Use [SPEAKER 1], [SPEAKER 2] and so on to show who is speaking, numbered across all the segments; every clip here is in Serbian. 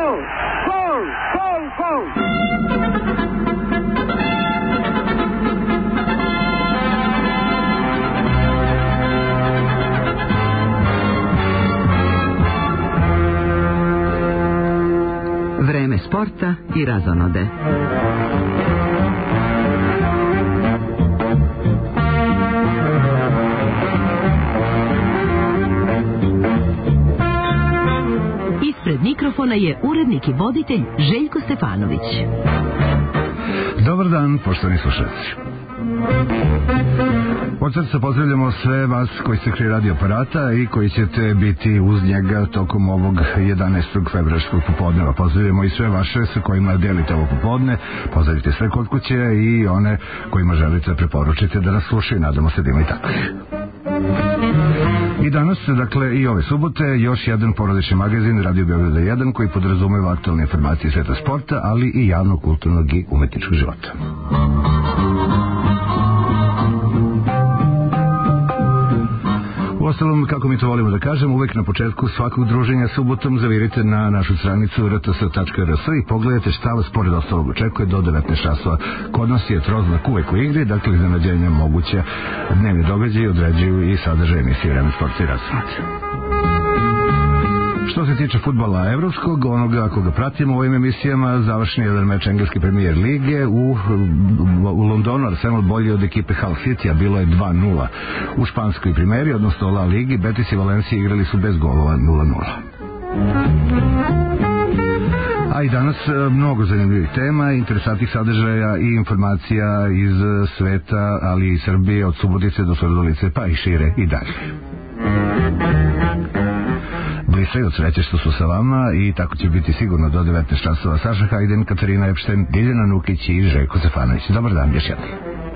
[SPEAKER 1] Gol! Gol! Gol! Gol!
[SPEAKER 2] Vreme sporta i razonode. Ispred mikrofona je urednik i voditelj Željko Stefanović.
[SPEAKER 3] Dobar dan, poštovani slušalci. Od srca pozdravljamo sve vas koji ste kraj radio aparata i koji ćete biti uz njega tokom ovog 11. februarskog popodneva. Pozdravljamo i sve vaše sa kojima delite ovo popodne. Pozdravite sve kod kuće i one kojima želite preporučiti da nas slušaju. Nadamo se da ima i takvih. I danas, dakle, i ove subote, još jedan porodični magazin Radio Beograda 1 koji podrazumeva aktualne informacije sveta sporta, ali i javnog, kulturnog i umetničkog života. Uostalom, kako mi to volimo da kažem, uvek na početku svakog druženja subotom zavirite na našu stranicu rts.rs i pogledajte šta vas pored ostalog očekuje do 19 časova. Kod nas je troznak uvek u igri, dakle iznenađenja moguće, dnevni događaji određuju i sadržaj emisije Vreme sporta i razonode. Što se tiče fudbala evropskog, onoga koga pratimo u ovim emisijama, završen je jedan meč engleske premier lige u Londonu. Arsenal bolji od ekipe Hull City, a bilo je 2-0. U španskoj primeri, odnosno La Ligi, Betis i Valencia igrali su bez golova 0-0. A i danas mnogo zanimljivih tema, interesantnih sadržaja i informacija iz sveta, ali i Srbije, od Subotice do Surdulice, pa i šire i dalje. Blisaju od sreće što su sa vama i tako će biti sigurno do 19 časova. Saša Hajden, Katarina Epšten, Diljana Nukić i Željko Stefanović. Dobar dan, još jednom.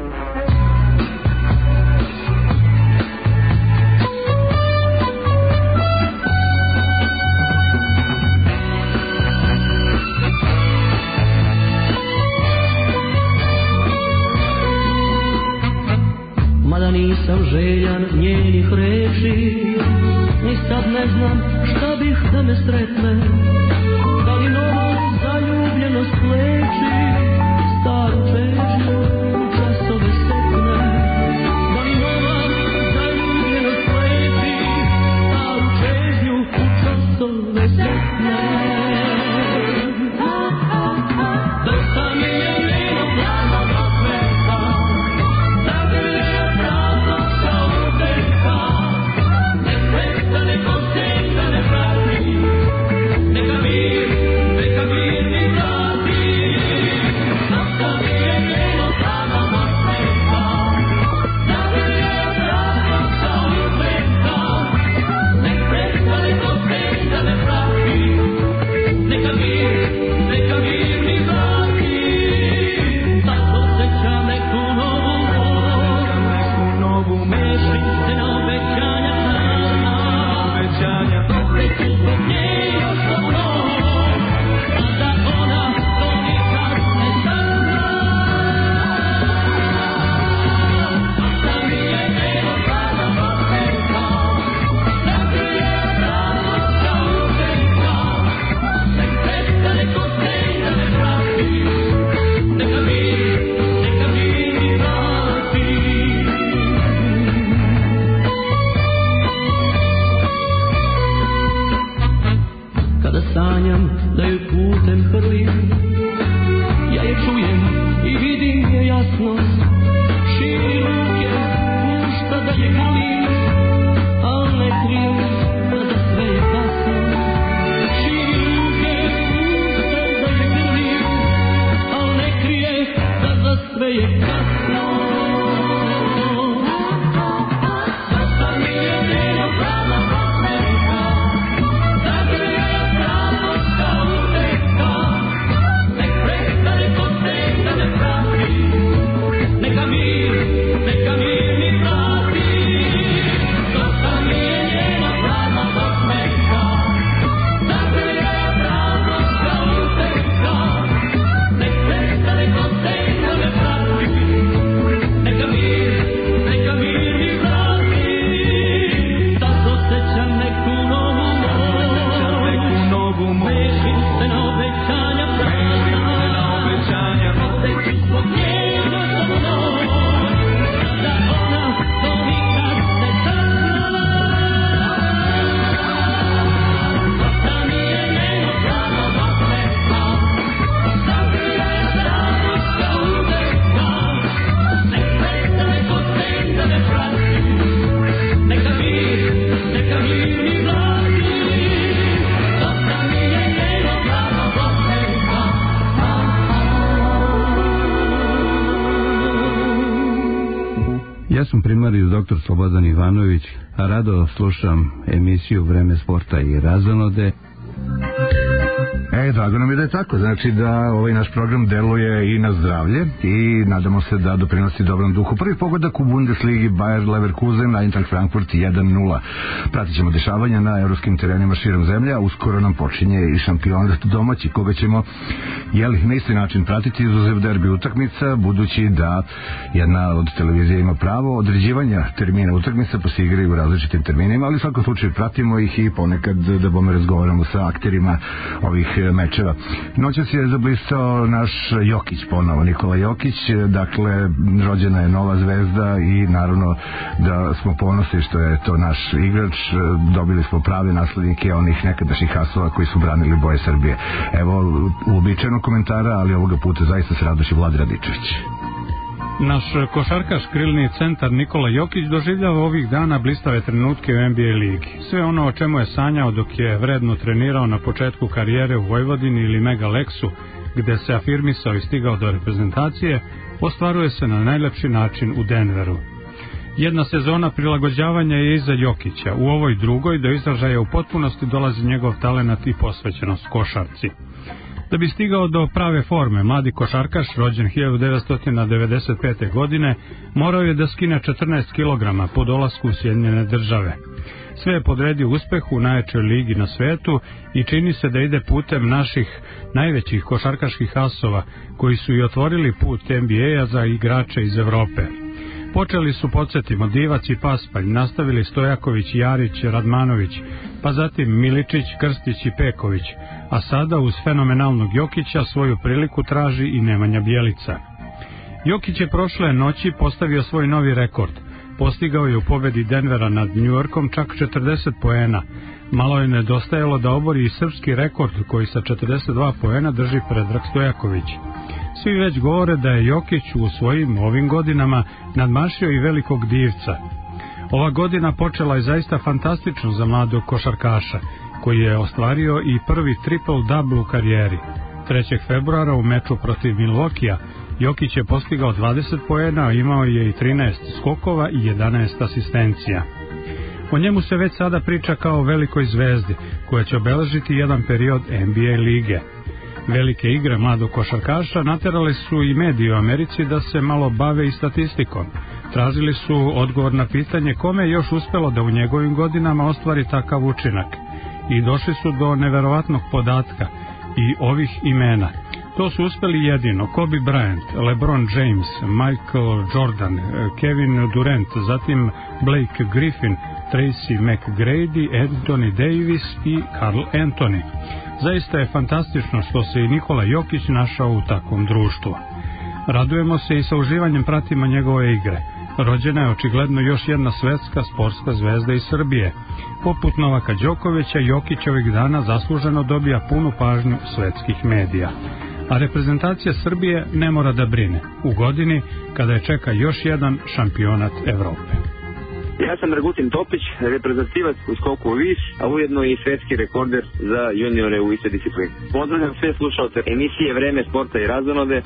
[SPEAKER 4] Mada nisam željan njenih reči, ni sad ne znam šta bih da me sretne. Da li nova zaljubljenost leči staru čežnju u časove setne. Da li nova zaljubljenost leči staru čežnju u časove setne. Dosta mi je njeno plano da sveta, da bi je pravno kao uteka.
[SPEAKER 5] sam primarius dr. Slobodan Ivanović, a rado slušam emisiju Vreme sporta i razonode.
[SPEAKER 3] Drago nam je da je tako, znači da ovaj naš program deluje i na zdravlje i nadamo se da doprinosi dobrom duhu. Prvi pogodak u Bundesligi Bayer Leverkusen, Eintracht Frankfurt 1:0. Pratit ćemo dešavanja na evropskim terenima širom zemlje, a uskoro nam počinje i šampionat domaći, koga ćemo na isti način pratiti izuzev derbi utakmica, budući da jedna od televizija ima pravo određivanja termina utakmica, pa se igraju u različitim terminima, ali u svakom slučaju pratimo ih i ponekad da bome razgovaramo sa akterima ovih mečeva. Noćas je zablistao naš Jokić ponovo, Nikola Jokić, dakle rođena je nova zvezda i naravno da smo ponosni što je to naš igrač, dobili smo prave naslednike onih nekadašnjih asova koji su branili boje Srbije. Evo uobičajenog komentara, ali ovoga puta zaista se radoši Vlad Radičević.
[SPEAKER 6] Naš košarkaš, krilni centar Nikola Jokić doživljava ovih dana blistave trenutke u NBA ligi. Sve ono o čemu je sanjao dok je vredno trenirao na početku karijere u Vojvodini ili Mega Lexu, gde se afirmisao i stigao do reprezentacije, ostvaruje se na najlepši način u Denveru. Jedna sezona prilagođavanja je iza Jokića. U ovoj drugoj do izražaja u potpunosti dolazi njegov talenat i posvećenost košarci. Da bi stigao do prave forme, mladi košarkaš, rođen 1995. godine, morao je da skine 14 kg po dolasku u Sjedinjene Države. Sve je podredio uspehu u najjačoj ligi na svetu i čini se da ide putem naših najvećih košarkaških asova, koji su i otvorili put NBA-a za igrače iz Evrope. Počeli su, podsjetimo, Divac i Paspalj, nastavili Stojaković, Jarić, Radmanović, pa zatim Miličić, Krstić i Peković, a sada uz fenomenalnog Jokića svoju priliku traži i Nemanja Bjelica. Jokić je prošle noći postavio svoj novi rekord. Postigao je u pobedi Denvera nad New Yorkom čak 40 poena. Malo je nedostajalo da obori i srpski rekord koji sa 42 poena drži Predrag Stojaković. Svi već govore da je Jokić u svojim ovim godinama nadmašio i velikog Divca. Ova godina počela je zaista fantastično za mladog košarkaša, koji je ostvario i prvi triple-double u karijeri. 3. februara u meču protiv Milwaukeea Jokić je postigao 20 poena, a imao je i 13 skokova i 11 asistencija. O njemu se već sada priča kao o velikoj zvezdi, koja će obeležiti jedan period NBA lige. Velike igre mladog košarkaša naterale su i mediji u Americi da se malo bave i statistikom. Tražili su odgovor na pitanje kome je još uspelo da u njegovim godinama ostvari takav učinak. I došli su do neverovatnog podatka i ovih imena. To su uspeli jedino Kobe Bryant, LeBron James, Michael Jordan, Kevin Durant, zatim Blake Griffin, Tracy McGrady, Anthony Davis i Karl Anthony. Zaista je fantastično što se i Nikola Jokić našao u takvom društvu. Radujemo se i sa uživanjem pratimo njegove igre. Rođena je očigledno još jedna svetska sportska zvezda iz Srbije. Poput Novaka Đokovića, Jokić ovih dana zasluženo dobija punu pažnju svetskih medija. A reprezentacija Srbije ne mora da brine u godini kada je čeka još jedan šampionat Evrope.
[SPEAKER 7] Ja sam Dragutin Topić, reprezentativac u skoku u vis, a ujedno i svetski rekorder za juniore u istoj disciplini. Pozdravljam sve slušalce emisije Vreme sporta i razonode.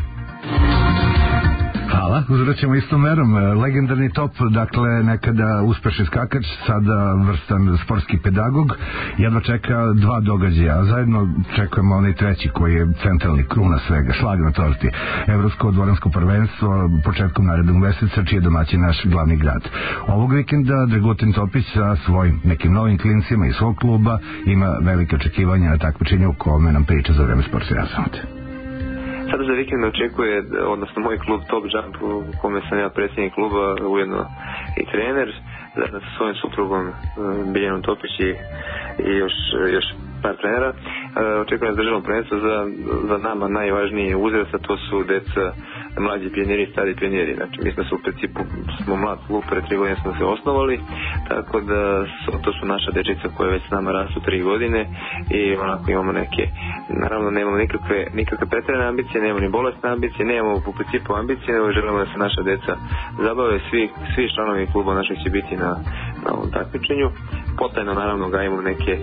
[SPEAKER 3] Hvala, uzvraćamo istom merom. Legendarni top, dakle nekada uspešni skakač, sada vrstan sportski pedagog, jedva čeka dva događaja, a zajedno čekujemo onaj treći koji je centralni, kruna svega, šlag na torti. Evropsko dvoransko prvenstvo početkom narednog meseca, čiji je domaćin naš glavni grad. Ovog vikenda Dragutin Topić sa svojim nekim novim klincima iz svog kluba ima velike očekivanja na takmičenje u kome nam priča za Vreme sporta i razonode.
[SPEAKER 7] Sada za vikend me očekuje, odnosno moj klub Top Jump, u kome sam ja predsjednik kluba, ujedno i trener, zajedno sa svojim suprugom Biljanom Topić i još par trenera. Očekujem nas državno prvenstvo za nama najvažniji uzrast, a to su deca, mlađi pioniri i stari pioniri. Znači, mi smo se u principu, smo mlad klub, pre 3 godine smo se osnovali, tako da to su naša dečica koje već s nama rastu 3 godine i onako imamo neke, naravno nemamo nikakve pretjerane ambicije, nemamo ni bolesne ambicije, nemamo u principu ambicije, nego želimo da se naša deca zabave, svi članovi kluba naših će biti na ovom takmičenju. Potajno naravno gajimo neke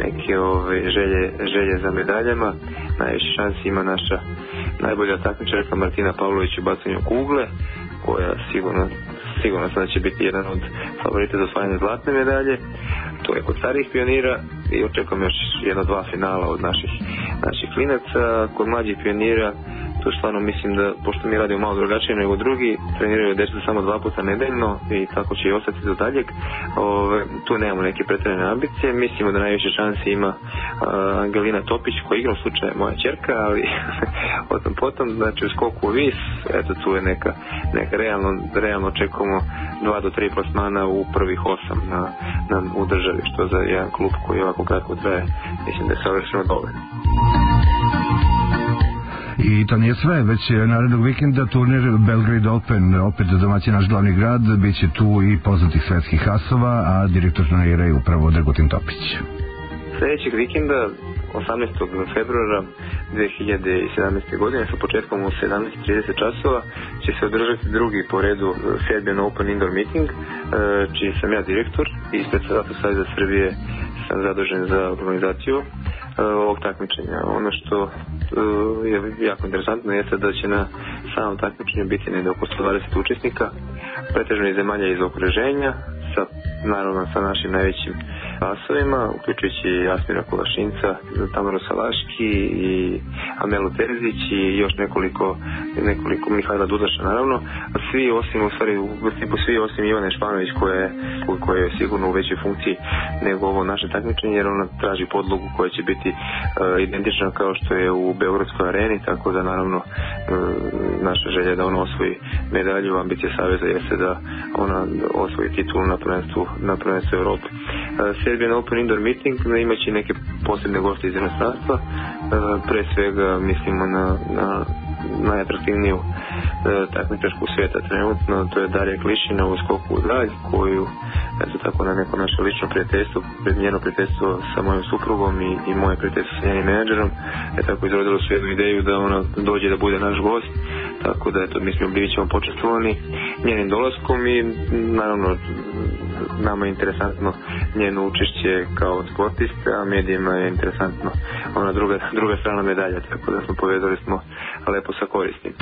[SPEAKER 7] želje za medaljama. Najviše šansi ima naša najbolja takmičarka Martina Pavlović u bacanju kugle, koja sigurno sigurno sam da će biti jedan od favorita za osvajanje zlatne medalje. To je kod starijih pionira i očekujem još 1-2 finala od naših klinaca. Kod mlađih pionira to stvarno mislim da, pošto mi radimo malo drugačije nego drugi, treniraju dečka samo 2 puta nedeljno i tako će i ostati do daljeg. Tu nemamo neke pretjerane ambicije. Mislimo da najviše šanse ima Angelina Topić, koja igra u slučaju moja ćerka, ali potom, znači u skoku u vis, eto tu je neka realno očekujemo 2 do 3 plasmana u prvih 8 u državi, što za jedan klub koji ovako kratko traje, mislim da je savršeno dovoljno.
[SPEAKER 3] I to nije sve, već narednog vikenda turnir Belgrade Open, opet domaći naš glavni grad, bit će tu i poznatih svetskih asova, a direktor turnira je upravo Dragutin Topić.
[SPEAKER 7] Sljedećeg vikenda, 18. februara 2017. godine, sa početkom u 17:30 časova, će se održati drugi po redu Serbian Open Indoor Meeting, čiji sam ja direktor i ispred Saveza Srbije sam zadužen za organizaciju ovog takmičenja. Ono što je jako interesantno jeste da će na samom takmičenju biti negdje oko 120 učesnika, pretežno iz zemalja iz okruženja, naravno sa našim najvećim asovima, uključujući Jasmira Kulašinca, Tamaru Salaški i Amelu Terzić i još nekoliko Mihajla Dudaša, naravno. Svi osim Ivane Španović koja je sigurno u većoj funkciji nego ovo naše takmičenje, jer ona traži podlogu koja će biti identična kao što je u Beogradskoj areni, tako da naravno naša želja da ona osvoji medalju. Ambicija Saveza jeste da ona osvoji titulu na prvenstvu Europe. Serbian Open Indoor Meeting imaće neke posebne goste iz inostranstva, pre svega mislimo na najatraktivniju takmičarsku svijeta trenutno, to je Darija Klišina u skoku u dalj, koju eto tako na neko naše lično prijateljstvo, njeno prijateljstvo sa mojom suprugom i moje prijateljstvo sa njenim menadžerom, tako izrodilo su jednu ideju da ona dođe da bude naš gost, tako da eto mislim bit ćemo počestvovani njenim dolaskom i naravno nama je interesantno njeno učešće kao sportiste, a medijima je interesantno ona druga strana medalja, tako da smo povezali lepo sa korisnim.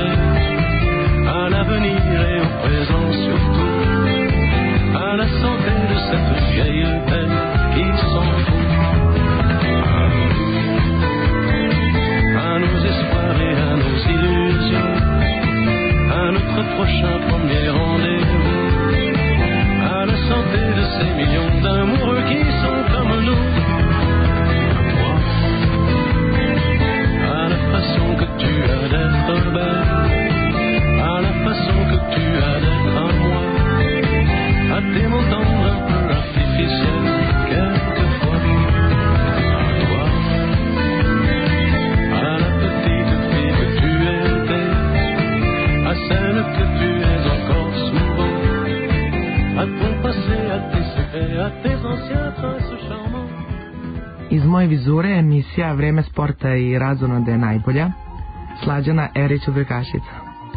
[SPEAKER 4] À la santé à tes anciens princes charmants.
[SPEAKER 8] Iz moje vizure emisija Vreme sporta i razonode je najbolja. Slađana Erić od Vrkašica.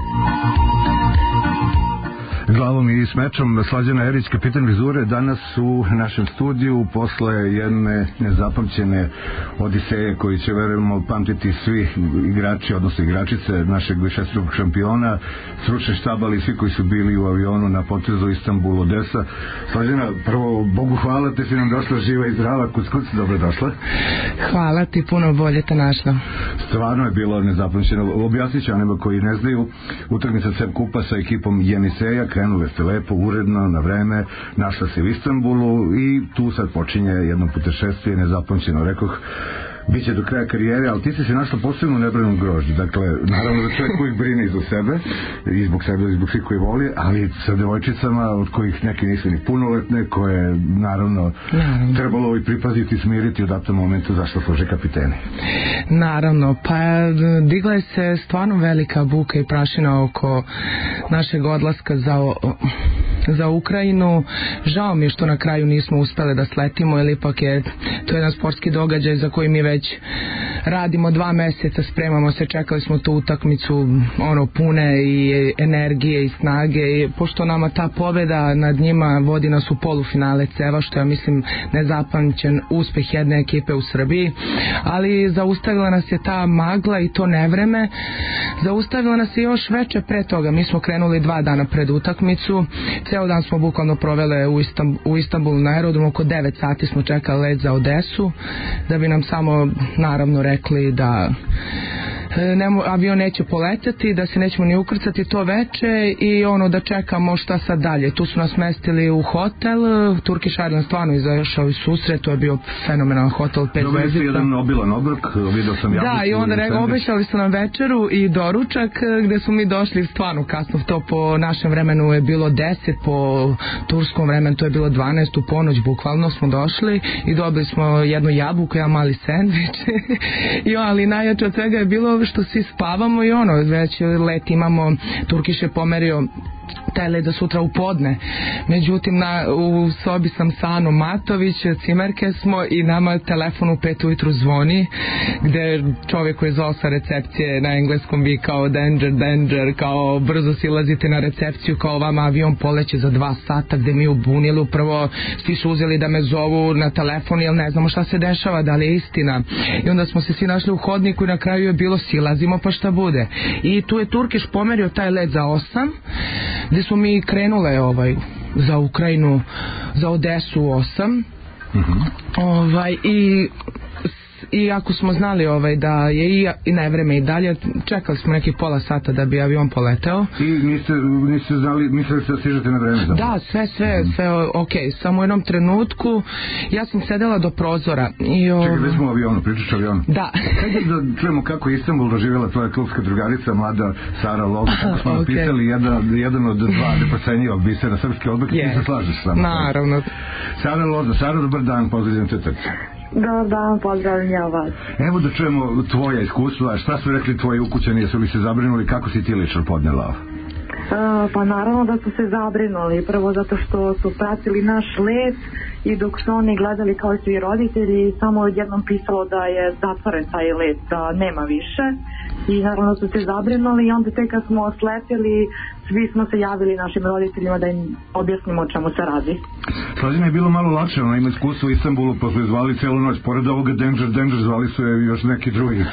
[SPEAKER 3] Glavom i smečom Slađana Erić, kapitan vizure, danas u našem studiju posle jedne nezapamćene odiseje koju će, verujemo, pamtiti svi igrači, odnosno igračice našeg višestrukog šampiona, stručni štab, ali svi koji su bili u avionu na potezu Istanbul Odesa. Slađana, prvo, Bogu hvala, te si nam došla živa i zdrava, kud si dobro došla.
[SPEAKER 8] Hvala ti, puno bolje te našla.
[SPEAKER 3] Stvarno je bilo nezapamćeno. Objasnit ću onima koji ne znaju, utakmica CEP kupa sa ekipom Jeniseja, krenule ste lepo, uredno, na vreme, našla se u Istanbulu i tu sad počinje jedno putešestvije nezapamćeno, rekoh, biće do kraja karijere, ali ti si se našla posebno u nebranom grožđu. Dakle, naravno da čovjek uvijek brine i za sebe, i zbog sebe, i zbog svih koji voli, ali sa devojčicama, od kojih neki nisu ni punoletne, koje naravno trebalo i pripaziti, smiriti u datom momentu zašto služe kapiteni.
[SPEAKER 8] Naravno, pa digla je se stvarno velika buka i prašina oko našeg odlaska za Ukrajinu. Žao mi je što na kraju nismo uspeli da sletimo, jer ipak je to jedan sportski događaj za koji mi već radimo 2 meseca, spremamo se, čekali smo tu utakmicu pune i energije i snage, i pošto nama ta pobeda nad njima vodi nas u polufinale CEVA, što ja mislim nezapamćen uspeh jedne ekipe u Srbiji, ali zaustavila nas je ta magla i to nevreme, zaustavila nas je još veče pre toga. Mi smo krenuli 2 dana pred utakmicu, ceo dan smo bukvalno provele u Istanbulu na aerodromu, oko 9 sati smo čekali let za Odesu, da bi nam samo naravno rekli da avion neće poletati, da se nećemo ni ukrcati to veče i da čekamo šta sad dalje. Tu su nas mestili u hotel, Turkish Airlines stvarno izašao iz susret, to je bio fenomenalan hotel, 5 zvezdica.
[SPEAKER 3] Dobili ste jedan obilan obrok, vidio sam jabuku.
[SPEAKER 8] Da, i onda obećali su nam večeru i doručak, gde smo mi došli stvarno kasno, to po našem vremenu je bilo 10, po turskom vremenu to je bilo 12, u ponoć bukvalno smo došli i dobili smo jednu jabuku, jedan mali sendvič ali najjače od svega je bilo što svi spavamo i već let imamo, Turkiš je pomerio taj let za sutra u podne. Međutim, u sobi sam sa Anom Matović, cimerke smo i nama telefon u 5 ujutru zvoni, gde čovjek koji je zvao sa recepcije na engleskom vikao danger, kao brzo silazite na recepciju, kao vama avion poleće za 2 sata, gde mi ubunili, upravo svi su uzeli da me zovu na telefon, jer ne znamo šta se dešava, da li je istina. I onda smo se svi našli u hodniku i na kraju je bilo silazimo pa šta bude. I tu je Turkiš pomerio taj let za 8, gde smo mi krenule za Ukrajinu, za Odesu 8. I ako smo znali da je i nevreme i dalje, čekali smo neki pola sata da bi avion poleteo.
[SPEAKER 3] I niste znali, mislili ste da stižete na vreme?
[SPEAKER 8] Da, sve ok, samo u jednom trenutku ja sam sedela do prozora i
[SPEAKER 3] čekaj, gde smo u avionu, pričaš o avionu?
[SPEAKER 8] Da.
[SPEAKER 3] Hajde da čujemo kako je Istanbul doživjela tvoja klubska drugarica, mlada Sara Logo, kako smo napisali, jedan od 2 neprocenjivog bisera srpske odbojke, ti se slažeš sa nama?
[SPEAKER 8] Naravno.
[SPEAKER 3] Sara Logo, Sara, dobar dan, pozdravljam te trce.
[SPEAKER 9] Dobar dan, pozdravljam vas.
[SPEAKER 3] Evo da čujemo tvoja iskustva, šta su rekli tvoji ukućani, jesu li se zabrinuli, kako si ti lično podnela?
[SPEAKER 9] Pa naravno da su se zabrinuli, prvo zato što su pratili naš let i dok su oni gledali kao i svi roditelji, samo odjednom pisalo da je zatvoren taj let, da nema više, i naravno su se zabrinuli i onda tek kad smo sleteli svi smo se javili našim roditeljima da im objasnimo o čemu se radi.
[SPEAKER 3] Slađana je bilo malo lakše, ona ima iskustvo u Istanbulu, pa su je zvali celu noć, pored ovoga danger, zvali su je još neki drugi.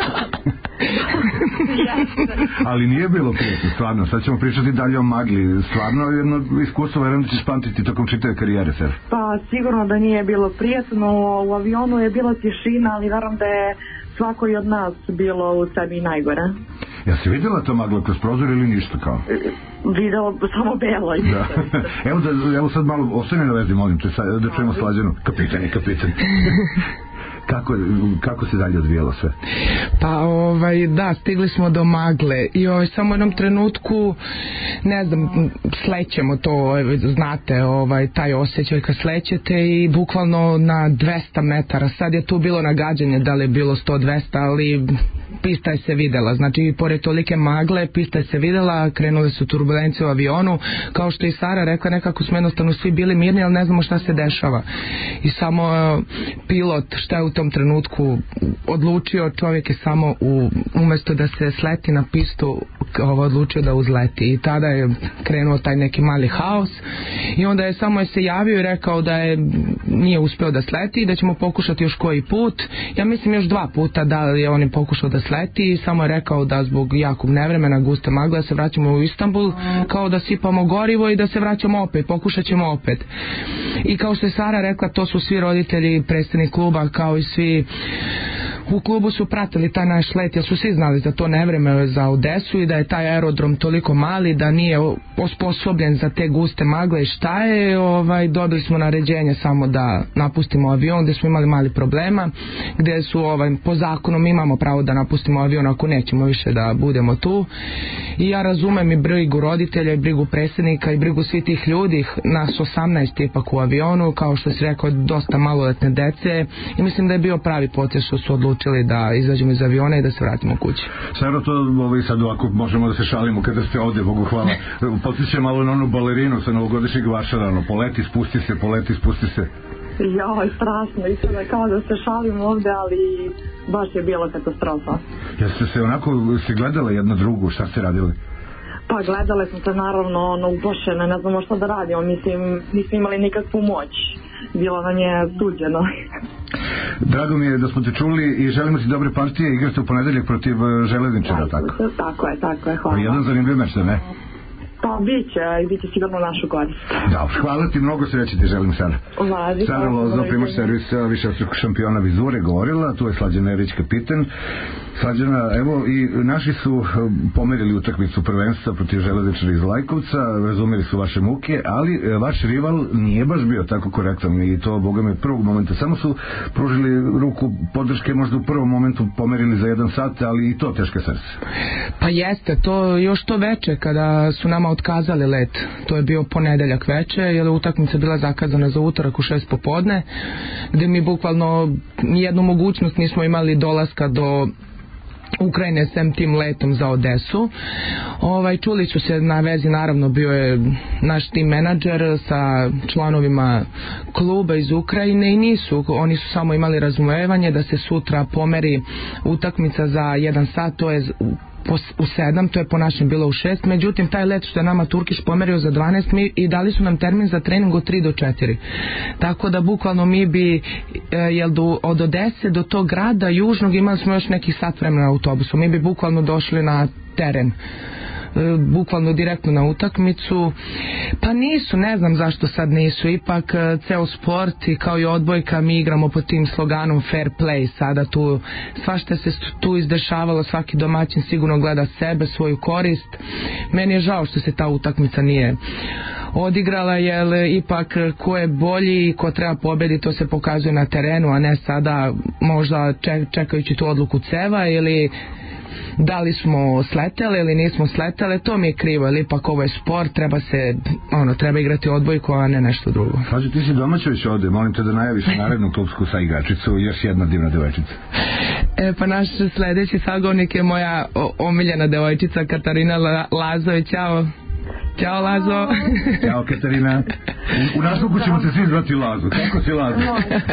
[SPEAKER 3] Ali nije bilo prijetno, stvarno. Sad ćemo pričati dalje o magli. Stvarno jedno iskustvo, verujem da ćeš pamtiti tokom čitave karijere, Ser.
[SPEAKER 9] Pa sigurno da nije bilo prijetno, u avionu je bila tišina, ali verujem da je svakoj od nas bilo u sebi najgore.
[SPEAKER 3] Ja si vidjela to magla kroz prozor ili ništa kao?
[SPEAKER 9] Videla samo belo.
[SPEAKER 3] Da. Evo sad malo ostane na vezi, molim te, da čujemo Slađanu. Kapitan. Kako se dalje odvijalo sve?
[SPEAKER 8] Pa da, stigli smo do magle i samo u jednom trenutku, ne znam, slećemo to, znate, taj osjećaj kad slećete i bukvalno na 200 metara, sad je tu bilo nagađanje da li je bilo 100-200, ali pista je se videla, znači pored tolike magle pista je se videla, krenule su turbulencije u avionu, kao što i Sara rekla, nekako smo jednostavno svi bili mirni, ali ne znamo šta se dešava i samo pilot šta je u tom trenutku odlučio, čovjek je samo umesto da se sleti na pistu odlučio da uzleti i tada je krenuo taj neki mali haos i onda je samo se javio i rekao da nije uspeo da sleti i da ćemo pokušati još koji put, ja mislim još 2 puta da je on pokušao da sleti i samo je rekao da zbog jakog nevremena, guste magle, da se vraćamo u Istanbul, kao da sipamo gorivo i da se vraćamo opet, pokušat ćemo opet. I kao što je Sara rekla, to su svi roditelji, predstavnik kluba, kao i svi u klubu su pratili taj naš let, jer su svi znali za to nevreme za Odesu i da je taj aerodrom toliko mali da nije osposobljen za te guste magle i šta je, dobili smo naređenje samo da napustimo avion, gde smo imali mali problema, gde su po zakonu mi imamo pravo da napustimo avion ako nećemo više da budemo tu i ja razumem i brigu roditelja i brigu predsjednika i brigu svih tih ljudi, nas 18 ipak u avionu, kao što si rekao, dosta maloletne dece i mislim da je bio pravi potez što su odlučili da izađemo iz aviona i da se vratimo kući.
[SPEAKER 3] Sara, to sad ovako možemo da se šalimo kada ste ovde, Bogu hvala. Podsjeća malo na onu balerinu sa novogodišnjeg Vašara, poleti, spusti se.
[SPEAKER 9] Joj, strašno, i sada kao da se šalim ovde, ali baš je bila katastrofa.
[SPEAKER 3] Jeste se onako gledale jedna drugu, šta ste radili?
[SPEAKER 9] Pa gledale smo se naravno uplašene, ne znamo šta da radimo, mislim, nismo imali nikakvu moć, bilo nam je suđeno.
[SPEAKER 3] Drago mi je da smo te čuli i želimo ti dobre partije, igrate u ponedeljak protiv Železničara, tako?
[SPEAKER 9] Tako je, hvala.
[SPEAKER 3] Jedan zanimljiv meč, da ne?
[SPEAKER 9] Pa biće sigurno našu korist.
[SPEAKER 3] Dobro, hvala ti, mnogo sreće ti želim, Sara. Sara Lozno, Primož Servis, višestrukog šampiona Vizure, govorila, tu je Slađana Erić, kapitan. Slađana, evo, i naši su pomerili utakmicu prvenstva protiv Železničara iz Lajkovca, razumeli su vaše muke, ali vaš rival nije baš bio tako korektan i to, boga me, prvog momenta. Samo su pružili ruku podrške, možda u prvom momentu pomerili za 1 sat, ali i to teške srce.
[SPEAKER 8] Pa jeste, to još to veče kada su nama otkazali let, to je bio ponedeljak veče, jer je utakmica bila zakazana za utorak u 6 popodne, gde mi bukvalno nijednu mogućnost nismo imali dolaska do Ukrajine sem tim letom za Odesu. Čuli su se na vezi, naravno bio je naš tim menadžer sa članovima kluba iz Ukrajine i oni su samo imali razumevanje da se sutra pomeri utakmica za 1 sat, to je u 7, to je po našem bilo u 6, međutim taj let što je nama Turkiš pomerio za 12 i dali su nam termin za trening od 3 do 4, tako da bukvalno mi bi od Odese do tog grada južnog imali smo još neki sat vremena na autobusu, mi bi bukvalno došli na teren, bukvalno direktno na utakmicu. Pa nisu, ne znam zašto sad nisu, ipak ceo sport i kao i odbojka mi igramo pod tim sloganom fair play, sada tu svašta se tu izdešavalo, svaki domaćin sigurno gleda sebe, svoju korist. Meni je žao što se ta utakmica nije odigrala, jer ipak ko je bolji i ko treba pobediti, to se pokazuje na terenu, a ne sada možda čekajući tu odluku ceva ili da li smo sleteli ili nismo sleteli, to mi je krivo, jer ipak ovo je sport, treba igrati odbojku, a ne nešto drugo.
[SPEAKER 3] Slađe, ti si Domaćević ovde, molim te da najaviš narednu klubsku saigračicu, još jedna divna devojčica.
[SPEAKER 8] Pa naš sledeći sagovornik je moja omiljena devojčica Katarina Lazović, ćao. Ćao Lazo.
[SPEAKER 3] Ćao Katarina. U nastupu ćemo se svi zvati Lazo. Kako si Lazo?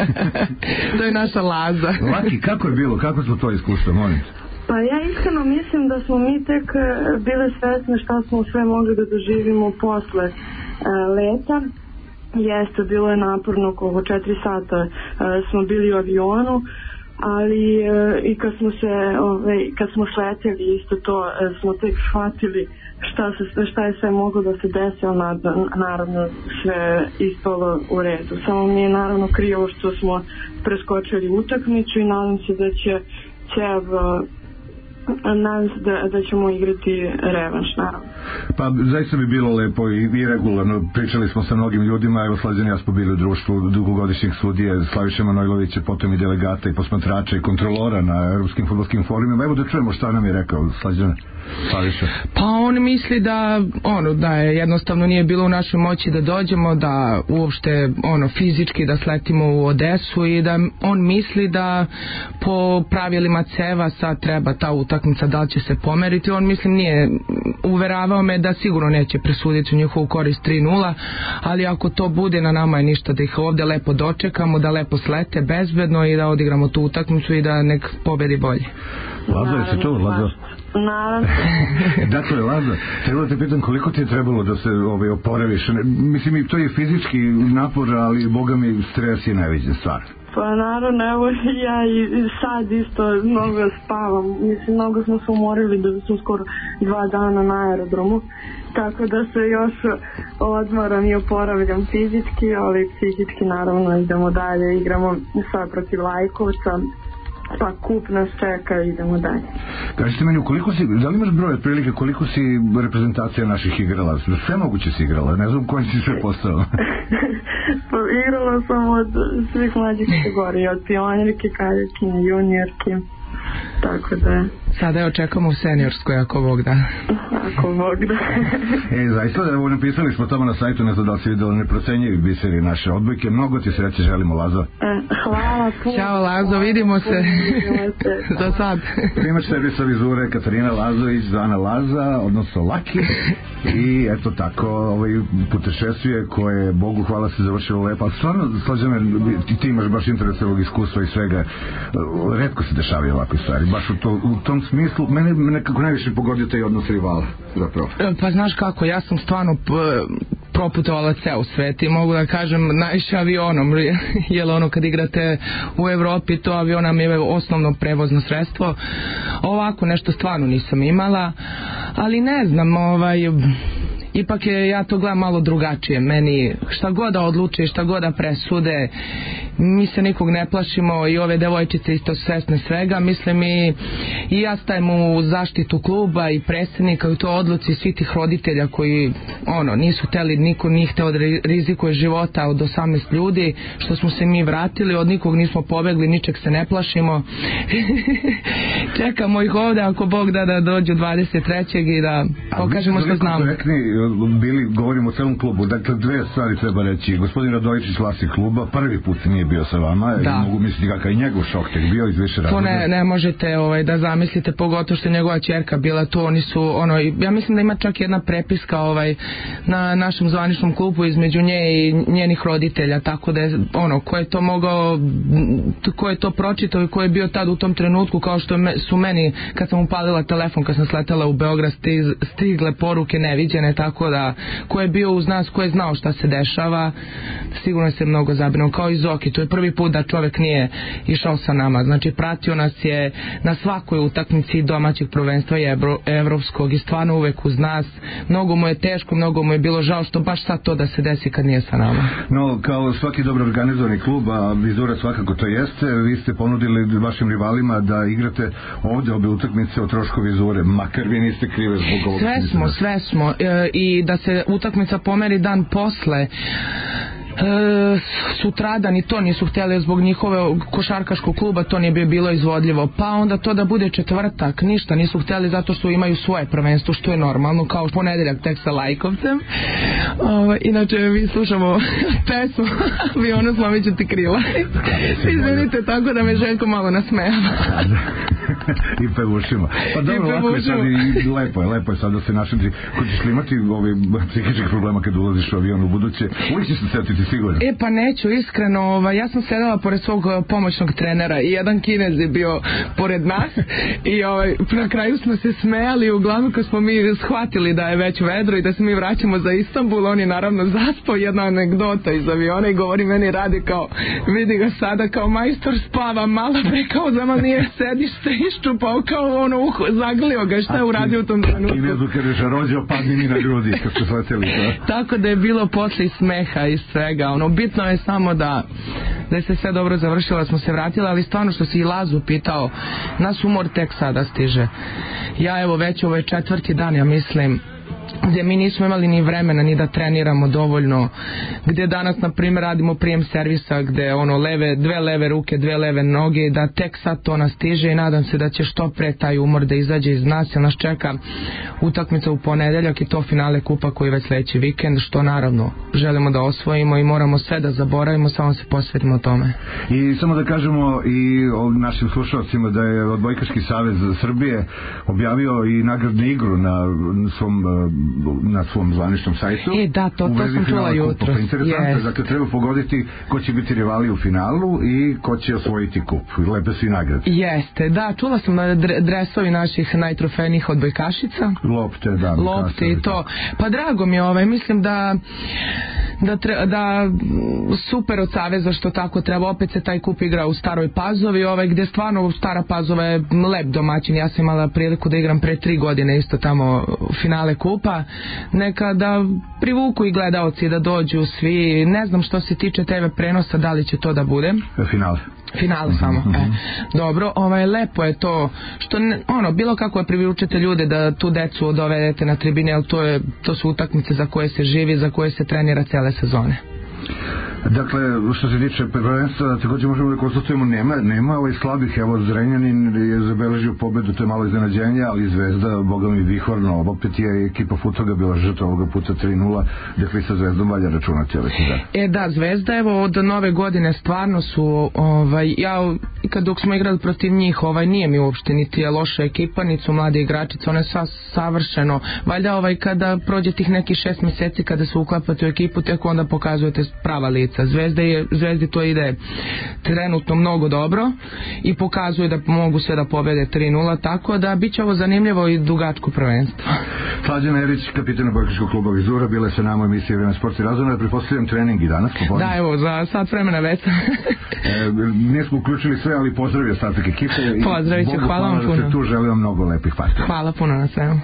[SPEAKER 8] To je naša Laza.
[SPEAKER 3] Laki, kako je bilo? Kako smo to iskustvo, molim?
[SPEAKER 9] Pa ja iskreno mislim da smo mi tek bile svesne šta smo sve mogli da doživimo posle leta. Jeste, bilo je naporno, oko 4 sata smo bili u avionu, ali i kad smo sleteli isto to smo tek shvatili šta je sve moglo da se desi, ali naravno sve ispalo u redu. Samo mi je naravno krivo što smo preskočili utakmicu i nadam se da će nadam se da ćemo igrati revanš, naravno.
[SPEAKER 3] Pa zaista bi bilo lepo i regularno. Pričali smo sa mnogim ljudima, evo Slađan i ja smo bili u društvu dugogodišnjih sudije Slaviše Manojlovića, potom i delegata i posmatrača i kontrolora na Europskim fudbalskim forumima. Evo da čujemo šta nam je rekao Slađan. Slaviša.
[SPEAKER 8] Pa on misli da je jednostavno nije bilo u našoj moći da dođemo, da uopšte fizički da sletimo u Odesu i da on misli da po pravilima CEVA sad treba ta utakmica da li će se pomeriti. On nije uveravao me da sigurno neće presuditi u njihovu korist 3-0, ali ako to bude, na nama je ništa da ih ovde lepo dočekamo, da lepo slete bezbedno i da odigramo tu utakmicu i da nek pobedi bolje.
[SPEAKER 3] Lazo, je se to, Lazo?
[SPEAKER 9] Naravno.
[SPEAKER 3] Dakle, Lazo, treba te pitam koliko ti je trebalo da se oporaviš? Mislim, to je fizički napor, ali boga mi stres je najveća stvar.
[SPEAKER 9] Pa naravno, evo ja i sad isto mnogo spavam. Mislim, mnogo smo se umorili da smo skoro 2 dana na aerodromu. Tako da se još odmoram i oporavljam fizički, ali psihički naravno idemo dalje. Igramo sad protiv Lajkovca. Pa kup nas čeka, idemo dalje.
[SPEAKER 3] Kažete meni, da li imaš broj otprilike koliko si reprezentacija naših igrala? Sve moguće si igrala, ne znam koji si sve postao.
[SPEAKER 9] Pa igrala sam od svih mlađih kategorija, od pionirke, kadetkinje, juniorke, tako da...
[SPEAKER 8] Sada je očekamo u seniorskoj, ako Bog da.
[SPEAKER 9] Ako Bog da.
[SPEAKER 3] Zaista, evo napisali smo tamo na sajtu, ne znam da li si vidjeli, neprocenjivi biseri naše odbojke. Mnogo ti sreće želimo, Lazo.
[SPEAKER 9] Hvala puno.
[SPEAKER 8] Ćao, Lazo, vidimo se. Za sad.
[SPEAKER 3] Primač sebi sa vizure Katarina Lazović, Zvana Laza, odnosno Laki. I eto tako, putešestvije koje, Bogu hvala, se završilo lepo. Ali stvarno, Slađane, ti imaš baš interes ovog iskustva i svega. Retko se dešavaju ovakve stvari. Baš u tom smislu, mene nekako najviše pogodio taj odnos rivala, zapravo.
[SPEAKER 8] Pa znaš kako, ja sam stvarno proputovala ceo svet i mogu da kažem najviše avionom, jer kad igrate u Evropi, to avion nam je osnovno prevozno sredstvo. Ovako nešto stvarno nisam imala, ali ne znam, ipak ja to gledam malo drugačije. Meni šta god da odluče, šta god da presude, mi se nikog ne plašimo i ove devojčice isto svesne svega. Mislim i ja stajem u zaštitu kluba i predsjednika i to odluci svih tih roditelja koji nisu hteli, niko nije hteo da rizikuje života od 18 ljudi, što smo se mi vratili, od nikog nismo pobegli, ničeg se ne plašimo. Čekamo ih ovde ako Bog da dođu 23. i da pokažemo što znamo.
[SPEAKER 3] Govorimo o celom klubu, dakle dve stvari treba reći. Gospodin Radojičić, vlasnik kluba, prvi put nije bio sa vama i mogu misliti kakav je njegov šok tek bio iz više razloga.
[SPEAKER 8] To ne možete da zamislite, pogotovo što je njegova ćerka bila tu. Oni su ja mislim da ima čak jedna prepiska na našem zvaničnom klubu između nje i njenih roditelja, tako da je ko je to mogao, ko je to pročitao i ko je bio tad u tom trenutku, kao što su meni kad sam upalila telefon kad sam sletala u Beograd stigle poruke neviđene, tako da ko je bio uz nas, ko je znao šta se dešava, sigurno se mnogo zabrinuo, kao i Zoki. To je prvi put da čovek nije išao sa nama, znači pratio nas je na svakoj utakmici domaćeg prvenstva i evropskog i stvarno uvek uz nas. Mnogo mu je teško, mnogo mu je bilo žao što baš sad to da se desi kad nije sa nama.
[SPEAKER 3] No, kao svaki dobro organizovani klub, a Vizura svakako to jeste, vi ste ponudili vašim rivalima da igrate ovde obe utakmice o trošku Vizure, makar vi niste krive zbog ovog.
[SPEAKER 8] Sve smo i da se utakmica pomeri dan posle sutradan i to nisu htjeli zbog njihove košarkaškog kluba, to nije bilo izvodljivo, pa onda to da bude četvrtak, ništa nisu htjeli zato što imaju svoje prvenstvo, što je normalno, kao ponedeljak tek sa Lajkovcem. Inače mi slušamo pesmu Avionu slomeću ti krila. Izvinite, tako da me Željko malo nasmejava.
[SPEAKER 3] I pevušimo. Pa dobro, lako je sad i lepo je sad da se našli. Ko ćeš li imati psihičkih problema kad ulaziš u avion u buduće? Uvijek ćeš se setiti sigurno.
[SPEAKER 8] Pa neću, iskreno, ja sam sedala pored svog pomoćnog trenera i jedan Kinez je bio pored nas i na kraju smo se smejali, uglavnom kad smo mi shvatili da je već vedro i da se mi vraćamo za Istanbul, on je naravno zaspao. Jedna anegdota iz aviona i govori meni, radi kao, vidi ga sada kao majstor spava, malo pre kao zama nije sedište, iščupao kao uho, zaglio ga, šta je uradio u tom trenutku.
[SPEAKER 3] Kinezu kad je žarođao, padni mi na grudi kad ste shvatili to.
[SPEAKER 8] Tako da je bilo posle smeha i sve svega, bitno je samo da se sve dobro završilo, da smo se vratili, ali stvarno što si i Lazu pitao, nas umor tek sada stiže. Ja evo već ovo je 4. dan, ja mislim, gdje mi nismo imali ni vremena ni da treniramo dovoljno, gdje danas na primjer radimo prijem servisa gdje dve leve ruke, dve leve noge, da tek sad to nas stiže i nadam se da će što pre taj umor da izađe iz nas, jer nas čeka utakmica u ponedeljak i to finale kupa koji već sljedeći vikend, što naravno želimo da osvojimo i moramo sve da zaboravimo, samo se posvetimo tome.
[SPEAKER 3] I samo da kažemo i našim slušalcima da je Odbojkaški savez Srbije objavio i nagradnu igru na svom zvaničnom sajtu.
[SPEAKER 8] Da, to sam čula jutro.
[SPEAKER 3] Interesantno, dakle treba pogoditi ko će biti rivali u finalu i ko će osvojiti kup. Lepe su i nagrade.
[SPEAKER 8] Jeste, da, čula sam dresovi naših najtrofejnijih odbojkašica.
[SPEAKER 3] Lopte, da.
[SPEAKER 8] Lopte i to. Pa drago mi je, mislim da super od saveza što tako treba. Opet se taj kup igra u Staroj Pazovi, gdje stvarno Stara Pazova je lep domaćin. Ja sam imala priliku da igram pre 3 godine isto tamo finale kupa. Neka da privuku i gledaoci da dođu svi. Ne znam što se tiče TV prenosa, da li će to da bude finale samo. Dobro, lepo je to što bilo kako privučete ljude da tu decu dovedete na tribine, ali to su utakmice za koje se živi, za koje se trenira cele sezone.
[SPEAKER 3] Dakle, što se tiče prvenstva, također možemo da konstatujemo nema slabih, evo Zrenjanin je zabeležio pobedu, to je malo iznenađenje, ali Zvezda, boga mi vihorno, opet je ekipa Futoga bila žrtva ovoga puta 3-0, dakle sa Zvezdom valja računati ove sezone.
[SPEAKER 8] Da, Zvezda evo od nove godine stvarno su, dok smo igrali protiv njih, nije mi uopšte niti je loša ekipa, niti su mlade igračice, one su savršeno, valjda kada prođe tih nekih 6 mjeseci kada se uklapate u ekipu, tek onda pokazujete prava lica. Zvezdi to ide trenutno mnogo dobro i pokazuje da mogu sve da pobede 3-0, tako da bit će ovo zanimljivo i dugačko prvenstvo.
[SPEAKER 3] Slađan Erić, kapitan Odbojkaškog kluba Vizura, bile sa nama u emisiji Vreme sport i razvoj, pretpostavljam trening i danas popodne.
[SPEAKER 8] Da, evo, za sat vremena već.
[SPEAKER 3] Nismo uključili sve, ali pozdravio ostatak ekipe.
[SPEAKER 8] Pozdravit ću, hvala vam puno.
[SPEAKER 3] Da se tu želim mnogo lepih partija.
[SPEAKER 8] Hvala puno na svemu.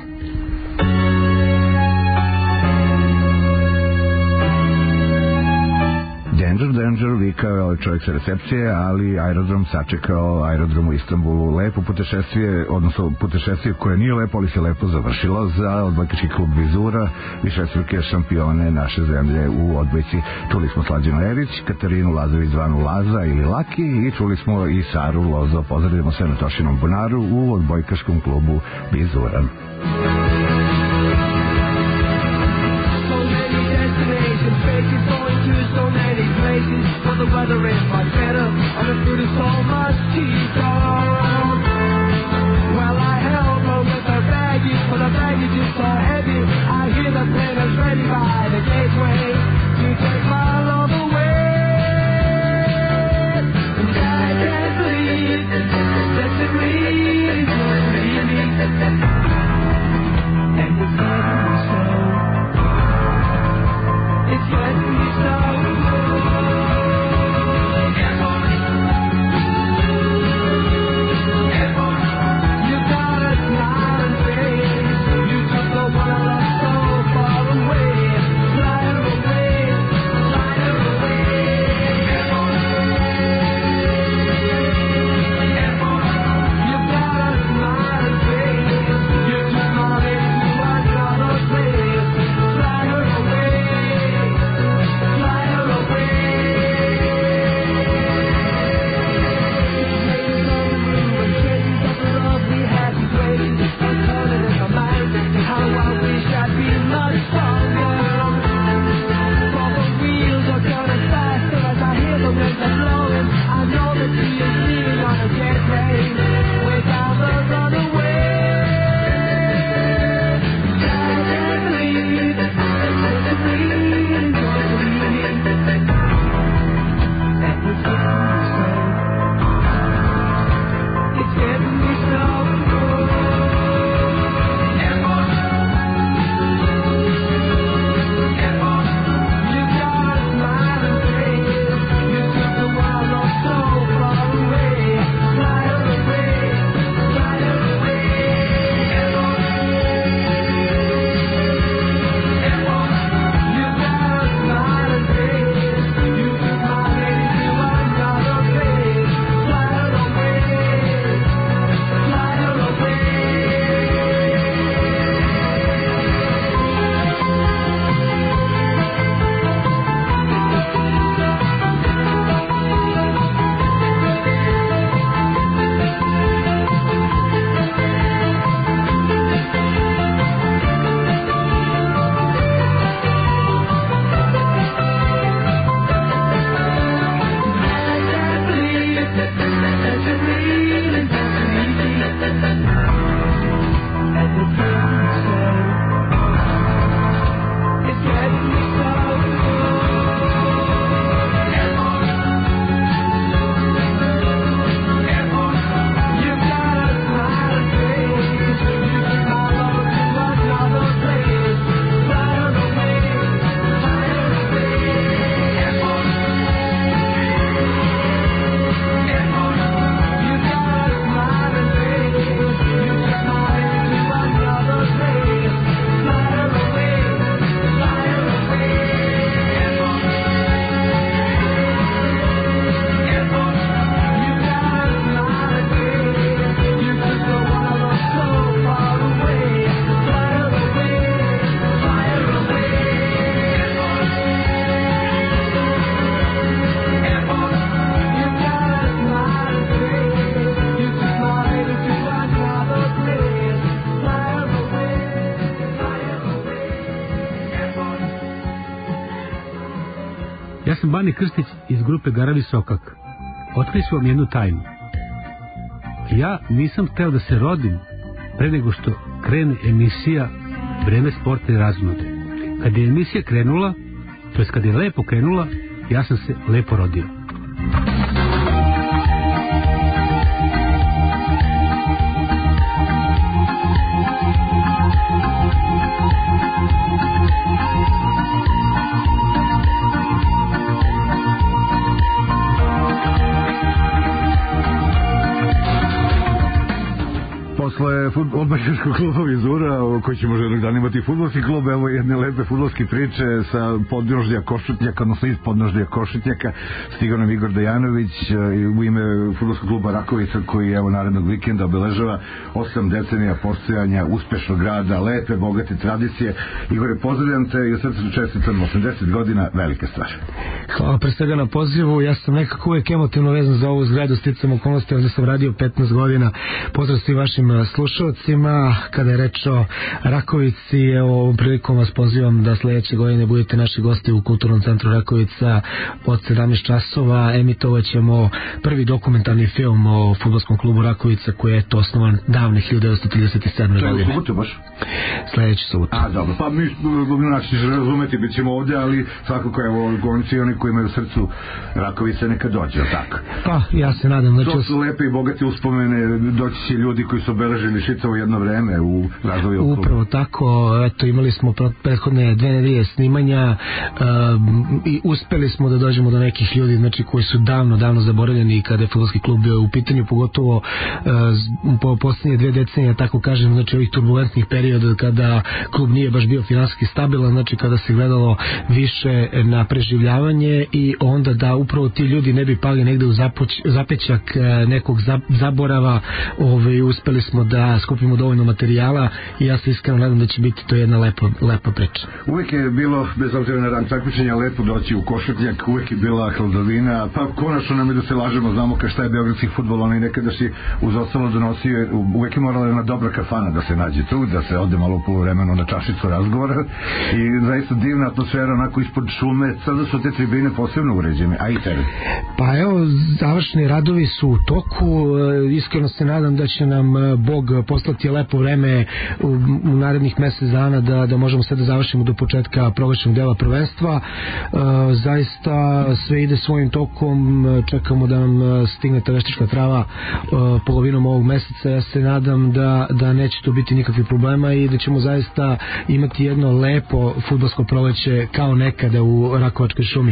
[SPEAKER 3] Danger, vikao je ovaj čovjek sa recepcije, ali aerodrom sačekao, aerodrom u Istanbulu. Lepo putešestvije, odnosno putešestvije koje nije lepo, ali se lepo završilo za Odbojkaški klub Vizura, višestruke šampione naše zemlje u odbojci. Čuli smo Slađanu Erić, Katarinu Lazović zvanu Laza ili Laki i čuli smo i Saru Lozo. Pozdravljamo sve na Tošinom bunaru u Odbojkaškom klubu Vizura.
[SPEAKER 4] The weather is much better, and the food is so much cheaper. Well, I help her with her baggage, but the baggage is so heavy. I hear the plane ready by the gateway to take my love away. And I can't believe that the breeze will leave me. And it's letting me so. It's letting me so. Away,
[SPEAKER 10] Ja sam Bani Krstić iz grupe Garavi Sokak. Otkriću vam jednu tajnu. Ja nisam hteo da se rodim pre nego što krene emisija Vreme sporta i razonode. Kad je emisija krenula, to jest kad je lepo krenula, ja sam se lepo rodio.
[SPEAKER 3] Posle odbojkaškog kluba Vizura, koji će možda jednog dana imati fudbalski klub, evo jedne lepe fudbalske priče sa podnožlja Košutnjaka, odnosno iz podnožlja Košutnjaka, stigao nam Igor Dejanović u ime fudbalskog kluba Rakovica, koji evo narednog vikenda obeležava 8 decenija postojanja, uspešnog rada, lepe, bogate tradicije. Igore, pozdravljam te i u srcu čestitam 80 godina, velika stvar.
[SPEAKER 11] Hvala pre svega na pozivu, ja sam nekako uvek emotivno vezan za ovu zgradu, sticam okolnosti, ovdje sam radio 15 godina. Pozdrav svim vašim slušalcima. Kada je reč o Rakovici, evo, ovom prilikom vas pozivam da sledeće godine budete naši gosti u Kulturnom centru Rakovica od 17 časova. Emitovat ćemo prvi dokumentarni film o fudbalskom klubu Rakovica, koji je to osnovan davne 1937. godine.
[SPEAKER 3] To je u subotu baš?
[SPEAKER 11] Sledeći subot.
[SPEAKER 3] A, dobro, pa mi znači razumeti, bit ćemo ovdje, ali svakako evo, oni koji imaju u srcu Rakovice neka dođe, tako?
[SPEAKER 11] Pa, ja se nadam. Znači,
[SPEAKER 3] to su lepe i bogate uspomene, doći će ljudi koji su obeležili Šicavo jedno vreme u razvoju kluba.
[SPEAKER 11] Upravo tako, eto, imali smo prethodne 2 nedelje snimanja i uspeli smo da dođemo do nekih ljudi, znači, koji su davno zaboravljeni kada je fudbalski klub bio u pitanju, pogotovo po poslednje 2 decenije, tako kažem, znači ovih turbulentnih perioda kada klub nije baš bio finansijski stabilan, znači kada se gledalo više na preživljavanje i onda da upravo ti ljudi ne bi pali negde u zapećak nekog zaborava, uspeli smo da skupimo dovoljno materijala i ja se iskreno nadam da će biti to jedna lepa priča.
[SPEAKER 3] Uvijek je bilo, bez obzira na dan takmičenja, lepo doći u Košutnjak, uvijek je bila hladovina, pa konačno nam je da se lažemo, znamo šta je beogradski fudbal, onaj nekada si uz ostalo donosio, uvijek je morala jedna dobra kafana da se nađe tu, da se ode malo poluvremeno na čašicu razgovora i zaista divna atmosfera onako ispod šume. Sada su te tribine posebno uređene, a i tebe.
[SPEAKER 11] Pa evo, završni radovi su u toku, iskreno se nadam da će nam Bog poslati lepo vreme u narednih mesec dana da možemo sve da završimo do početka proglašenog dela prvenstva. Zaista sve ide svojim tokom, čekamo da nam stigne ta veštačka trava polovinom ovog meseca. Ja se nadam da neće to biti nikakvih problema i da ćemo zaista imati jedno lepo fudbalsko proleće kao nekada u Rakovačkoj šumi,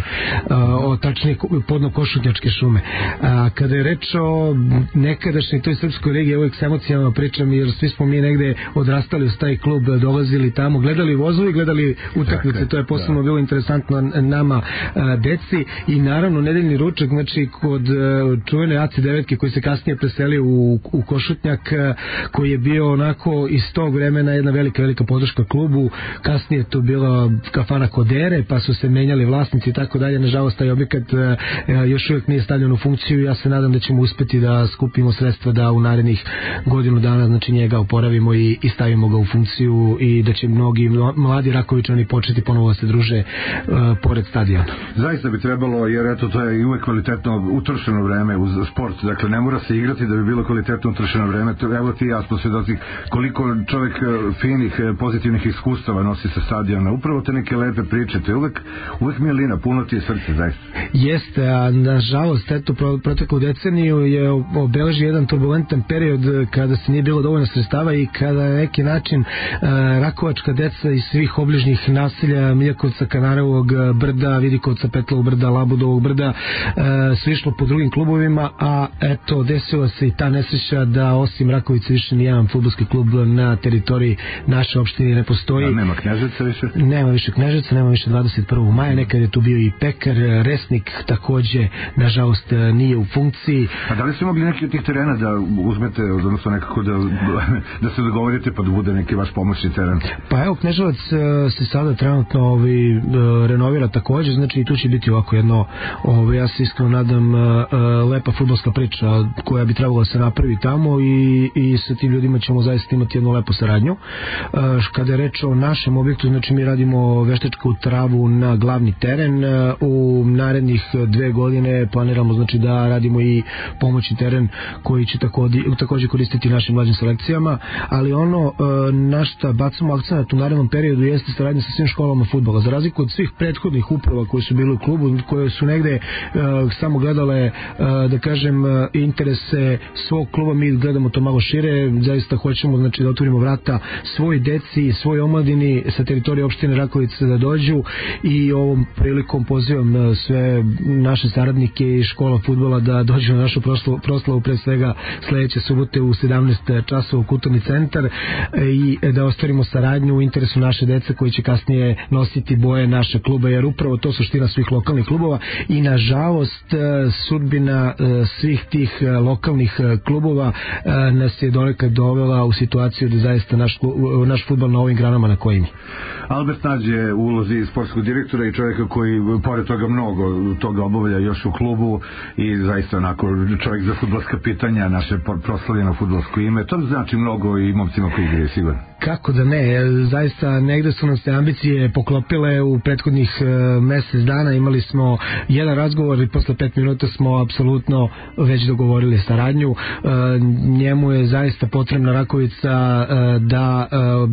[SPEAKER 11] tačnije podno-Košutnjačke šume. Kada je reč o nekadašnjoj toj srpskoj regiji, uvijek s emocijama pričam, jer svi smo mi negde odrastali uz taj klub, dolazili tamo, gledali vozovi, gledali utakmice, to je posebno bilo interesantno nama deci i naravno nedeljni ručak, znači kod čuvene AC9 koji se kasnije preselio u Košutnjak, koji je bio onako iz tog vremena jedna velika podrška klubu. Kasnije je to bila kafana Kodere, pa su se menjali vlasnici i tako dalje. Nažalost, taj objekat još uvijek nije stavljen u funkciju i ja se nadam da ćemo uspeti da skupimo sredstva da u narednih godinu dana, znači, njega oporavimo i stavimo ga u funkciju i da će mnogi mladi Rakovičani početi ponovo da se druže pored stadiona.
[SPEAKER 3] Zaista bi trebalo, jer eto, to je i uvek kvalitetno utrošeno vreme uz sport, dakle ne mora se igrati da bi bilo kvalitetno utrošeno vreme. Evo ti ja smo svedoci koliko čovjek finih, pozitivnih iskustava nosi sa stadiona, upravo te neke lepe priče, to je uvek milina, puno ti je srce, zaista.
[SPEAKER 11] Jeste, a nažalost, eto, proteklu deceniju je obeležio jedan turbulentan period kada se nije bilo dovoljno sredstava i kada na neki način rakovačka deca iz svih obližnjih naselja, Miljakovca, Kanarovog brda, Vidikovca, Petlovog brda, Labudovog brda, su išlo po drugim klubovima, a eto, desila se i ta nesreća da osim Rakovice više nijedan fudbalski klub na teritoriji naše opštine ne postoji.
[SPEAKER 3] Da, nema Kneževca više?
[SPEAKER 11] Nema više Kneževca, nema više 21. maja, nekad je tu bio i Pekar, Resnik takođe, nažalost, nije u funkciji.
[SPEAKER 3] A da li ste mogli neki od tih terena da uzmete, odnosno nekako da se dogovorite pa da bude neki vaš pomoćni teren?
[SPEAKER 11] Pa evo, Kneževac se sada trenutno renovira takođe, znači i tu će biti ovako jedno, ja se iskreno nadam, lepa fudbalska priča koja bi trebala se napravi tamo i sa tim ljudima ćemo zaista imati jednu lepu saradnju. Kada je reč o našem objektu, znači mi radimo veštačku travu na glavni teren, u narednih 2 godine planiramo znači da radimo i pomoćni teren koji će takođe koristiti našim mlađim selekcijama, ali ono na šta bacamo akcenat u narednom periodu jeste saradnja sa svim školama fudbala. Za razliku od svih prethodnih uprava koji su bili u klubu, koje su negde samo gledale da kažem interese svog kluba, mi gledamo to malo šire, zaista hoćemo znači da otvorimo vrata svoj deci, svoj omladini sa teritorije opštine Rakovica da dođu i ovom prilikom pozivam sve naše saradnike i škola fudbala da dođu na našu proslavu pre svega sledeće subote u 17 časova u Kulturni centar i da ostvarimo saradnju u interesu naše dece koji će kasnije nositi boje naše kluba, jer upravo to suština svih lokalnih klubova i nažalost sudbina svih tih lokalnih klubova nas je donekad dovela u situaciju da zaista naš fudbal na ovim granama na kojim.
[SPEAKER 3] Albert Nađ je u ulozi sportskog direktora i čovjeka koji pored toga mnogo toga obavlja još u klubu i zaista onako čovjek za fudbalska pitanja, naše proslavljeno fudbalsko ime, to znači mnogo i momcima koji igraju sigurno.
[SPEAKER 11] Kako da ne, zaista negde su nam se ambicije poklopile u prethodnih mesec dana, imali smo jedan razgovor i posle 5 minuta smo apsolutno već dogovorili saradnju. Njemu je zaista potrebna Rakovica da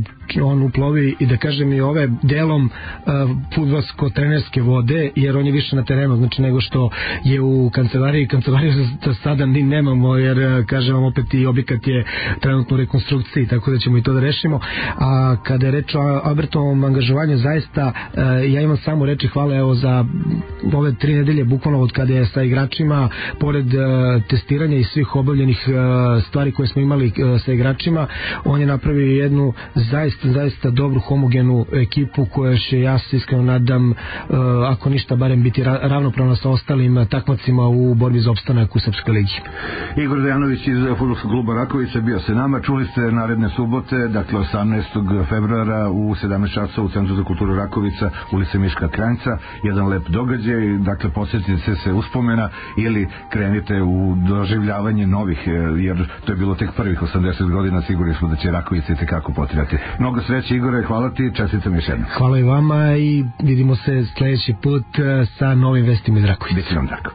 [SPEAKER 11] on uplovi i da kažem i ove delom fudbalsko-trenerske vode, jer on je više na terenu znači nego što je u kancelariji za sada ni nemamo, jer kažem vam opet i objekat je trenutno u rekonstrukciji, tako da ćemo i to da rešimo. A kada je reč o Albertovom angažovanju, zaista ja imam samo reči hvale evo za ove 3 nedelje bukvalno od kada je sa igračima, pored testiranja i svih obavljenih stvari koje smo imali sa igračima, on je napravio jednu zaista dobru homogenu ekipu koja će, ja se iskreno nadam, ako ništa barem biti ravnopravno sa ostalim takmacima u borbi za opstanak u Srpskoj ligi.
[SPEAKER 3] Igor Dejanović iz fudbalskog kluba Rakovica bio se nama, čuli ste naredne subote, dakle 18. februara u 17 časova u Centru za kulturu Rakovica, ulica Miška Kranjca, jedan lep događaj, dakle posjetite se uspomena ili krenite u doživljavanje novih, jer to je bilo tek prvih 80 godina, sigurni smo da će Rakovica i tekako potirati. Mnogo sreće Igore, hvala ti, čestitam još jednom.
[SPEAKER 11] Hvala i vama i vidimo se sledeći put sa novim vestima iz Rakovice.
[SPEAKER 3] Biće vam drago.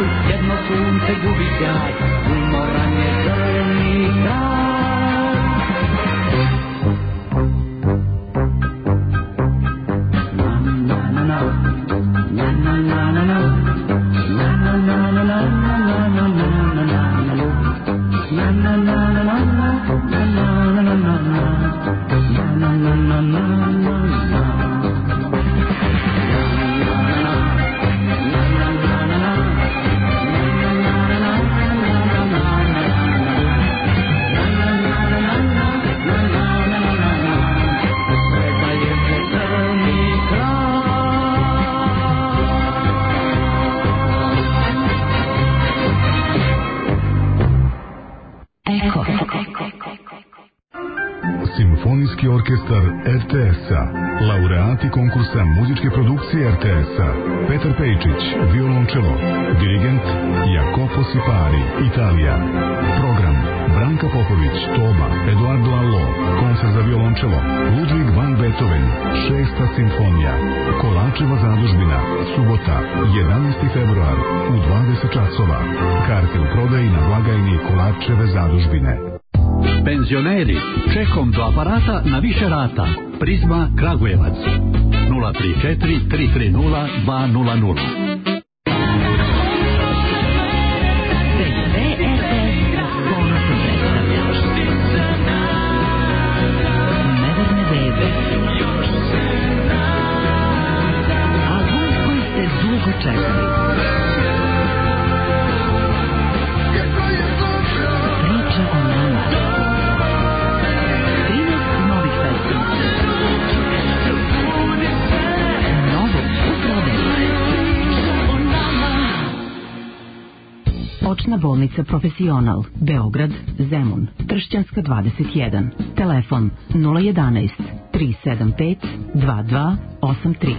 [SPEAKER 4] moj, jedno sunce gubi sjaj, umoran je crni kraj. Na na na na na na na na na na na na na na
[SPEAKER 12] Simfonijski orkestar RTS-a, laureati konkursa muzičke produkcije RTS-a, Petar Pejčić, violončelo, dirigent Jacopo Sipari, Italija. Program Branka Popović, Toba, Eduardo Allo, koncert za violončelo, Ludwig van Beethoven, 6. simfonija, Kolačeva zadužbina, subota, 11. februar, u 20 časova. Karte u prodaji na blagajni Kolačeve zadužbine.
[SPEAKER 13] Penzioneri, čekom do aparata na više rata. Prizma Kragujevac 034 330 200.
[SPEAKER 2] Neverne bebe. Album koji ste dugo čekali. Priča o nama. 13 novih pesama. Novo u prodaju. Očna bolnica Profesional, Beograd, Zemun, Tršćanska 21. Telefon 011 375 2283.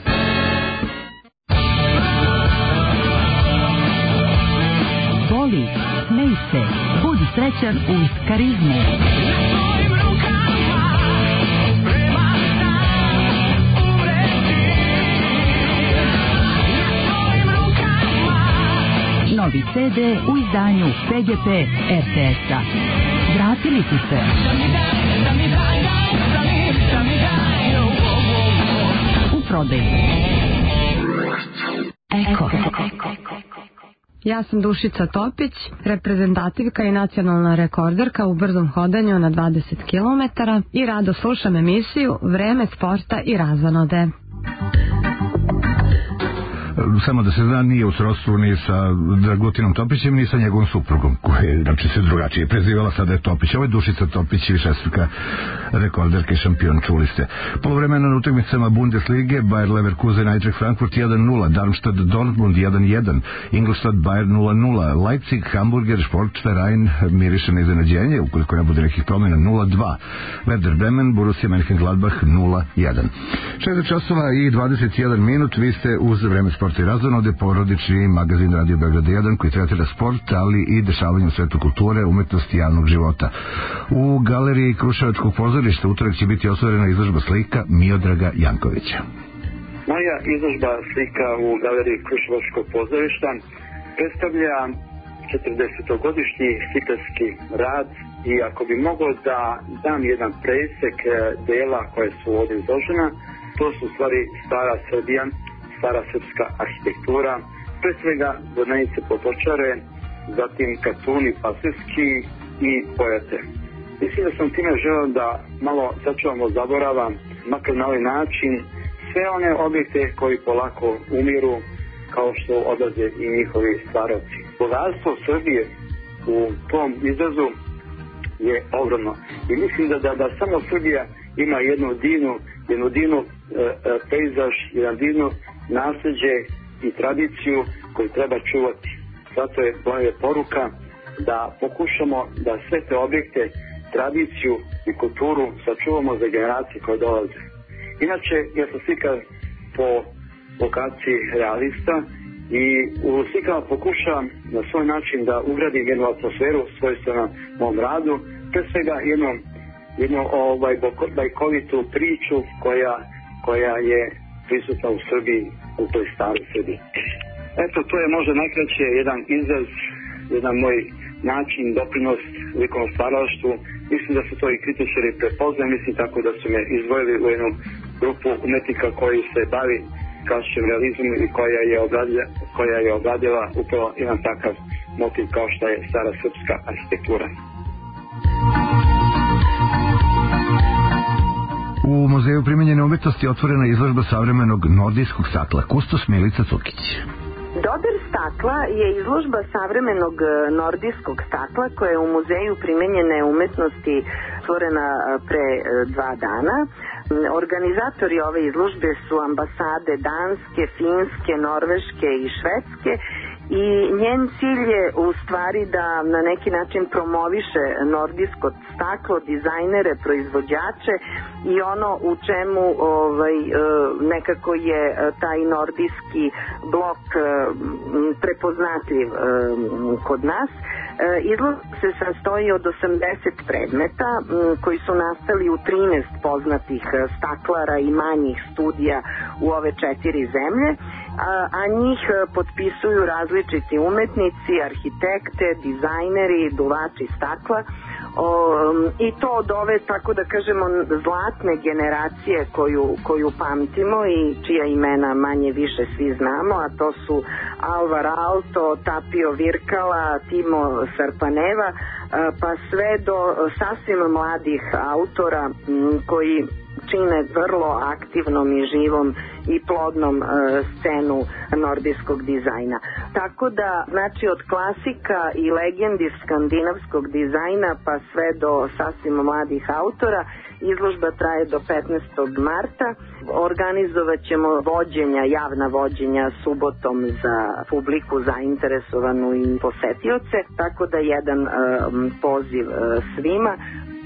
[SPEAKER 2] Voli, smej se, budi srećan uz Karizmu. Novi CD u izdanju PGP RTS-a. Vratili su se. U prodaju. Eko.
[SPEAKER 14] Ja sam Dušica Topić, reprezentativka i nacionalna rekorderka u brzom hodanju na 20 km i rado slušam emisiju Vreme sporta i razonode.
[SPEAKER 3] Samo da se zna, nije u srodstvu ni sa Dragutinom Topićem, ni sa njegovom suprugom, koja je, znači, se drugačije prezivala, sada je Topić. Ovo je Dušica Topić, višestruka rekorderka i šampion, čuli ste. Polovremeno na utakmicama Bundeslige, Bayer Leverkusen, Eintracht Frankfurt 1-0, Darmstadt Dortmund 1-1, Ingolstadt Bayer 0-0, Leipzig, Hamburger, Sportverein, miriše na iznenađenje, ukoliko ne bude nekih promjena, 0-2, Werder Bremen, Borussia Mönchengladbach 0-1. 6 časova i 21 minut, vi ste uz Vreme sporta i razonode, porodični magazin Radio Beograd 1 koji tretira sport, ali i dešavanje u svetu kulture, umetnosti i javnog života. U galeriji Kruševačkog pozorišta utorak će biti otvorena izložba slika Miodraga Jankovića.
[SPEAKER 15] Moja izložba slika u galeriji Kruševačkog pozorišta predstavlja 40-godišnji slikarski rad i ako bi mogao da dam jedan presek dela koje su ovdje izložena, to su u stvari stara Srbija, stara srpska arhitektura, pre svega Vodnenice Potočare, zatim Katuni Pasivski i Pojate. Mislim da sam time želeo da malo sačuvamo zaborava, makar na ovaj način, sve one objekte koji polako umiru, kao što odlaze i njihovi staraci. Bogatstvo Srbije u tom izrazu je ogromno. I mislim da samo Srbija ima jednu divnu pejzaž, jedan divnu nasljeđe i tradiciju koju treba čuvati. Zato je moja poruka da pokušamo da sve te objekte, tradiciju i kulturu sačuvamo za generacije koje dolaze. Inače, ja sam slikar po vokaciji realista i u slikama pokušavam na svoj način da ugradim jednu atmosferu svojstveno mom radu, pre svega jednu bajkovitu priču koja je prisutna u Srbiji, u toj staroj Srbiji. Eto, to je možda najkraće jedan izraz, jedan moj način, doprinos likovnom stvaralaštvu. Mislim da su to i kritičari prepoznali, mislim tako da su me izdvojili u jednu grupu umetnika koji se bavi klasičnim realizmom i koja je obradila upravo jedan takav motiv kao što je stara srpska arhitektura.
[SPEAKER 3] U Muzeju primenjene umetnosti otvorena izložba savremenog nordijskog stakla. Kustos Milica Cukić.
[SPEAKER 16] Dodir stakla je izložba savremenog nordijskog stakla koja je u Muzeju primenjene umetnosti stvorena pre 2 dana. Organizatori ove izložbe su ambasade Danske, Finske, Norveške i Švedske i njen cilj je u stvari da na neki način promoviše nordijsko staklo, dizajnere, proizvođače i ono u čemu nekako je taj nordijski blok prepoznatljiv kod nas. Izložba se sastoji od 80 predmeta koji su nastali u 13 poznatih staklara i manjih studija u ove 4 zemlje, a njih potpisuju različiti umetnici, arhitekte, dizajneri, duvači stakla i to od ove, tako da kažemo, zlatne generacije koju pamtimo i čija imena manje više svi znamo, a to su Alvar Aalto, Tapio Virkala, Timo Sarpaneva, pa sve do sasvim mladih autora koji čine vrlo aktivnom i živom i plodnom scenu nordijskog dizajna. Tako da, znači, od klasika i legendi skandinavskog dizajna pa sve do sasvim mladih autora, izložba traje do 15. marta. Organizovat ćemo javna vođenja subotom za publiku zainteresovanu i posetioce, tako da jedan poziv svima.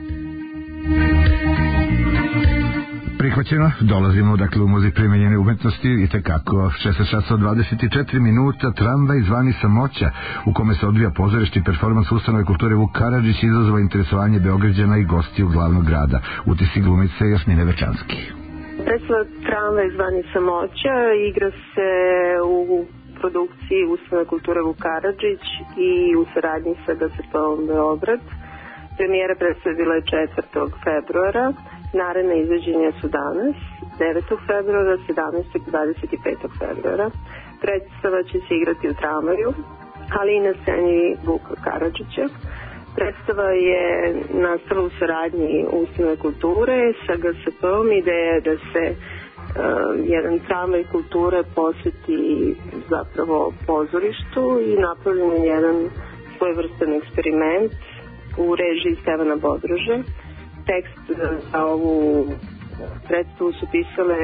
[SPEAKER 3] Prihvaćeno, dolazimo dakle u Muzej primenjene umetnosti i tekako 16 časova 24 minuta, tramvaj zvani Samoća u kome se odvija pozorišti performans ustanove kulture Vuk Karadžić izazova interesovanje Beograđana i gostiju glavnog grada. Utisci glumice Jasmine Večanski.
[SPEAKER 17] Predstava Tramvaj zvani Samoća igra se u produkciji ustanove kulture Vuk Karadžić i u saradnji sa GSP-om Beograd. Premijera predstave bila je 4. februara. Naredne izvođenja su danas, 9. februara, 17. i 25. februara. Predstava će se igrati u tramvaju, ali i na sceni Vuka Karadžića. Predstava je nastala u saradnji ustanove kulture sa GSP-om. Ideja je da se jedan tramvaj kulture posveti zapravo pozorištu i napravljen je jedan svojevrstan eksperiment u režiji Stevana Bodrože. Tekst za ovu predstavu su pisale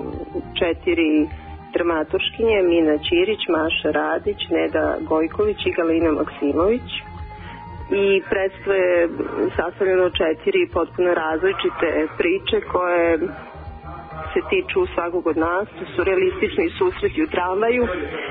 [SPEAKER 17] 4 dramaturškinje, Mina Ćirić, Maša Radić, Neda Gojković i Galina Maksimović. I predstava je sastavljeno 4 potpuno različite priče koje se tiču svakog od nas. To su realistični susreti u tramvaju.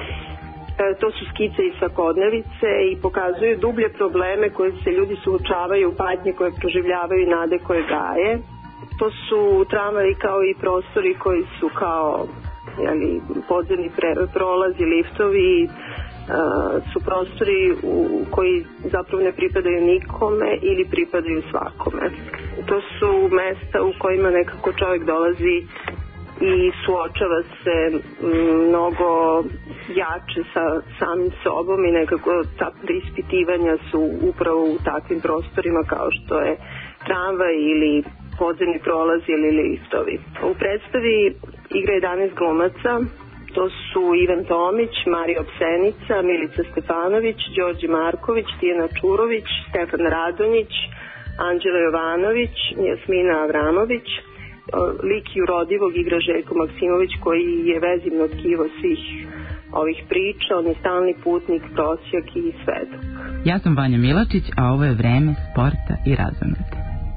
[SPEAKER 17] To su skice i svakodnevice i pokazuju dublje probleme koje se ljudi suočavaju, patnje koje proživljavaju i nade koje gaje. To su tramvaji kao i prostori koji su kao podzemni prolazi, liftovi, su prostori koji zapravo ne pripadaju nikome ili pripadaju svakome. To su mesta u kojima nekako čovjek dolazi i suočava se mnogo jače sa samim sobom i nekako ta preispitivanja su upravo u takvim prostorima kao što je tramvaj ili podzemni prolazi ili liftovi. U predstavi igra 11 glumaca. To su Ivan Tomić, Mario Psenica, Milica Stefanović, Đorđe Marković, Tijana Čurović, Stefan Radonjić, Anđela Jovanović, Jasmina Avramović. Lik Jurodivog igra Željko Maksimović koji je vezivno tkivo svih ovih priča. On je stalni putnik, prosjak i svedok.
[SPEAKER 18] Ja sam Vanja Milačić, a ovo je vreme sporta i razonete.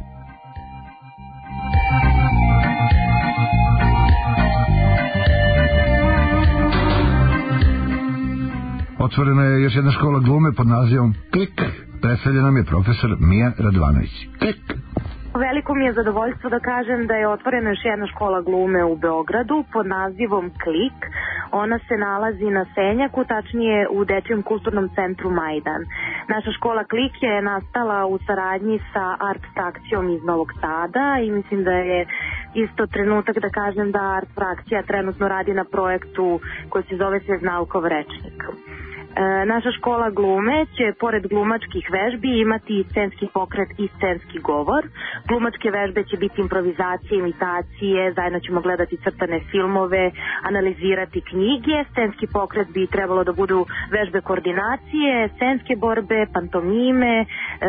[SPEAKER 3] Otvorena je još jedna škola glume pod nazivom Klik. Predstavlja nam je profesor Mija Radovanović. Klik.
[SPEAKER 19] Veliko mi je zadovoljstvo da kažem da je otvorena još jedna škola glume u Beogradu pod nazivom Klik.
[SPEAKER 9] Ona se nalazi na Senjaku, tačnije u Dečijem kulturnom centru Majdan. Naša škola Klik je nastala u saradnji sa Art frakcijom iz Novog Sada i mislim da je isto trenutak da kažem da Art frakcija trenutno radi na projektu koji se zove Sveznaukov rečnik. Naša škola glume će pored glumačkih vežbi imati i scenski pokret i scenski govor. Glumačke vežbe će biti improvizacije, imitacije, zajedno ćemo gledati crtane filmove, analizirati knjige. Scenski pokret bi trebalo da budu vežbe koordinacije, scenske borbe, pantomime,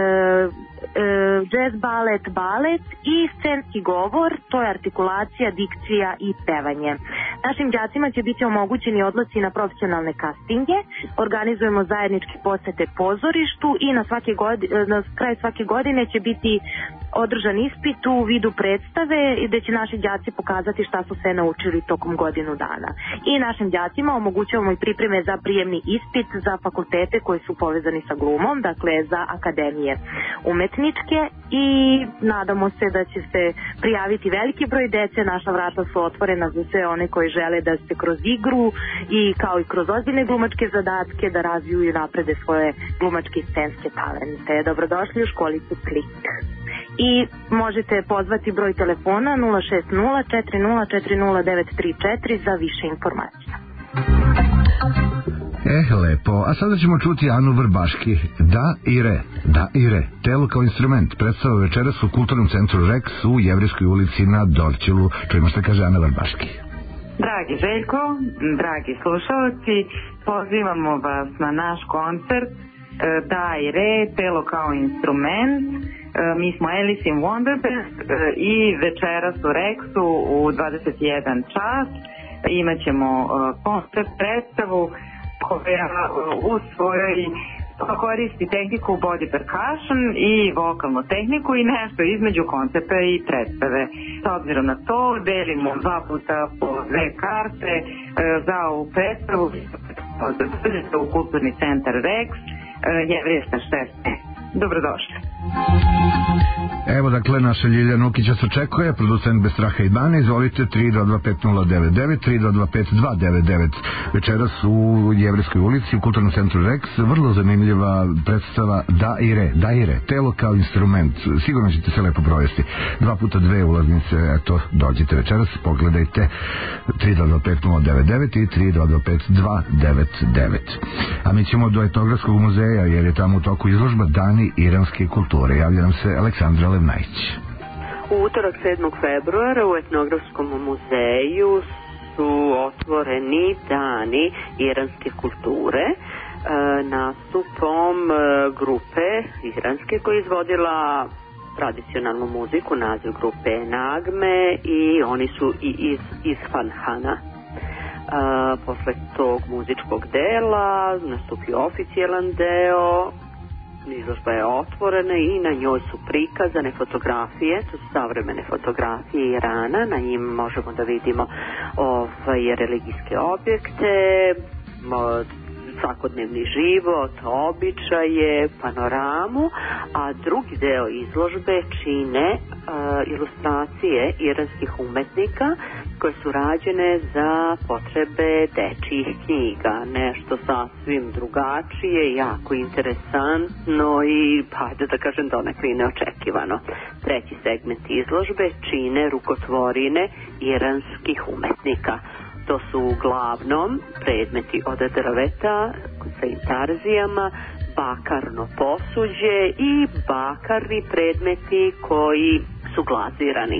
[SPEAKER 9] jazz balet i scenski govor, to je artikulacija, dikcija i pevanje. Našim đacima će biti omogućeni odlasci na profesionalne castinge, organizujemo zajedničke posete pozorištu i na kraju svake godine će biti održan ispit u vidu predstave gde će naši đaci pokazati šta su sve naučili tokom godinu dana. I našim đacima omogućavamo i pripreme za prijemni ispit za fakultete koji su povezani sa glumom, dakle za akademije umetničke, i nadamo se da će se prijaviti veliki broj dece. Naša vrata su otvorena za sve one koji žele da se kroz igru i kao i kroz ozbiljne glumačke zadatke da razviju i naprede svoje glumačke i scenske talente. Dobrodošli u školicu Klik. I možete pozvati broj telefona 060-4040-934 za više informacija.
[SPEAKER 3] Lepo. A sada ćemo čuti Anu Vrbaški. Da i re, da i re. Telo kao instrument. Predstava večeras u Kulturnom centru Rex u Jevrejskoj ulici na Dorćolu. Čujemo šta kaže Ana Vrbaški.
[SPEAKER 19] Dragi Željko, dragi slušalci, pozivamo vas na naš koncert Da i re, telo kao instrument. Mi smo Alice in Wonderland i večeras u Rexu u 21 čas imaćemo koncert predstavu koja u svojoj koristi tehniku body percussion i vokalnu tehniku i nešto između koncerta i predstave. S obzirom na to delimo 2 puta po 2 karte za ovu predstavu u Kulturni centar Rex, Jevrejska 16. Dobrodošli.
[SPEAKER 3] Evo dakle naša Ljiljana Ukića se očekuje, producent Bez straha i bane. Izvolite 3225099 3225299. Večeras u Jevrejskoj ulici u Kulturnom centru Rex vrlo zanimljiva predstava Da i re, da i re, telo kao instrument. Sigurno ćete se lepo provesti. 2 puta 2 ulaznice, eto, dođite večeras, pogledajte 3225099 i 3225299. A mi ćemo do Etnografskog muzeja jer je tamo u toku izložba Dani iranske kulture. Javlja nam se Aleksandra Levnajić.
[SPEAKER 20] U utorak 7. februara u Etnografskom muzeju su otvoreni Dani iranske kulture nastupom grupe iranske koja je izvodila tradicionalnu muziku, naziv grupe Nagme, i oni su i iz Isfanhana. Posle tog muzičkog dela nastupio oficijalan deo. Izložba je otvorena i na njoj su prikazane fotografije, to su savremene fotografije Irana, na njim možemo da vidimo religijske objekte, svakodnevni život, običaje, panoramu, a drugi deo izložbe čine ilustracije iranskih umetnika koje su rađene za potrebe dečijih knjiga. Nešto sasvim drugačije, jako interesantno i, hajde da kažem, donekle i neočekivano. Treći segment izložbe čine rukotvorine iranskih umetnika. To su uglavnom predmeti od drveta sa intarzijama, bakarno posuđe i bakarni predmeti koji su glazirani.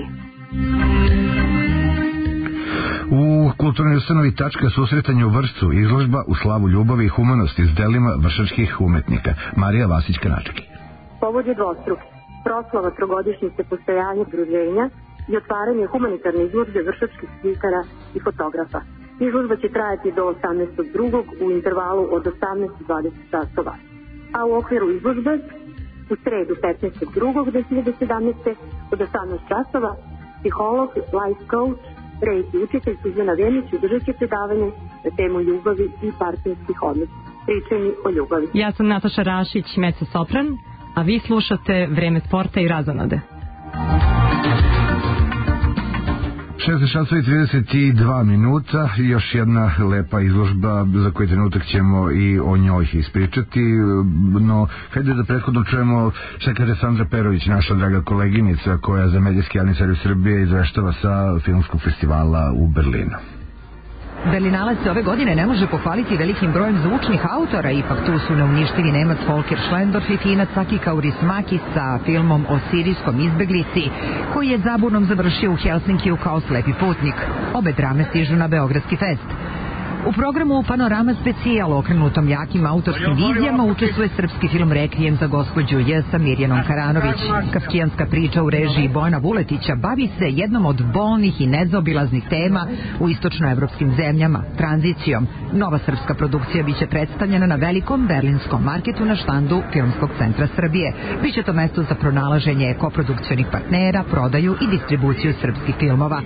[SPEAKER 3] U kulturnoj ustanovi Tačka susretanja u Vršcu izložba u slavu ljubavi i humanosti s delima vršačkih umetnika. Marija Vasić-Kanački.
[SPEAKER 21] Povod je dvostruk. Proslava trogodišnjice postojanja udruženja i otvaranje humanitarne izložbe vršačkih slikara i fotografa. Izložba će trajati do 18.2. u intervalu od 18 do 20 časova. A u okviru izložbe u sredu 15.2.2017. od 18 časova psiholog, life coach, reiki učitelj Suzana Venić održat će predavanje na temu ljubavi i partnerskih odnosa. Pričanje o ljubavi.
[SPEAKER 2] Ja sam Nataša Rašić, mezzo sopran, a vi slušate Vreme sporta i razonode.
[SPEAKER 3] 6:32 minuta i još jedna lepa izložba za koji trenutak ćemo i o njoj ispričati, no hajde da prethodno čujemo šta kaže Sandra Perović, naša draga koleginica koja za medijski javni servis Srbije izveštava sa filmskog festivala u Berlinu.
[SPEAKER 2] Berlinalac se ove godine ne može pohvaliti velikim brojem zvučnih autora, ipak tu su neuništivi Nemac Volker Schlendorf i Finac Aki Kaurismäki sa filmom o sirijskom izbeglici, koji je zabunom završio u Helsinkiju kao slepi putnik. Obe drame stižu na Beogradski fest. U programu Panorama specijal okrenutom jakim autorskim vizijama učestvuje srpski film Rekvijem za gospođu J sa Mirjanom Karanović. Kafkijanska priča u režiji Bojana Vuletića bavi se jednom od bolnih i nezaobilaznih tema u istočnoevropskim zemljama, tranzicijom. Nova srpska produkcija biće predstavljena na velikom berlinskom marketu na štandu Filmskog centra Srbije. Biće to mesto za pronalaženje koprodukcionih partnera, prodaju i distribuciju srpskih filmova.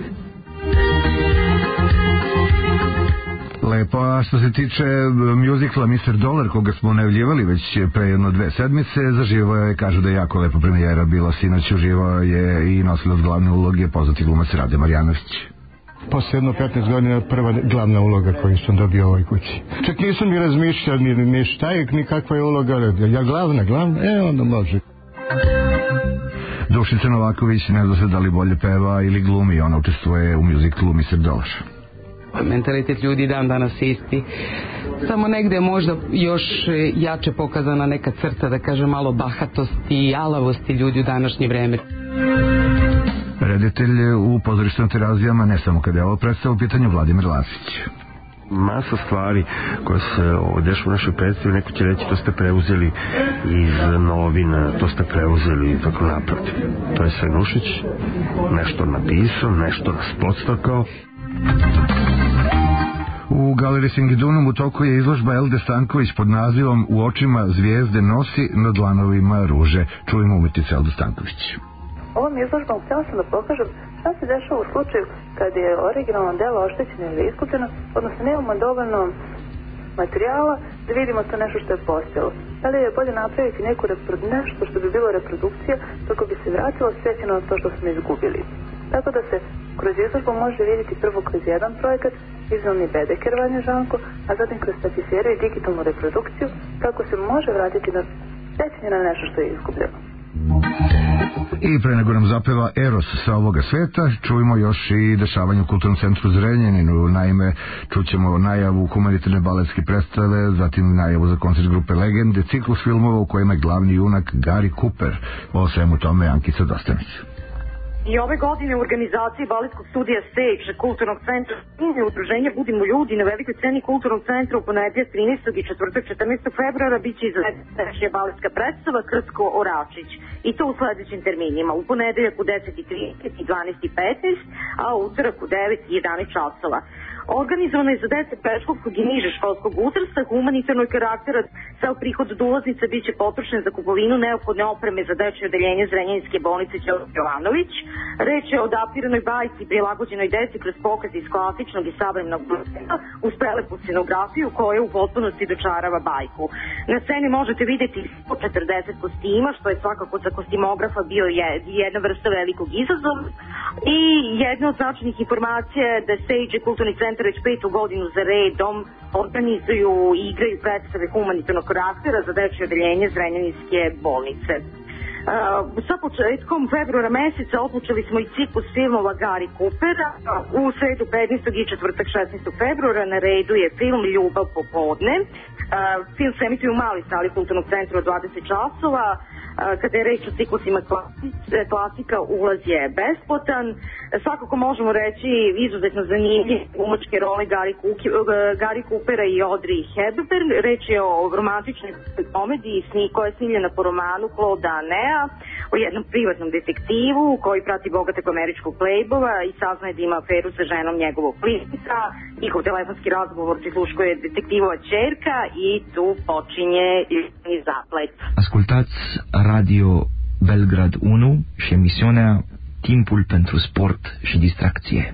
[SPEAKER 3] Lepo, a što se tiče mjuzikla Mr. Dollar, koga smo najavljivali već pre 1-2 sedmice, zaživao je, kažu da je jako lepa premijera bila sinoć, uživao je i nosilac glavne uloge, poznati glumac Rade Marjanović.
[SPEAKER 1] Posle jedno 15 godina prva glavna uloga koju sam dobio u ovoj kući. Čak nisam ni razmišljao ni šta je, ni kakva je uloga, ja glavna, onda može.
[SPEAKER 3] Dušica Novaković, ne zna se da li bolje peva ili glumi, ona učestvuje u mjuziklu Mr. Dollar.
[SPEAKER 22] Mentalitet ljudi dan danas isti, samo negde možda još jače pokazana neka crta, da kažem malo bahatosti i alavosti ljudi u današnje vreme.
[SPEAKER 3] Reditelj u pozorištu na Terazijama, ne samo kada je ovo predstava u pitanju, Vladimir Lasić.
[SPEAKER 23] Masa stvari koje se dešava u našoj predstavi, neko će reći to ste preuzeli iz novina, to ste preuzeli tako naprotiv. To je sve Nušić, nešto napisao, nešto nas podstakao.
[SPEAKER 3] U Galeriji Singidunum u toku je izložba Elde Stanković pod nazivom U očima zvijezde nosi, na dlanovima ruže. Čujemo umetnicu Eldu Stanković.
[SPEAKER 24] Ovom izložbom htjela sam da pokažem šta se dešava u slučaju kad je originalno delo oštećeno ili iskupljeno, odnosno nemamo dovoljno materijala da vidimo to nešto što je postojalo. Da li je bolje napraviti nešto što bi bilo reprodukcija kako bi se vratilo sjećano na to što smo izgubili. Tako da se kroz izložbu može vidjeti prvo kroz jedan projekat, vizualni Bedeker Vanja Žanko, a zatim kroz tapisiraju i digitalnu reprodukciju, kako se može vratiti na sjećanje na nešto što je izgubljeno.
[SPEAKER 3] I pre nego nam zapeva Eros sa ovoga sveta, čujemo još i dešavanje u Kulturnom centru Zrenjaninu. Naime, čućemo najavu humanitarne baletske predstave, zatim najavu za koncert grupe Legende, ciklus filmova u kojima je glavni junak Gary Cooper. O svemu tome Ankica Dostanić.
[SPEAKER 25] I ove godine u organizaciji baletskog studija Stage Kulturnog centra i udruženja Budimo ljudi na velikoj sceni Kulturnog centra u ponedjeljak 13. i četvrtak 14. februara biće izvedena baletska predstava Krtko Oračić. I to u sledećim terminima. U ponedeljak u 10:30 i 12:15, a u utorak u 9 i 11 časova. Organizovano je za deca predškolskog i niže školskog uzrasta, humanitarnog karaktera. Sav prihod od ulaznica biće potrošen za kupovinu neophodne opreme za dečje odeljenje Zrenjaninske bolnice Ćola Jovanović. Reč je o adaptiranoj bajci prilagođenoj deci kroz pokaz iz klasičnog i savremenog glumstva uz prelepu scenografiju koja u potpunosti dočarava bajku. Na sceni možete vidjeti 140 kostima, što je svakako za kostimografa bio jedna vrsta velikog izazova. I jedna od značajnih informacija je da Stage Kulturni centar već 5. godinu za redom organizuju i igraju predstave humanitarnog karaktera za dečje odeljenje Zrenjaninske bolnice. Sa početkom februara meseca otpočeli smo i ciklus filmova Gary Coopera. U sredu 15. i četvrtak 16. februara na redu je film Ljubav popodne. Film se emituje u maloj sali Kulturnog centra od 20 časova. Kada je reč o ciklusima klasika, ulaz je besplatan. Svakako možemo reći izuzetno zanimljive glumačke role Gary Coopera i Audrey Hepburn. Reč je o romantičnoj komediji koja je snimljena po romanu Claude'a Annea o jednom privatnom detektivu koji prati bogatog američkog playboya i saznaje da ima aferu sa ženom njegovog prijatelja. Njihov telefonski razgovor prisluškuje detektivova ćerka i tu počinje i zaplet.
[SPEAKER 26] Ascultați Radio Belgrad 1 și emisiunea Timpul pentru sport și distracție.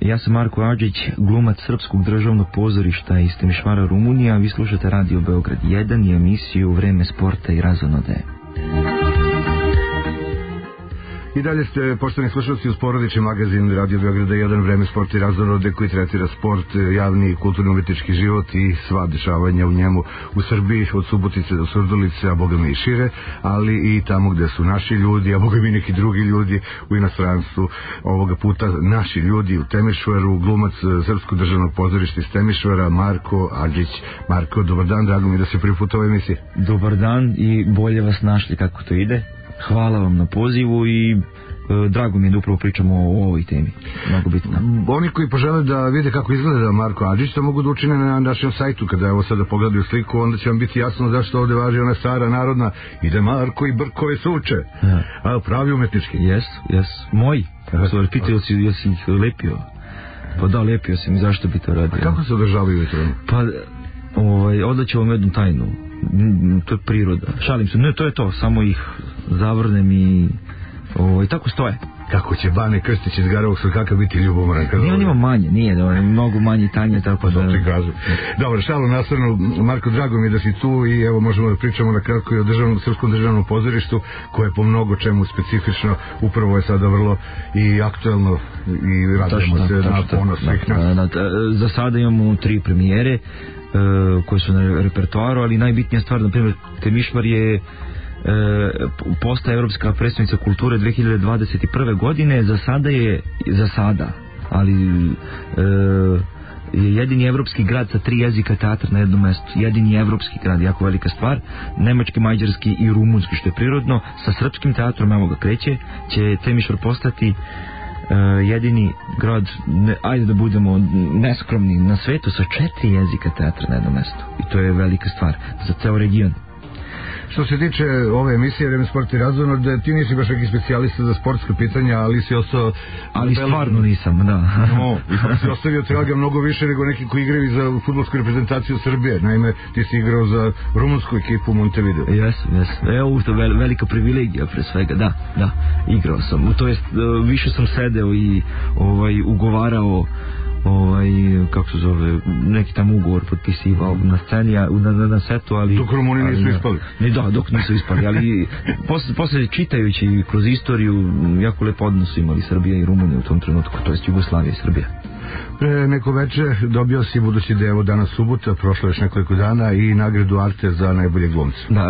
[SPEAKER 26] Ja sam Marko Adžić, glumac Srpskog državnog pozorišta iz Temišvara, Rumunija. Vi slušate Radio Beograd 1 i emisiju Vreme sporta i razonode.
[SPEAKER 3] I dalje ste, poštovani slušalci, uz porodični magazin Radio Beograda 1, Vreme sporta i razonode, koji tretira sport, javni i kulturno-umetnički život i sva dešavanja u njemu u Srbiji, od Subotice do Surdulice, a boga mi i šire, ali i tamo gde su naši ljudi, a boga mi neki drugi ljudi u inostranstvu. Ovoga puta naši ljudi u Temišvaru, glumac Srpskog državnog pozorišta iz Temišvara, Marko Adžić. Marko, dobar dan, drago mi da se prvi put u ovoj emisiji.
[SPEAKER 26] Dobar dan i bolje vas našli, kako to ide. Hvala vam na pozivu i drago mi je da upravo pričamo o ovoj temi. Mnogo bitno.
[SPEAKER 3] Oni koji požele da vide kako izgleda Marko Adžić, to mogu da učine na našem sajtu. Kada evo sada pogledaju sliku, onda će vam biti jasno zašto ovde važi ona stara narodna: ide Marko i brkove suče. A pravi umetnički.
[SPEAKER 26] Jes. Moji. Pitaju jesi ih lepio. Pa da, lepio sam i zašto bi to radio.
[SPEAKER 3] A kako se održavaju to?
[SPEAKER 26] Pa, odlaću vam jednu tajnu. To je priroda. Šalim se, ne, to je to, samo ih zavrnem i tako stoje.
[SPEAKER 3] Kako će Bane Krstić iz Garovog Svrkaka biti ljubomoran?
[SPEAKER 26] Nije on ima manje, nije, mnogo manje tanje, tako da...
[SPEAKER 3] Dobro, šalu na stranu. Marko, drago mi je da si tu i evo možemo da pričamo na kratko i o Srpskom državnom pozorištu, koje je po mnogo čemu specifično, upravo je sada vrlo i aktuelno i radimo se na ponos svih nas.
[SPEAKER 26] Za sada imamo 3 premijere koje su na repertoaru, ali najbitnija stvar, na primjer, Temišvar je postaje Evropska predstavnica kulture 2021. godine. Za sada, ali je jedini evropski grad sa 3 jezika teatr na jednom mestu. Jedini evropski grad, jako velika stvar. Nemački, mađarski i rumunski, što je prirodno. Sa srpskim teatrom, evo ga kreće, će Temišvar postati jedini grad, ajde da budemo neskromni, na svetu sa 4 jezika teatra na jednom mestu. I to je velika stvar za ceo region.
[SPEAKER 3] Što se tiče ove emisije Vreme sporta i razonode, ti nisi baš neki specijalista za sportska pitanja, ali si ostao...
[SPEAKER 26] Ali stvarno nisam, da.
[SPEAKER 3] No, si ostavio traga mnogo više nego neki koji igraju za fudbalsku reprezentaciju Srbije. Naime, ti si igrao za rumunsku ekipu Montevideo.
[SPEAKER 26] Jes. Evo, to je velika privilegija pre svega, da. Igrao sam. To jest, više sam sedeo i ugovarao kako se zove, neki tam ugovor potpisivao na sceni, na setu, ali...
[SPEAKER 3] Dok Rumuni nisu ispali.
[SPEAKER 26] Dok nisu ispali, ali posle čitajući kroz istoriju, jako lepo odnos imali Srbija i Rumunija u tom trenutku, to jest Jugoslavija i Srbija.
[SPEAKER 3] Pre neko veče dobio si, budući da je evo danas subota, prošlo još nekoliko dana, i nagradu Arte za najbolje glumce.
[SPEAKER 26] Da,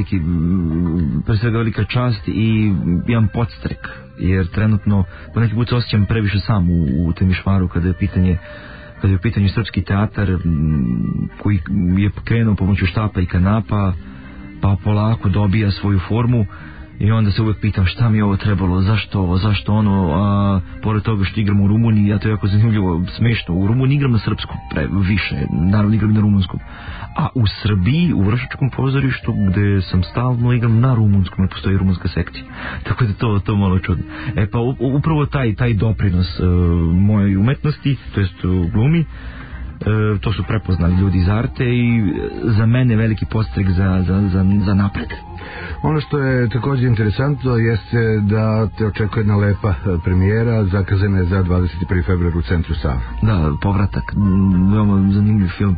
[SPEAKER 26] pre svega velika čast i jedan podstrek, jer trenutno po neki put se osjećam previše sam u Temišvaru kada je u pitanju srpski teatar koji je krenuo pomoću štapa i kanapa, pa polako dobija svoju formu. I onda se uvek pitam šta mi je ovo trebalo, zašto ono, a pored toga što igram u Rumuniji, ja to je jako zanimljivo, smešno, u Rumuniji igram na srpskom više, naravno igram na rumunskom, a u Srbiji, u Vršačkom pozorištu, gde sam stalno igram na rumunskom, ne postoji rumunska sekcija, tako da to malo čudno. Pa upravo taj doprinos mojoj umetnosti, to jest glumi, to su prepoznali ljudi iz Arte i za mene veliki podstrek za napred.
[SPEAKER 3] Ono što je također interesantno jeste da te očekuje jedna lepa premijera, zakazana je za 21. februar u centru Sava.
[SPEAKER 26] Da, povratak, veoma zanimljiv film.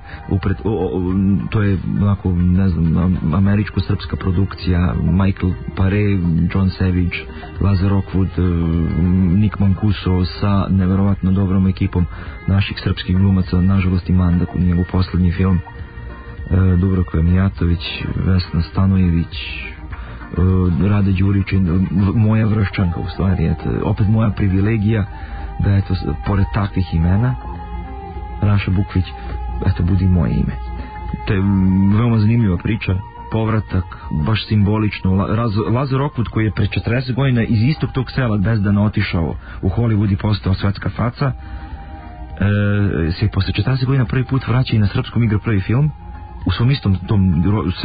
[SPEAKER 26] To je onako, ne znam, američko-srpska produkcija. Michael Paré, John Savage, Lazar Rockwood, Nick Mancuso sa neverovatno dobrom ekipom naših srpskih glumaca, nažalost i Mandak, njegov poslednji film. Dubravko Mijatović, Vesna Stanojević, Rade Đuričin, moja Vrščanka u stvari, opet moja privilegija da pored takvih imena Raša Bukvić budi moje ime. To je veoma zanimljiva priča, povratak, baš simbolično. Lazar Rockwood, koji je pre 40 godina iz istog tog sela bezdana otišao u Hollywood i postao svetska faca, se posle 40 godina prvi put vraća i na srpskom igra prvi film u svom istom tom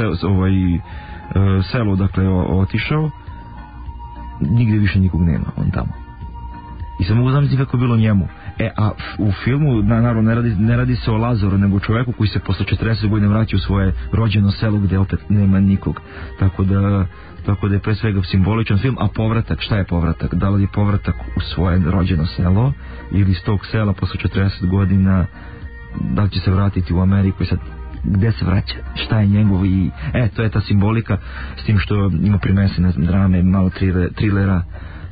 [SPEAKER 26] selu, dakle, otišao, nigde više nikog nema, on tamo. I sam mogu zamisliti kako je bilo njemu. A u filmu, naravno, ne radi se o Lazaru, nego o čoveku koji se posle 40 godina vraća u svoje rođeno selo gde opet nema nikog. Tako da je pre svega simboličan film. A povratak, šta je povratak? Da li je povratak u svoje rođeno selo ili iz tog sela posle 40 godina, da li će se vratiti u Ameriku i sad gde se vraća, šta je njegov i to je ta simbolika, s tim što ima primese, ne znam, drame, malo trilera,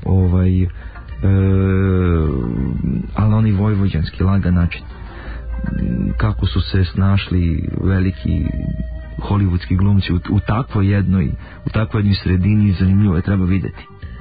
[SPEAKER 26] ali onaj vojvođanski lagan način kako su se snašli veliki hollywoodski glumci u takvoj jednoj sredini, zanimljivo je, treba videti.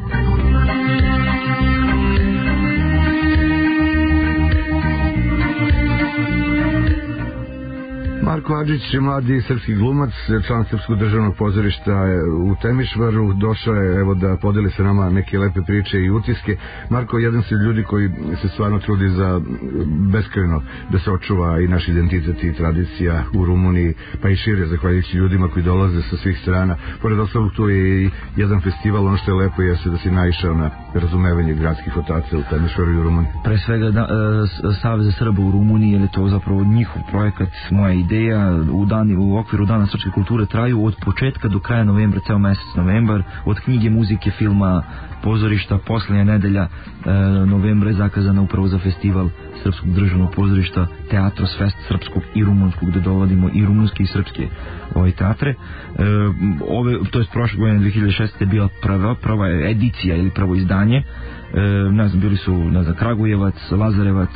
[SPEAKER 3] Marko Adžić je mladi srpski glumac, član Srpskog državnog pozorišta u Temišvaru. Došao je, evo, da podeli sa nama neke lepe priče i utiske. Marko je jedan se ljudi koji se stvarno trudi za beskrajno da se očuva i naš identitet i tradicija u Rumuniji, pa i šire, zahvaljujući ljudima koji dolaze sa svih strana. Pored ostalog, tu je i jedan festival. Ono što je lepo jeste da si naišao na razumevanje gradskih otaca u Temišvaru i u Rumuniji.
[SPEAKER 26] Pre svega Saveza Srba u Rumuniji, jer je to zapravo njihov projekat, moja ideja. U okviru Dana srpske kulture traju od početka do kraja novembra, ceo mesec novembar, od knjige, muzike, filma, pozorišta. Poslednja nedelja novembra je zakazana upravo za festival Srpskog državnog pozorišta, Teatros Fest srpskog i rumunskog, gde dovodimo i rumunske i srpske teatre. To je prošle godine 2006. je bila prva edicija ili prvo izdanje. Ne znam, bili su Kragujevac, Lazarevac,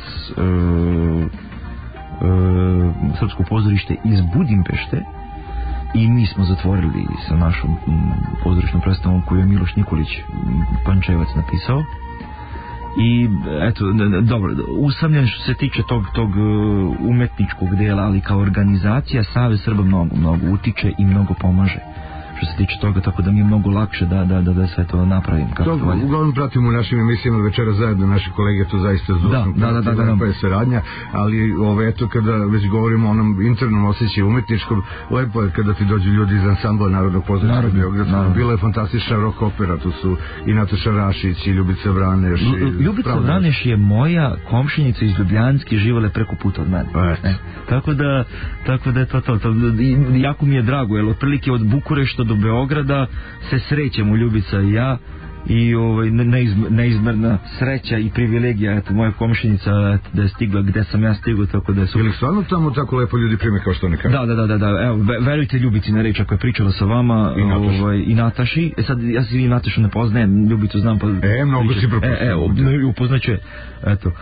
[SPEAKER 26] Srpsko pozorište iz Budimpešte, i mi smo zatvorili sa našom pozorišnom predstavom koju je Miloš Nikolić, Pančevac, napisao. I eto, dobro, usamljen što se tiče tog umetničkog dela, ali kao organizacija Savez Srba mnogo utiče i mnogo pomaže što se tiče toga, tako da mi je mnogo lakše da sve to napravim.
[SPEAKER 3] Uglavnom pratimo u našim emisijama večera zajedno naše kolege, to zaista zdušno lepa je saradnja, ali eto, kada već govorimo o onom internom osjećaju umetničkom, lepo je kada ti dođu ljudi iz ansambla Narodnog pozorišta Beograda. Bila je fantastična rock opera, tu su i Nataša Rašić i Ljubica Vraneš.
[SPEAKER 26] Ljubica Vraneš je moja komšinica iz Ljubljanske, živele preko puta od mene. Tako da je to. Jako mi je drago, jer otprilike od Bukurešta do Beograda se srećemo Ljubica i ja, i neizmerna sreća i privilegija, eto, moja komšinica da je stigla gde sam ja stigao, tako da je super.
[SPEAKER 3] Ili stvarno tamo tako lepo ljudi prime kao što ne kažu?
[SPEAKER 26] Da, evo, verujte Ljubici na reč, ako je pričala sa vama i Nataši. Sad, ja se i Natašu ne poznajem, Ljubicu znam, pa
[SPEAKER 3] mnogo si propustio.
[SPEAKER 26] Upoznaću je, eto,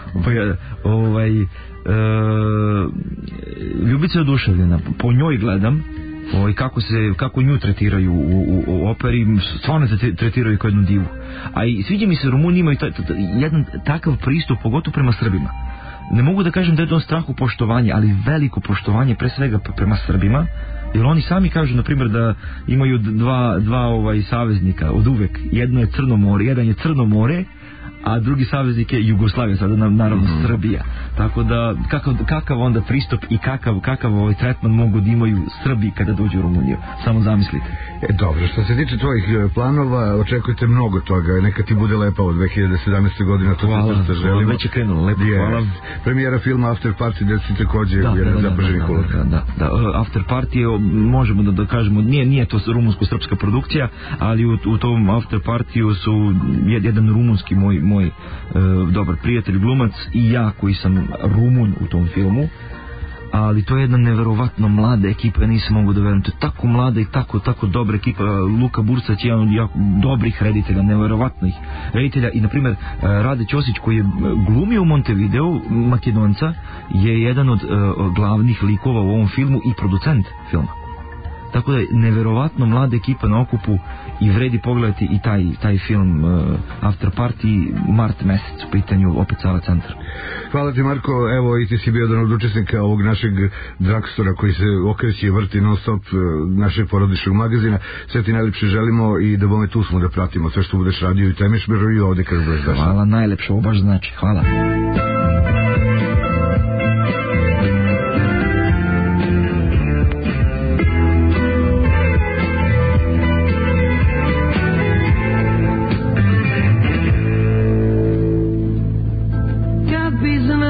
[SPEAKER 26] Ljubica je oduševljena, po njoj gledam kako nju tretiraju u operi, stvarno se tretiraju kao jednu divu. A i sviđa mi se, Rumuni imaju jedan takav pristup, pogotovo prema Srbima. Ne mogu da kažem da je to strahu poštovanje, ali veliko poštovanje pre svega prema Srbima, jer oni sami kažu, na primjer, da imaju dva saveznika od uvek. Jedan je Crno more, a drugi saveznik je Jugoslavija, sada naravno Srbija. Tako da, kakav onda pristup i kakav tretman mogu da imaju Srbi kada dođu u Rumuniju? Samo zamislite.
[SPEAKER 3] Dobro, što se tiče tvojih planova, očekujte mnogo toga. Neka ti bude lepa od 2017. godina, to se želimo.
[SPEAKER 26] Hvala, već je krenulo, lepo, hvala.
[SPEAKER 3] Premijera filma After Party, gde si također jedan zapaženih uloga.
[SPEAKER 26] Da, After Party, možemo da kažemo, nije to rumunsko-srpska produkcija, ali u tom After Partiju su jedan rumunski moj dobar prijatelj, glumac, i ja koji sam Rumun u tom filmu, ali to je jedna neverovatno mlada ekipa, ja nisam mogu da verujem, to je tako mlada i tako dobra ekipa. Luka Bursać je jedan od jako dobrih reditelja, neverovatnih reditelja, i na primjer Rade Ćosić, koji je glumio u Montevideo, Makedonca, je jedan od glavnih likova u ovom filmu i producent filma. Tako da je neverovatno mlada ekipa na okupu i vredi pogledati i taj film After Party, mart mesec, u pitanju opet Sava centar.
[SPEAKER 3] Hvala ti, Marko, evo i ti si bio jedan od učesnika ovog našeg dragstora koji se okreće i vrti non stop našeg porodičnog magazina. Sve ti najlepše želimo i da bome tu smo da pratimo sve što budeš radio i Temišvaru i ovde kad budeš došao.
[SPEAKER 26] Hvala, najlepše, ovo baš znači, hvala.
[SPEAKER 4] Reason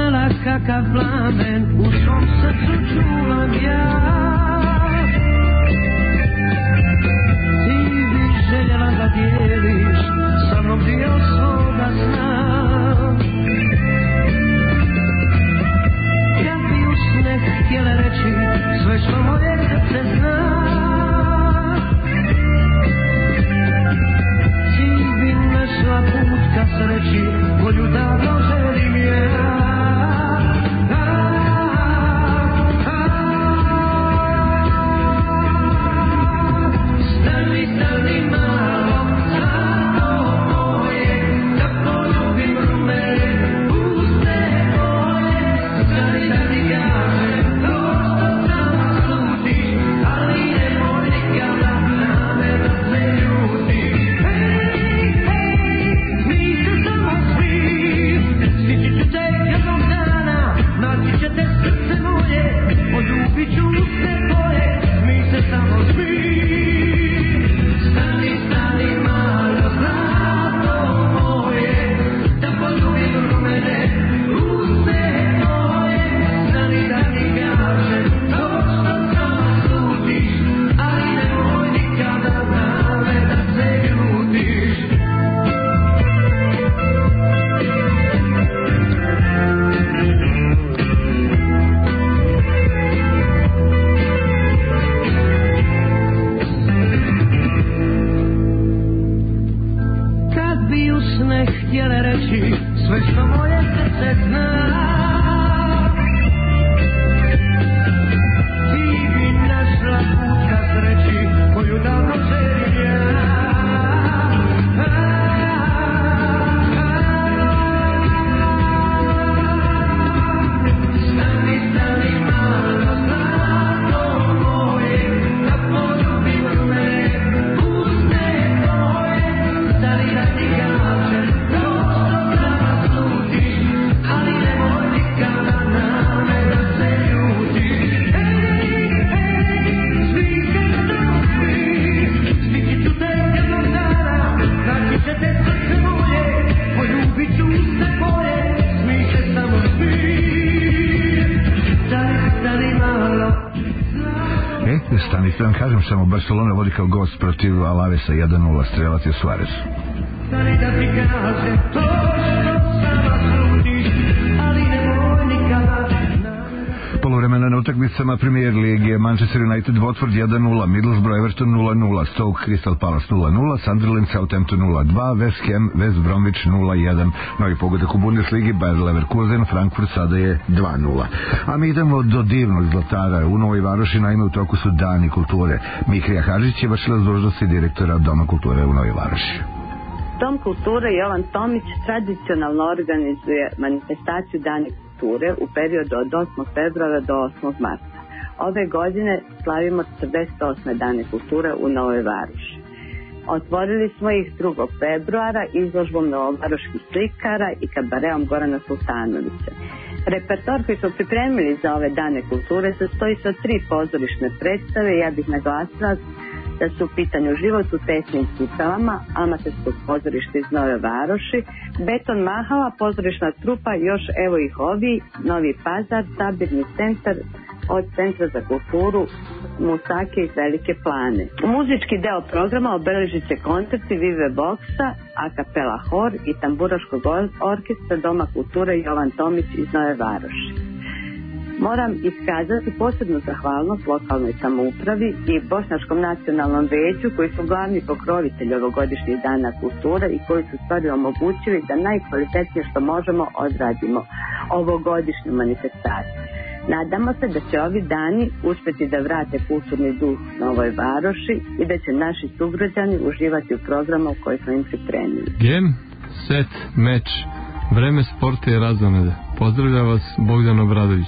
[SPEAKER 3] isto vam kažem samo, Barcelona vodi kao gost protiv Alavesa 1-0, strelac je Suarez.
[SPEAKER 4] Stani da ti kažem to što sama slutiš, ali nemoj nikad.
[SPEAKER 3] Poluvremena na utakmicama Premier Lige: Manchester United Watford 1-0, Middlesbrough Everton 0-0, Stoke Crystal Palace 0-0, Sunderland Southampton 0-2, West Ham West Bromwich 0-1. Novi pogodak u Bundesligi: Bayer Leverkusen Frankfurt sada je 2-0. A mi idemo do divnog zlatara. U Novoj Varoši naime u toku su Dani kulture. Mihrija Hadžić je vršila dužnosti direktora Doma kulture u Novoj Varoši.
[SPEAKER 5] Dom kulture Jovan Tomić tradicionalno organizuje manifestaciju Dani kulture u periodu od 8. februara do 8. marta. Ove godine slavimo 48. Dane kulture u Novoj Varoši. Otvorili smo ih 2. februara izložbom novovaroških slikara i kabareom Gorana Sultanovića. Repertoar koji smo pripremili za ove Dane kulture sastoji se od 3 pozorišne predstave. Ja bih naglasila da su u pitanju Život u tesnim cipelama amaterskog pozorišta iz Nove Varoši, Beton Mahala, pozorišna trupa Još evo ih ovi, Novi Pazar, sabirni centar od Centra za kulturu Musake iz Velike Plane. Muzički deo programa obeležit će koncerti Vive Boxa, a kapela Hor i tamburaškog orkestra Doma kulture Jovan Tomić iz Nove Varoši. Moram iskazati posebnu zahvalnost lokalnoj samoupravi i Bošnjačkom nacionalnom veću koji su glavni pokrovitelji ovogodišnjih Dana kulture i koji su stvari omogućili da najkvalitetnije što možemo odradimo ovogodišnju manifestaciju. Nadamo se da će ovi dani uspjeti da vrate kulturni duh Novoj Varoši i da će naši sugrađani uživati u programu koji smo im pripremili.
[SPEAKER 6] Game, set, meč. Vreme sporta i razonede. Pozdravlja vas Bogdan Obradović.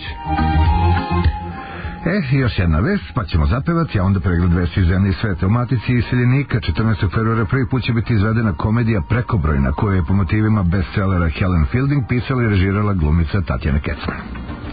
[SPEAKER 3] Još jedna vest, pa ćemo zapevati, a onda pregled vesti iz zemlje i sveta. U Matici iseljenika 14. februara prvi put će biti izvedena komedija Prekobrojna, koja je po motivima bestsellera Helen Fielding pisala i režirala glumica Tatjana Kecman.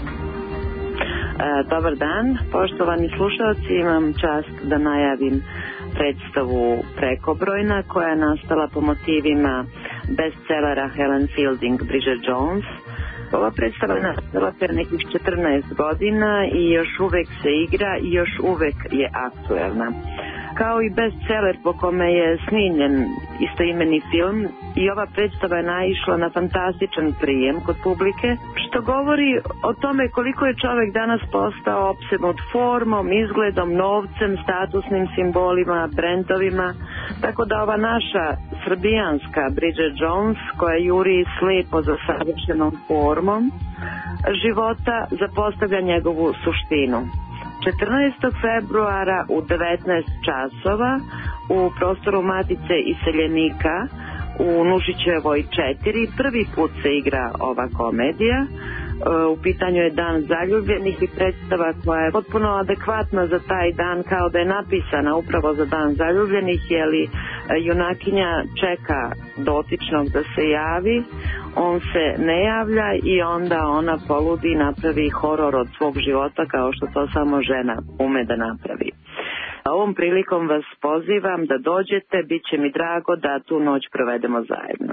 [SPEAKER 7] Dobar dan, poštovani slušalci, imam čast da najavim predstavu Prekobrojna koja je nastala po motivima bestsellera Helen Fielding, Bridget Jones. Ova predstava je nastala pre nekih 14 godina i još uvek se igra i još uvek je aktuelna. Kao i bestseller po kome je snimljen istoimeni film, i ova predstava je naišla na fantastičan prijem kod publike, što govori o tome koliko je čovek danas postao opsednut formom, izgledom, novcem, statusnim simbolima, brendovima, tako da ova naša srbijanska Bridget Jones, koja juri slepo za savršenom formom života, zapostavlja njegovu suštinu. 14. februara u 19 časova u prostoru Matice iseljenika u Nušićevoj 4 prvi put se igra ova komedija. U pitanju je Dan zaljubljenih i predstava koja je potpuno adekvatna za taj dan, kao da je napisana upravo za Dan zaljubljenih, jeli junakinja čeka dotičnog da se javi, on se ne javlja i onda ona poludi i napravi horor od svog života kao što to samo žena ume da napravi. Ovom prilikom vas pozivam da dođete, bit će mi drago da tu noć provedemo zajedno.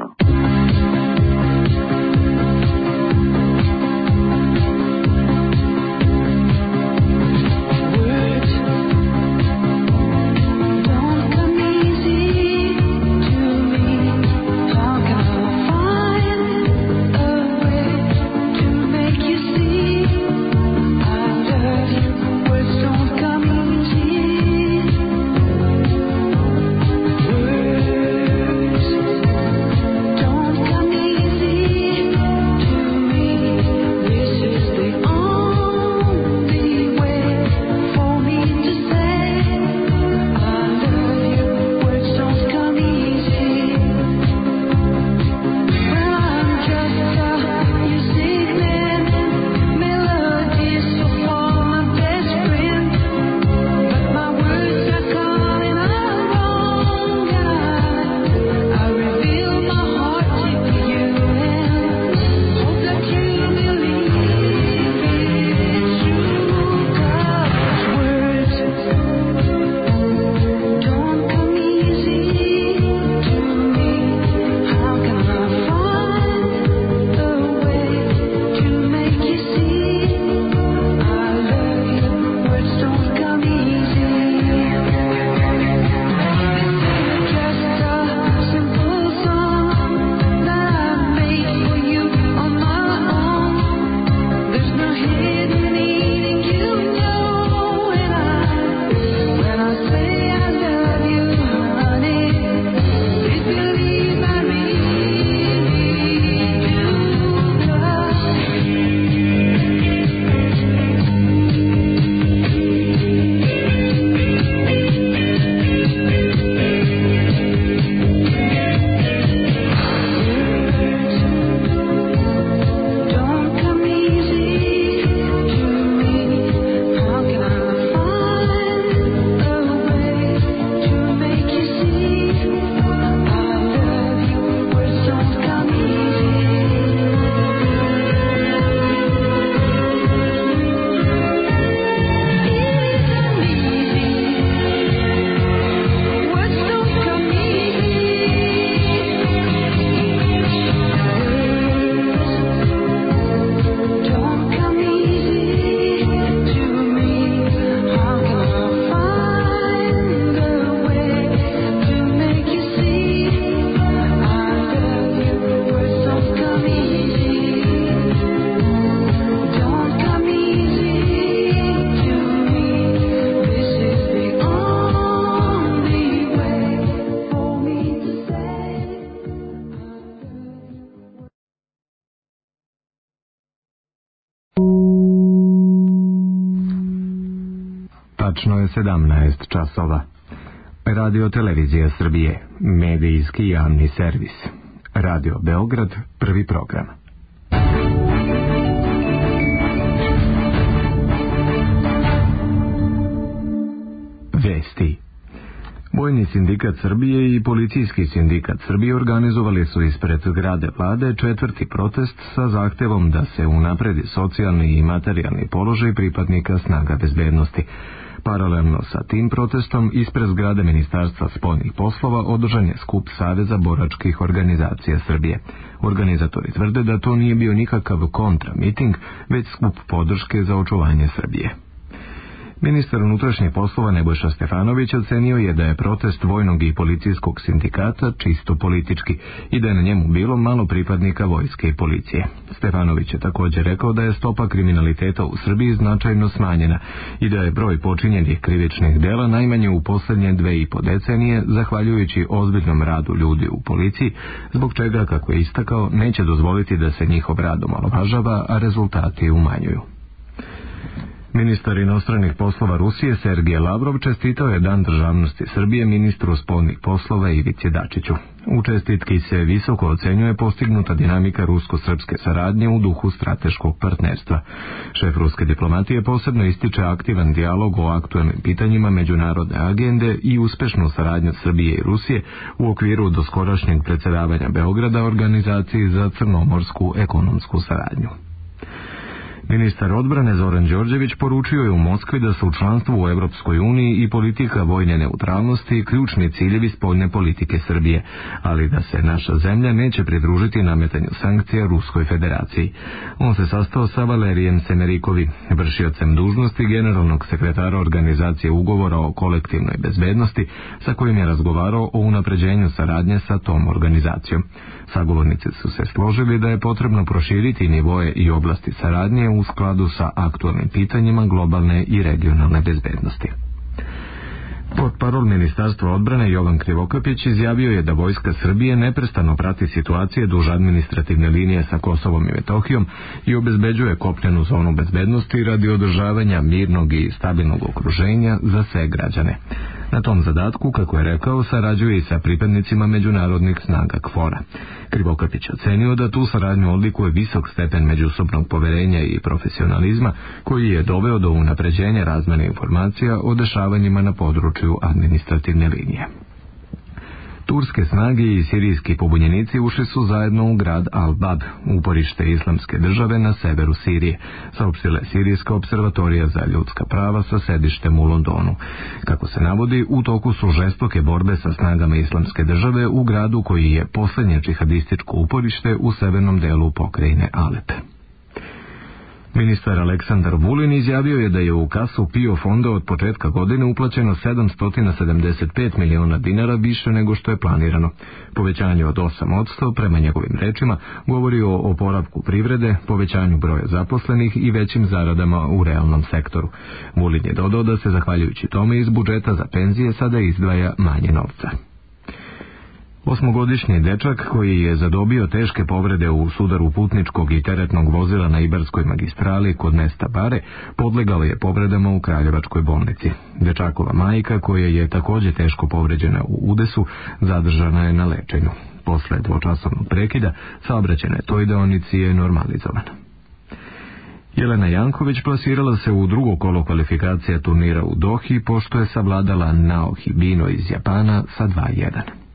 [SPEAKER 4] Don't
[SPEAKER 8] Tačno je 17 časova. Radio Televizija Srbije, medijski javni servis. Radio Beograd, prvi program. Vesti. Vojni sindikat Srbije i Policijski sindikat Srbije organizovali su ispred zgrade vlade 4. protest sa zahtevom da se unapredi socijalni i materijalni položaj pripadnika snaga bezbednosti. Paralelno sa tim protestom ispred zgrade Ministarstva spoljnih poslova održan je skup Saveza boračkih organizacija Srbije. Organizatori tvrde da to nije bio nikakav kontramiting, već skup podrške za očuvanje Srbije. Ministar unutrašnjih poslova Nebojša Stefanović ocenio je da je protest vojnog i policijskog sindikata čisto politički i da je na njemu bilo malo pripadnika vojske i policije. Stefanović je također rekao da je stopa kriminaliteta u Srbiji značajno smanjena i da je broj počinjenih krivičnih dela najmanje u posljednje 2,5 decenije, zahvaljujući ozbiljnom radu ljudi u policiji, zbog čega, kako je istakao, neće dozvoliti da se njihov rad omalovažava, a rezultati umanjuju. Ministar inostranih poslova Rusije Sergej Lavrov čestitao je Dan državnosti Srbije ministru spoljnih poslova Ivici Dačiću. U čestitki se visoko ocenjuje postignuta dinamika rusko-srpske saradnje u duhu strateškog partnerstva. Šef ruske diplomatije posebno ističe aktivan dijalog o aktuelnim pitanjima međunarodne agende i uspešnu saradnju Srbije i Rusije u okviru doskorašnjeg predsjedavanja Beograda organizaciji za crnomorsku ekonomsku saradnju. Ministar odbrane Zoran Đorđević poručio je u Moskvi da su članstvo u Evropskoj uniji i politika vojne neutralnosti ključni ciljevi spoljne politike Srbije, ali da se naša zemlja neće pridružiti nametanju sankcija Ruskoj federaciji. On se sastao sa Valerijem Semerikovi, vršiocem dužnosti generalnog sekretara organizacije ugovora o kolektivnoj bezbednosti, sa kojim je razgovarao o unapređenju saradnje sa tom organizacijom. Sagovornici su se složili da je potrebno proširiti nivoje i oblasti saradnje u skladu sa aktualnim pitanjima globalne i regionalne bezbednosti. Portparol Ministarstva odbrane Jovan Krivokapić izjavio je da Vojska Srbije neprestano prati situacije duž administrativne linije sa Kosovom i Metohijom i obezbeđuje kopnenu zonu bezbednosti radi održavanja mirnog i stabilnog okruženja za sve građane. Na tom zadatku, kako je rekao, sarađuje i sa pripadnicima međunarodnih snaga KFOR-a. Krivokapić ocenio da tu saradnju odlikuje visok stepen međusobnog poverenja i profesionalizma koji je doveo do unapređenja razmene informacija o dešavanjima na području administrativne linije. Turske snage i sirijski pobunjenici ušli su zajedno u grad Al-Bab, uporište islamske države na severu Sirije, saopštila je Sirijska observatorija za ljudska prava sa sedištem u Londonu. Kako se navodi, u toku su žestoke borbe sa snagama islamske države u gradu koji je posljednje džihadističko uporište u severnom delu pokrajine Alep. Ministar Aleksandar Vulin izjavio je da je u kasu PIO fonda od početka godine uplaćeno 775 miliona dinara više nego što je planirano. Povećanje od 8%, prema njegovim rečima, govori o oporavku privrede, povećanju broja zaposlenih i većim zaradama u realnom sektoru. Vulin je dodao da se zahvaljujući tome iz budžeta za penzije sada izdvaja manje novca. 8-godišnji dečak koji je zadobio teške povrede u sudaru putničkog i teretnog vozila na Ibarskoj magistrali kod mesta Bare podlegao je povredama u Kraljevačkoj bolnici. Dečakova majka, koja je također teško povređena u udesu, zadržana je na lečenju. Posle dvočasovnog prekida saobraćaj na toj deonici je normalizovan. Jelena Janković plasirala se u drugo kolo kvalifikacija turnira u Dohi pošto je savladala Nao Hibino iz Japana sa 2:1.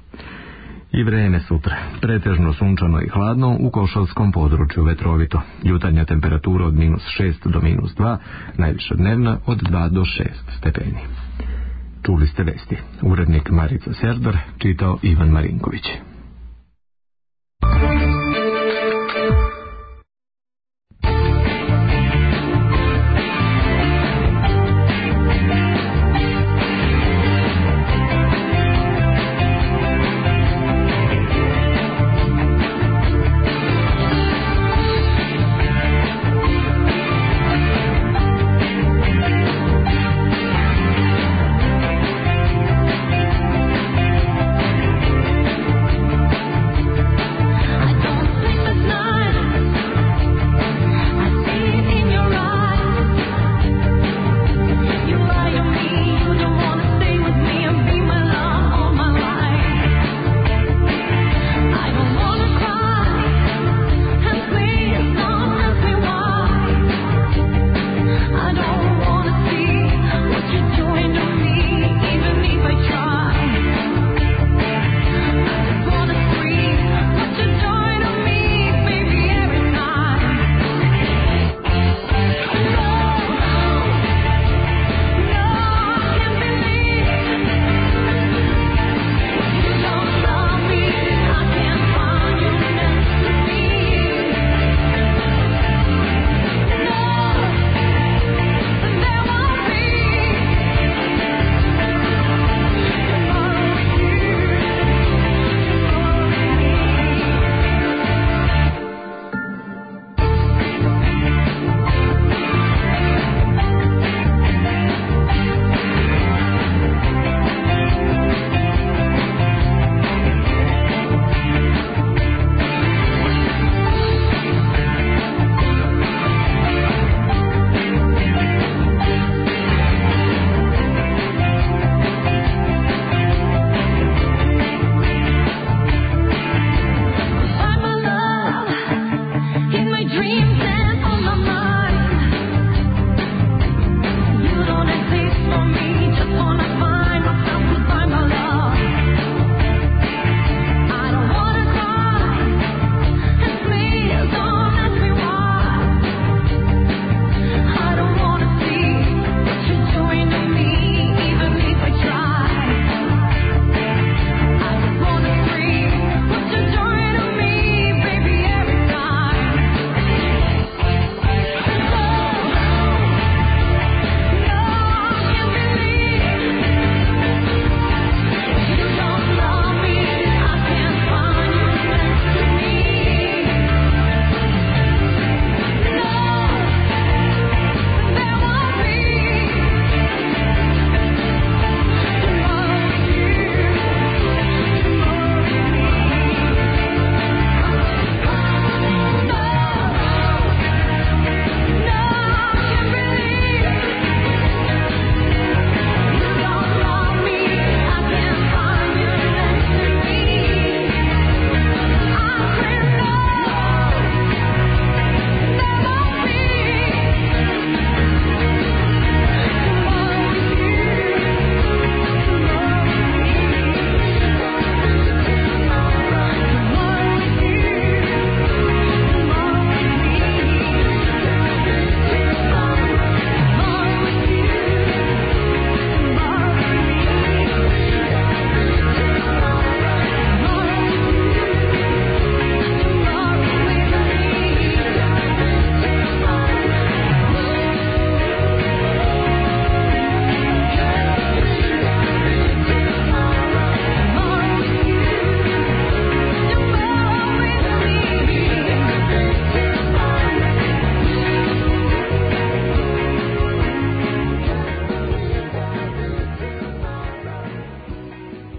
[SPEAKER 8] I vreme sutra. Pretežno sunčano i hladno, u košavskom području vetrovito. Jutarnja temperatura od -6 do -2, najviša dnevna od 2 do 6 stepeni. Čuli ste vesti. Urednik Marica Serdar, čitao Ivan Marinković.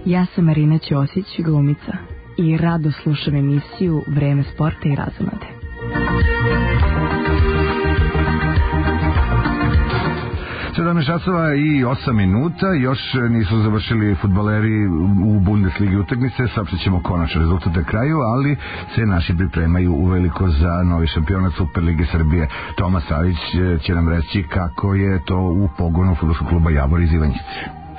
[SPEAKER 10] Ja sam Marina Ćosić, glumica, i rado slušam emisiju Vreme sporta i razonode.
[SPEAKER 3] časova i 8 minuta, još nisu završili fudbaleri u Bundesligi utakmice, saopštit ćemo konačan rezultat na kraju, ali se naši pripremaju uveliko za novi šampionat Superlige Srbije. Toma Savić će nam reći kako je to u pogonu fudbalskog kluba Javor iz Ivanjice.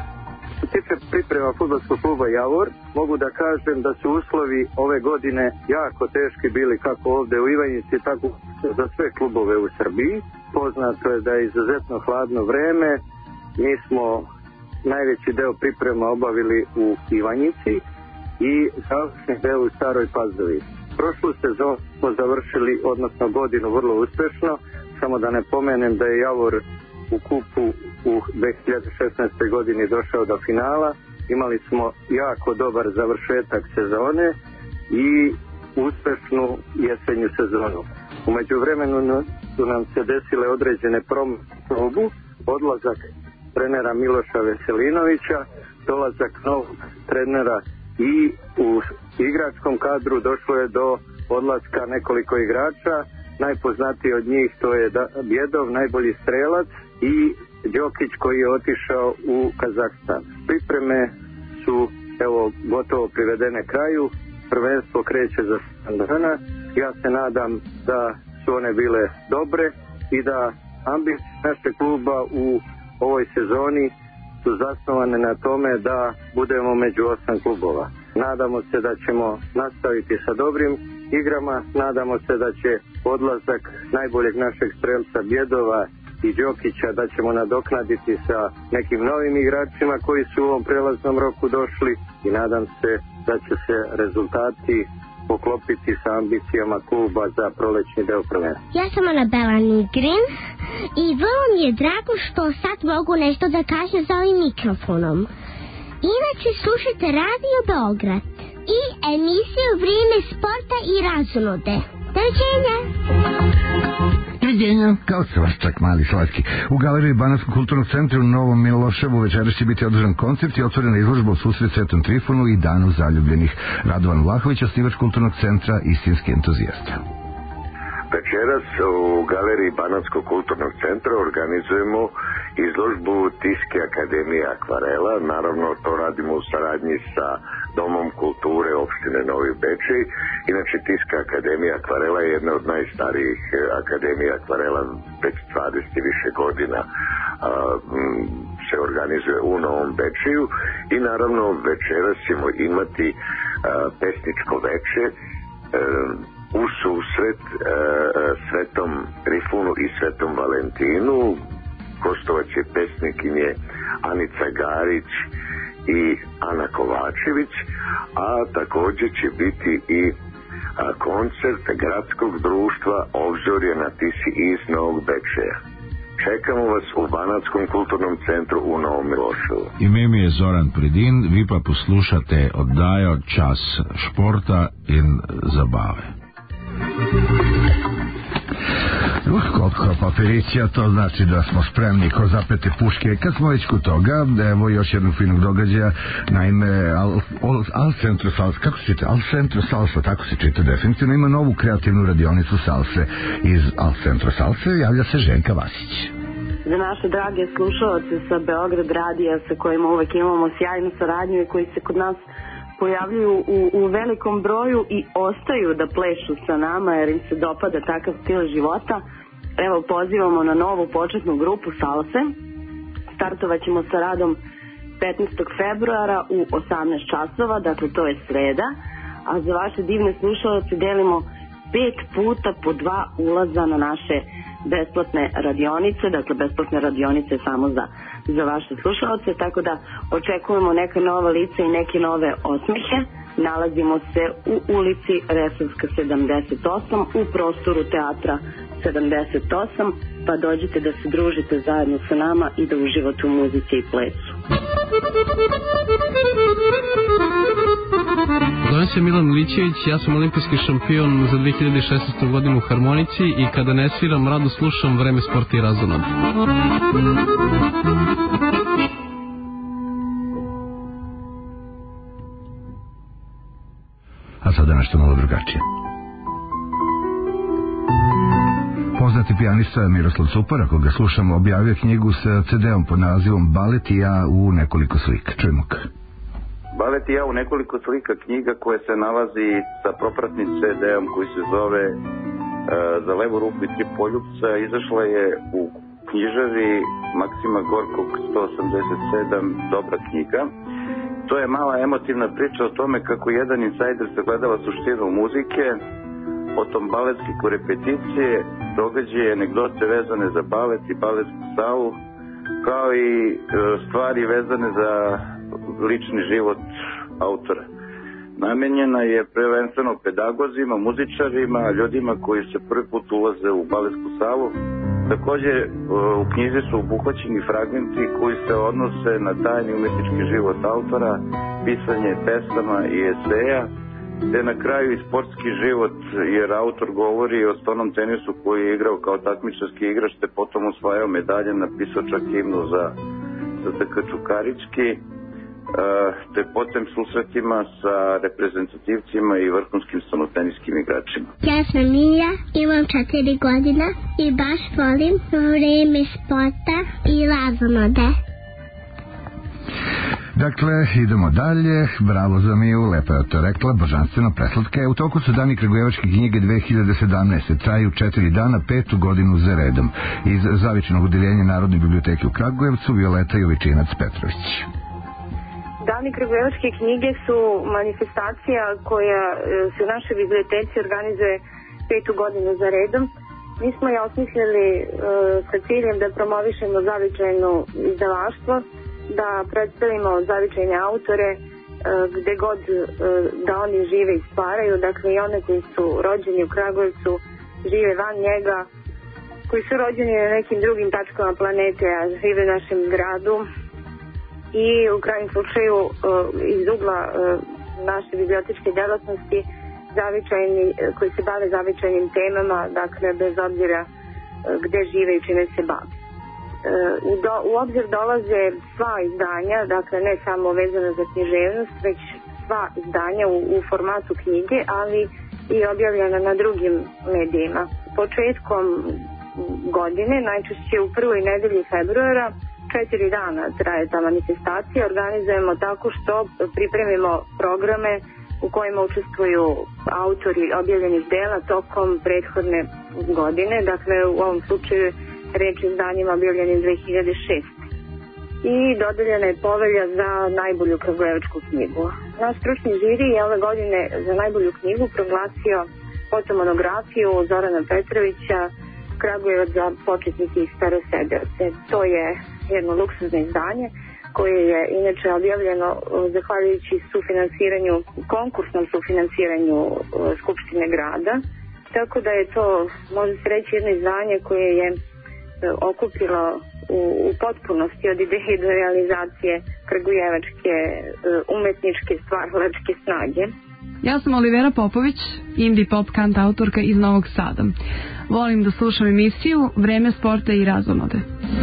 [SPEAKER 11] Što se tiče priprema fudbalskog kluba Javor, mogu da kažem da su uslovi ove godine jako teški bili kako ovde u Ivanjici, tako za sve klubove u Srbiji. Poznato je da je izuzetno hladno vreme. Mi smo najveći deo priprema obavili u Ivanjici i završni deo u Staroj Pazovi. Prošlu sezonu smo završili, odnosno godinu, vrlo uspešno. Samo da ne pomenem da je Javor u kupu u 2016. godini došao do finala. Imali smo jako dobar završetak sezone i uspešnu jesenju sezonu. U međuvremenu su nam se desile određene probu, odlazak trenera Miloša Veselinovića, dolazak novog trenera i u igračkom kadru došlo je do odlaska nekoliko igrača. Najpoznatiji od njih to je Bjedov, najbolji strelac, i Đokić koji je otišao u Kazahstan. Pripreme su gotovo privedene kraju, prvenstvo kreće za 7 dana. Ja se nadam da su one bile dobre i da ambicije našeg kluba u ovoj sezoni su zasnovane na tome da budemo među 8 klubova. Nadamo se da ćemo nastaviti sa dobrim igrama, nadamo se da će odlazak najboljeg našeg strelca Bjedova i Đokića da ćemo nadoknaditi sa nekim novim igračima koji su u ovom prelaznom roku došli i nadam se da će se rezultati poklopiti sa ambicijama kluba za prolećni deo prvenstva.
[SPEAKER 12] Ja sam Anabela Nigrin i vrlo mi je drago što sad mogu nešto da kažem za ovim mikrofonom. Inače slušajte Radio Beograd i emisiju Vrijeme sporta i razonode. Doviđenja!
[SPEAKER 3] Doviđenja! Kao se vas čak mali slatki. U galeriji Banatskog kulturnog centra u Novom Miloševu večeras će biti održan koncert i otvorena izložba u susret Svetom Trifunu i Danu zaljubljenih. Radovan Vlahović, osnivač kulturnog centra, istinski entuzijasta.
[SPEAKER 13] Večeras u galeriji Banatskog kulturnog centra organizujemo izložbu Tiske akademije akvarela. Naravno, to radimo u saradnji sa Domom kulture opštine Novi Bečej. Inače, Tiska akademija akvarela je jedna od najstarijih akademija akvarela, već 20 i više godina se organizuje u Novom Bečeju i naravno večeras ćemo imati pesničko veče u susret Svetom Trifunu i Svetom Valentinu. Gostovaće pesnikinje Anica Garić i Ana Kovačević, a također će biti i koncert gradskog društva Obzorje na Tisi iz Novog Bečeja. Čekamo vas u Banatskom kulturnom centru u Novom Miloševu.
[SPEAKER 14] Ime mi je Zoran Predin, vi pa poslušate oddajo Čas športa in zabave.
[SPEAKER 3] Koliko papirića, to znači da smo spremni ko zapete puške. Kad smo već kod toga, evo još jednog finog događaja, naime Al Centro Salsa, kako se čita? Al Centro Salsa, tako se čita definitivno, ima novu kreativnu radionicu salse. Iz Al Centro Salse javlja se Ženka Vasić.
[SPEAKER 15] Za naše drage slušalce sa Beograd radija sa kojima uvek imamo sjajnu saradnju i koji se kod nas pojavljuju u velikom broju i ostaju da plešu sa nama jer im se dopada takav stil života. Evo, pozivamo na novu početnu grupu salse. Startovat ćemo sa radom 15. februara u 18 časova, dakle to je sreda, a za vaše divne slušalce delimo 5 puta po 2 ulaza na naše besplatne radionice, dakle besplatne radionice samo za vaše slušalce, tako da očekujemo neka nova lica i neke nove osmehe. Nalazimo se u ulici Resavska 78 u prostoru teatra 78, pa dođite da se družite zajedno sa nama i da uživate u muzici i plesu.
[SPEAKER 6] Zovem se Milan Milićević, ja sam olimpijski šampion za 2016. godinu u harmonici i kada ne sviram rado slušam Vreme sporta i razonode.
[SPEAKER 3] a sada nešto malo drugačije. Poznati pijanista Miroslav Cupara, koga slušamo, objavio knjigu sa CD-om pod nazivom Balet i ja u nekoliko slika. Čujmo ga.
[SPEAKER 9] Balet i ja u nekoliko slika, knjiga koja se nalazi sa propratnim CD-om koji se zove Za levu ruku i 3 poljupca. Izašla je u knjižari Maksima Gorkog 187, dobra knjiga. To je mala emotivna priča o tome kako jedan insajder sagledava suštinu muzike, potom baletske korepeticije, događaje, anegdote vezane za balet i baletsku salu, kao i stvari vezane za lični život autora. Namenjena je prvenstveno pedagozima, muzičarima, ljudima koji se prvi put ulaze u baletsku salu. Također u knjizi su obuhvaćeni fragmenti koji se odnose na tajni umetnički život autora, pisanje pesama i eseja, te na kraju i sportski život, jer autor govori o stolnom tenisu koji je igrao kao takmičarski igrač, te potom osvajao medalje, napisao čak himnu za TK Čukarički, te potom susretima sa reprezentativcima i vrhunskim stolnoteniskim igračima.
[SPEAKER 12] Ja sam Mija, imam 4 godina i baš volim vreme sporta i razonode.
[SPEAKER 3] Dakle, idemo dalje. Bravo za Miju, lepo je to rekla, božanstveno preslatka je. U toku su dani Kragujevačke knjige 2017. Traju 4 dana, 5. godinu za redom. Iz Zavičnog odeljenja Narodne biblioteke u Kragujevcu, Violeta Jovičinac-Petrović.
[SPEAKER 25] Dani Kragujevačke knjige su manifestacija koja se u našoj biblioteci organizuje 5. godinu za redom. Mi smo je osmislili sa ciljem da promovišemo zavičajno izdavaštvo, da predstavimo zavičajne autore gde god da oni žive i stvaraju, dakle i one koji su rođeni u Kragujevcu, žive van njega, koji su rođeni na nekim drugim tačkama planete, a žive u našem gradu. I u krajnjem slučaju iz ugla naše bibliotečke delatnosti zavičajni, koji se bave zavičajnim temama, dakle bez obzira gde žive i čime se bave. U obzir dolaze sva izdanja, dakle ne samo vezano za književnost, već sva izdanja u formatu knjige, ali i objavljena na drugim medijima. Početkom godine, najčešće u prvoj nedelji februara, 4 dana traje ta manifestacija, organizujemo tako što pripremimo programe u kojima učestvuju autori objavljenih dela tokom prethodne godine, dakle u ovom slučaju reč o izdanjima objavljenim 2006. I dodeljena je povelja za najbolju kragujevačku knjigu. Naš stručni žiri je ove godine za najbolju knjigu proglasio fotomonografiju Zorana Petrovića Kragujevac za početnike i starosedeoce. To je jedno luksuzno izdanje koje je inače objavljeno zahvaljujući sufinansiranju, konkursnom sufinansiranju Skupštine grada. Tako da je to, može se reći, jedno izdanje koje je okupilo u potpunosti od ideje do realizacije kragujevačke umetničke stvaralačke snage.
[SPEAKER 16] Ja sam Olivera Popović, indie pop kant autorka iz Novog Sada. Volim da slušam emisiju Vreme sporta i razonode.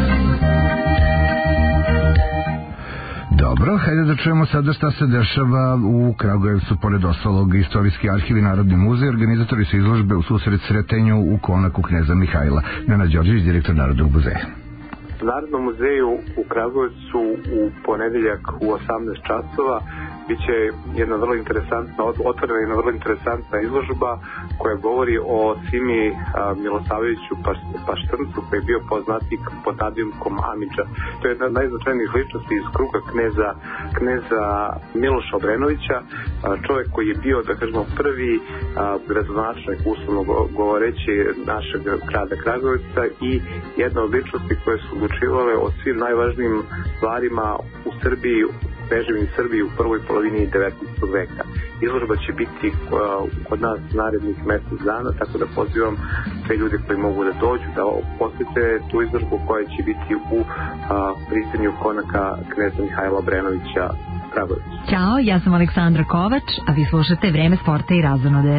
[SPEAKER 3] Dobro, hajde da čujemo sada šta se dešava u Kragujevcu, pored ostalog Istorijski arhiv i Narodni muzej. Organizatori su izložbe u susret sretenju u konaku Kneza Mihajla. Nenad Đorđević, direktor Narodnog muzeja.
[SPEAKER 17] U Narodnom muzeju u Kragujevcu u ponedeljak u 18 časova biće jedna vrlo interesantna, otvorena jedna vrlo interesantna izložba koja govori o Simi Milosavljeviću Paštrncu, koji je bio poznatik pod nadimkom Amidža. To je jedna od najznačajnijih ličnosti iz kruga kneza Miloša Obrenovića, čovjek koji je bio, da kažemo, prvi gradonačelnik, uslovno govoreći, našeg grada Kragujevca i jedna od ličnosti koje su odlučivale o svim najvažnijim stvarima u Srbiji, Beževini Srbiji u prvoj polovini 19. veka. Izložba će biti kod nas narednih mesec dana, tako da pozivam sve ljude koji mogu da dođu, da posjete tu izložbu koja će biti u pristanju konaka Kneza Mihajla Obrenovića Kragujevcu.
[SPEAKER 2] Ćao, ja sam Aleksandra Kovač, a vi slušate Vreme sporta i razonode.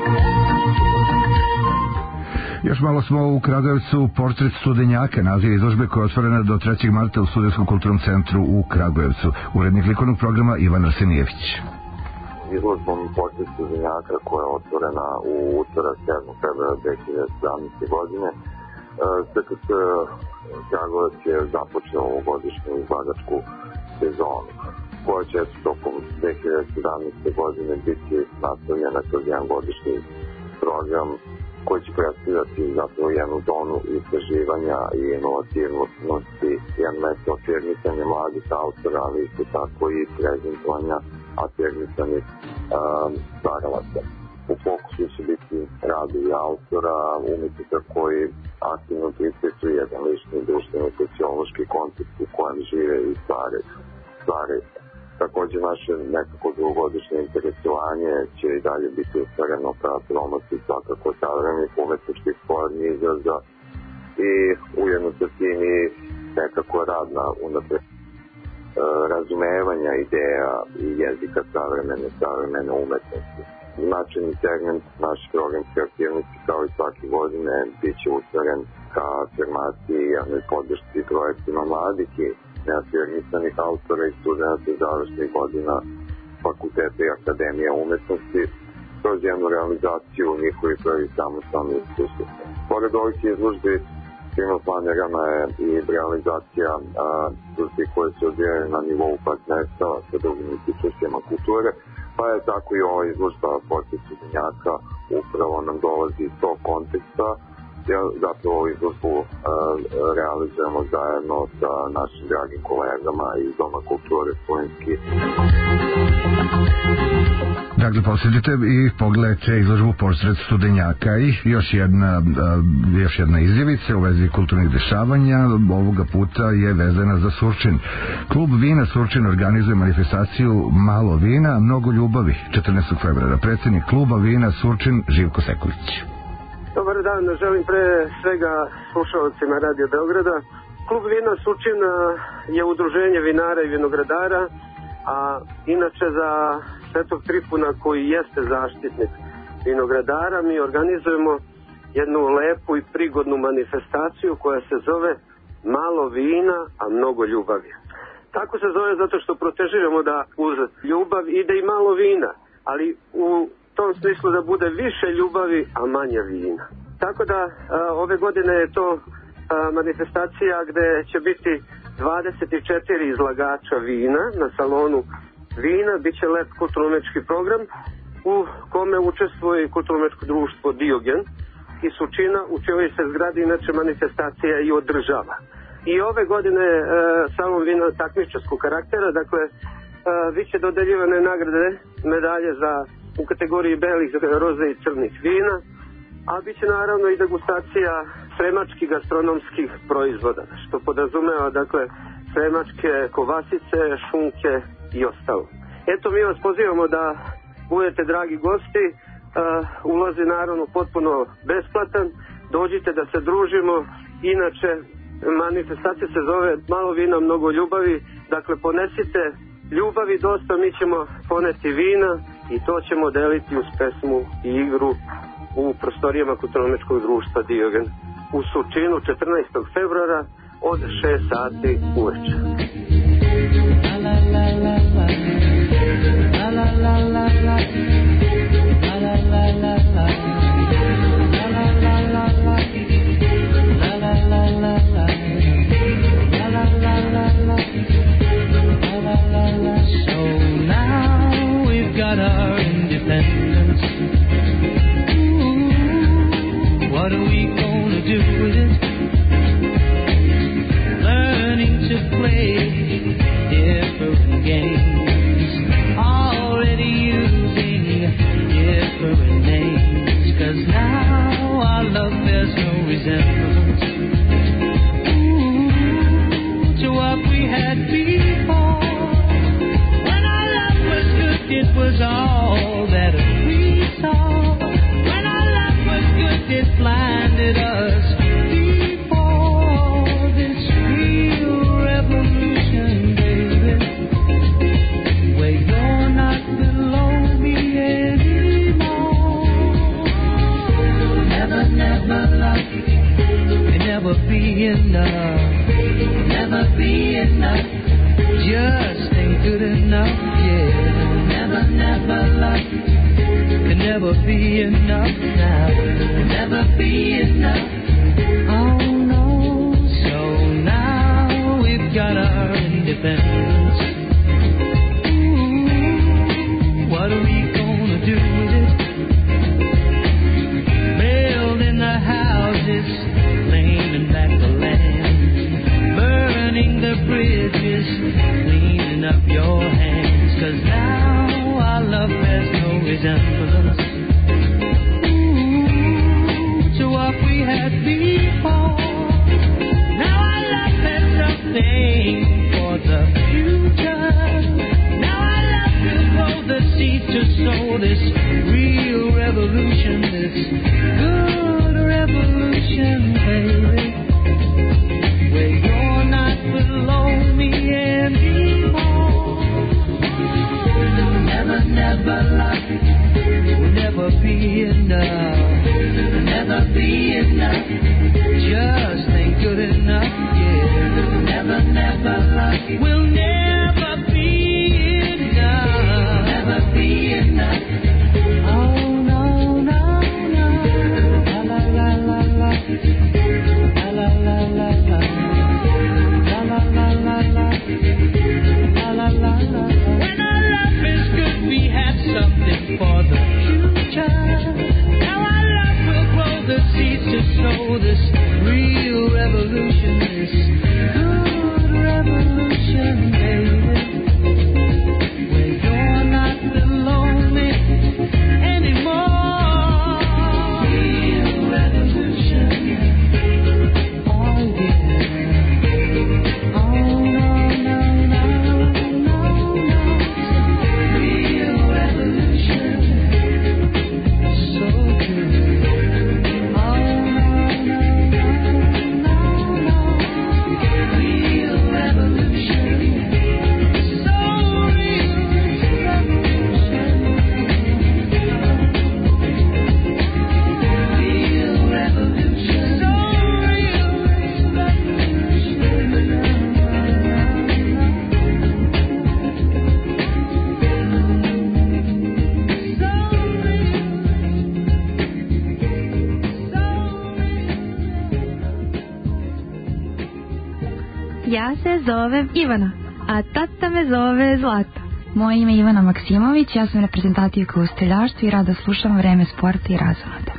[SPEAKER 3] Još malo smo u Kragujevcu, portret studenjaka, naziv izložbe koja je otvorena do 3. marta u Studentskom kulturnom centru u Kragujevcu. Urednik likovnog programa Ivan Arsenijević.
[SPEAKER 13] izložbom Portret studenjaka koja je otvorena u utorak 7. februara 2017. godine. SKC Kragujevac je započeo ovogodišnju izlagačku sezonu, koja će tokom 2017. godine biti nastavljena kroz jedan godišnji program koji će predstavljati zapravo jednu zonu istraživanja i inovativnosti, jedan mesto afirmisanja mladih autora, ali isto tako i prezentovanja afirmisanih stvaralaca. U fokusu će biti radi autora, umetnika koji aktivno prisutuju jedan lični društveno-sociološki kontekst u kojem žive i stvari. Također naše nekako dugogodišnje interesovanje će i dalje biti usmereno ka promociji svakako savremenih umetničkih formi izraza i ujedno sa tim i nekako rad na unapred razumevanja ideja i jezika savremene umetnosti. Značajni segment naše programske aktivnosti kao i svake godine bit će usmeren ka afirmaciji i jednoj podršci projektima mladih i neafirmisanih autora i studenta završnih godina fakulteta i akademija umetnosti kroz jednu realizaciju njihovih prvih samostalnih iskustva. Pored ovih izložbi svima planirana je i realizacija izložbi koje se odvijaju na nivou partnerstva sa drugim institucijama kulture, pa je tako i ova izložba Portret studenjaka upravo nam dolazi iz tog konteksta. Zapravo ovu izložbu realizujemo zajedno sa našim dragim kolegama iz Doma kulture Slovenski.
[SPEAKER 3] Dakle, posjetite i pogledajte izložbu Portret studenjaka i još jedna izjavica u vezi kulturnih dešavanja. Ovoga puta je vezana za Surčin. Klub Vina Surčin organizuje manifestaciju Malo vina, mnogo ljubavi 14. februara. Predsjednik kluba Vina Surčin Živko Sekulić.
[SPEAKER 1] Dobar dan, želim pre svega slušalcima Radio Beograda. Klub Vina Surčin je udruženje vinara i vinogradara, a inače za Svetog Trifuna koji jeste zaštitnik vinogradara mi organizujemo jednu lepu i prigodnu manifestaciju koja se zove Malo vina, a mnogo ljubavi. Tako se zove zato što protežiramo da uz ljubav ide i malo vina, ali u tom smislu da bude više ljubavi, a manje vina. Tako da ove godine je to manifestacija gde će biti 24 izlagača vina na salonu vina, bit će lep kulturno-umetnički program u kome učestvuje i kulturno-umetničko društvo Diogen i Surčina, u čijoj se zgradi inače manifestacija i održava. I ove godine salon vina takmičarskog karaktera, dakle bit će dodeljivane nagrade, medalje u kategoriji belih, roze i crnih vina, a bit će naravno i degustacija sremačkih gastronomskih proizvoda, što podrazumeva dakle sremačke kovasice, šunke i ostalo. Eto, mi vas pozivamo da budete dragi gosti, ulaz je naravno potpuno besplatan, dođite da se družimo, inače manifestacija se zove Malo vina, mnogo ljubavi, dakle ponesite ljubavi dosta, mi ćemo poneti vina i to ćemo deliti uz pesmu i igru u prostorijama kulturno-umetničkog društva Diogen u Surčinu 14. februara od 6 sati uveče.
[SPEAKER 4] So now we've got our independence. Ooh, what are we gonna do with it? Learning to play different games, already using different names, 'cause now our love bears no resemblance to what we had before. When our love was good, it was all that we saw. never be enough now. Never be enough. Oh no. So now we've got our independence. Ooh, what are we gonna do with it? Building the houses, claiming back the land, burning the bridges, cleaning up your hands. 'Cause now our love bears no resemblance to what we had before. Now our love has something for the future. Now our love will grow the seed to sow this real revolution, this good revolution, baby. Where you're not below me anymore. Never, never love will never be enough. Never be enough. Just ain't good enough. Yeah. Never, never love will never be enough. Never be enough. Oh no, no, no. La la la la la. La la la la la. La la la la la. La la la la. When our love is good, we have something for the future. Now our love will grow the seeds to sow this real revolution, this good revolution, baby. Where you're not below me anymore. Real revolution. Oh yeah. Oh no, no, no, no, no. Real revolution. So good. Oh no, no, no, no, no. Real revolution. So real revolution. Real revolution. So real
[SPEAKER 16] Ja se zovem Ivana, a tata me zove Zlata.
[SPEAKER 10] Moje ime je Ivana Maksimović, ja sam reprezentativka u streljaštvu i rado slušam Vreme sporta i razonode.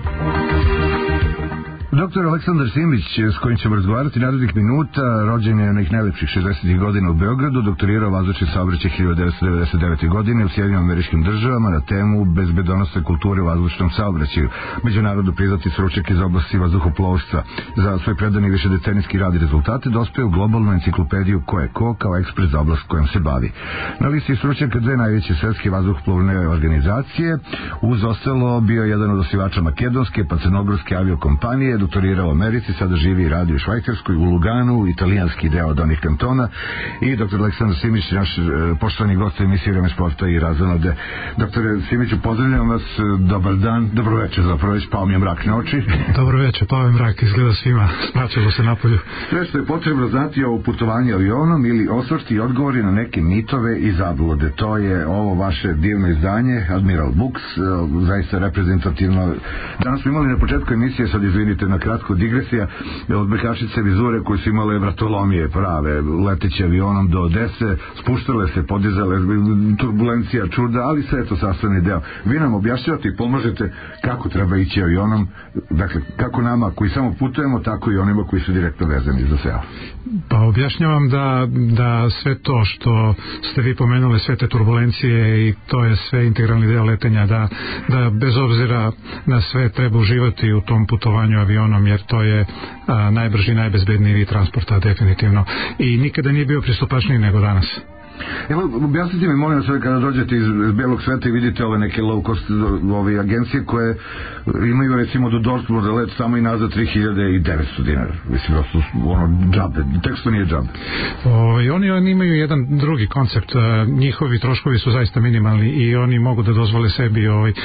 [SPEAKER 3] Dr. Aleksandar Simić, s kojim ćemo razgovarati narednih minuta, rođen je onih najlepših 60. godina u Beogradu, doktorirao vazdušni saobraćaj 1999. godine u Sjedinjenim Američkim Državama na temu bezbedonosne kulture u vazdušnom saobraćaju. Međunarodno priznati stručnjak iz oblasti vazduhoplovstva. Za svoj predani višedecenijski rad i rezultate dospeo u globalnu enciklopediju Ko je ko kao ekspert za oblast kojom se bavi. Na listi stručnjaka dve najveće svetske vazduhoplovne organizacije, uz ostalo bio jedan od osnivača makedonske pa crnogorske aviokompanije, doktorirao u Americi, sada živi i radi u Švajcarskoj, u Luganu, italijanski deo od onih kantona, i dr. Aleksandar Simić, naš poštovani gost u emisiji Vreme sporta i razonode. Doktore Simiću, pozdravljam vas, dobar dan, dobro večer, zapravo već pao mi je mrak na oči.
[SPEAKER 18] Dobro večer, pao je mrak, izgleda svima, spraćalo se napolju.
[SPEAKER 3] Sve što je potrebno znati o putovanju avionom ili osvrti i odgovori na neke mitove i zablude. To je ovo vaše divno izdanje, Admiral Books, zaista reprezentativno. Danas smo imali na početku emisije, sad izvinite na kratko digresija, od Bekašice vizure koje su imale vratolomije prave, leteći avionom do Odese, spuštale se, podizale, turbulencija, čuda, ali sve je to sastavni deo. Vi nam objašnjavate i pomožete kako treba ići avionom, dakle, kako nama koji samo putujemo, tako i onima koji su direktno vezani za sve.
[SPEAKER 18] Pa objašnjavam da sve to što ste vi pomenuli, sve te turbulencije i to je sve integralni deo letenja, da bez obzira na sve treba uživati u tom putovanju avionom, jer to je najbrži i najbezbedniji vid transporta definitivno i nikada nije bio pristupačniji nego danas.
[SPEAKER 3] Evo, objasnite mi, molim vas, kada dođete iz belog sveta i vidite ove neke low cost ove agencije koje imaju recimo do Dortmunda let samo i nazad 3900 dinara. Mislim da su ono džabe, teksto nije džabe.
[SPEAKER 18] Oni imaju jedan drugi koncept, njihovi troškovi su zaista minimalni i oni mogu da dozvole sebi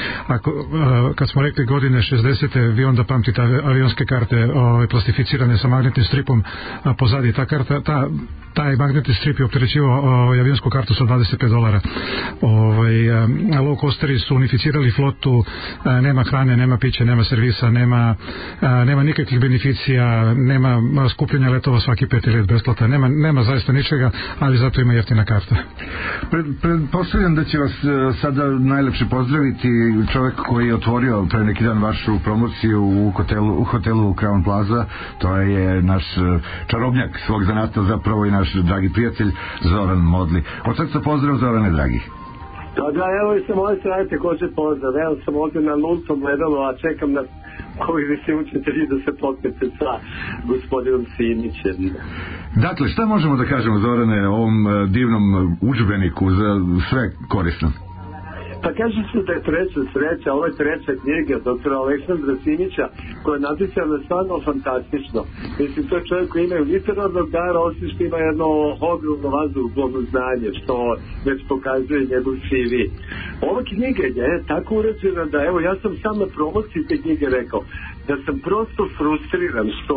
[SPEAKER 18] kad smo rekli godine 60. vi onda pamtite avionske karte plastificirane sa magnetnim stripom pozadi, ta karta, taj magnetni strip je opterećivao avionsku kartu sa $25. Low coasteri su unificirali flotu, nema hrane, nema pića, nema servisa, nema nikakvih beneficija, nema skupljenja letova svaki 5 let besplata, nema zaista ničega, ali zato ima jeftina karta.
[SPEAKER 3] Pretpostavljam da će vas sada najlepše pozdraviti čovjek koji je otvorio pre neki dan vašu promociju u hotelu Crown Plaza. To je naš čarobnjak svog zanata, zapravo i naš dragi prijatelj Zoran Modli. Od srca pozdrav, Zorane dragi.
[SPEAKER 19] Da, evo i sa moje strane također pozdrav. Evo sam ovdje na nultom gledalu, a čekam na koji vi se učite da se potpite sa gospodinom Simićem.
[SPEAKER 3] Dakle, šta možemo da kažemo, Zorane, o ovom divnom udžbeniku za sve korisno?
[SPEAKER 19] Pa kaže se da je treća sreća, ovo je treća knjiga doktora Aleksandra Simića, koja je napisana stvarno fantastično. Mislim, to je čovjek koji ima literarnog dara, osim što ima jedno ogromno vazduhoplovno znanje, što već pokazuje njegov CV. Ova knjiga je tako urađena da, evo, ja sam sam na promociji te knjige rekao, da sam prosto frustriran što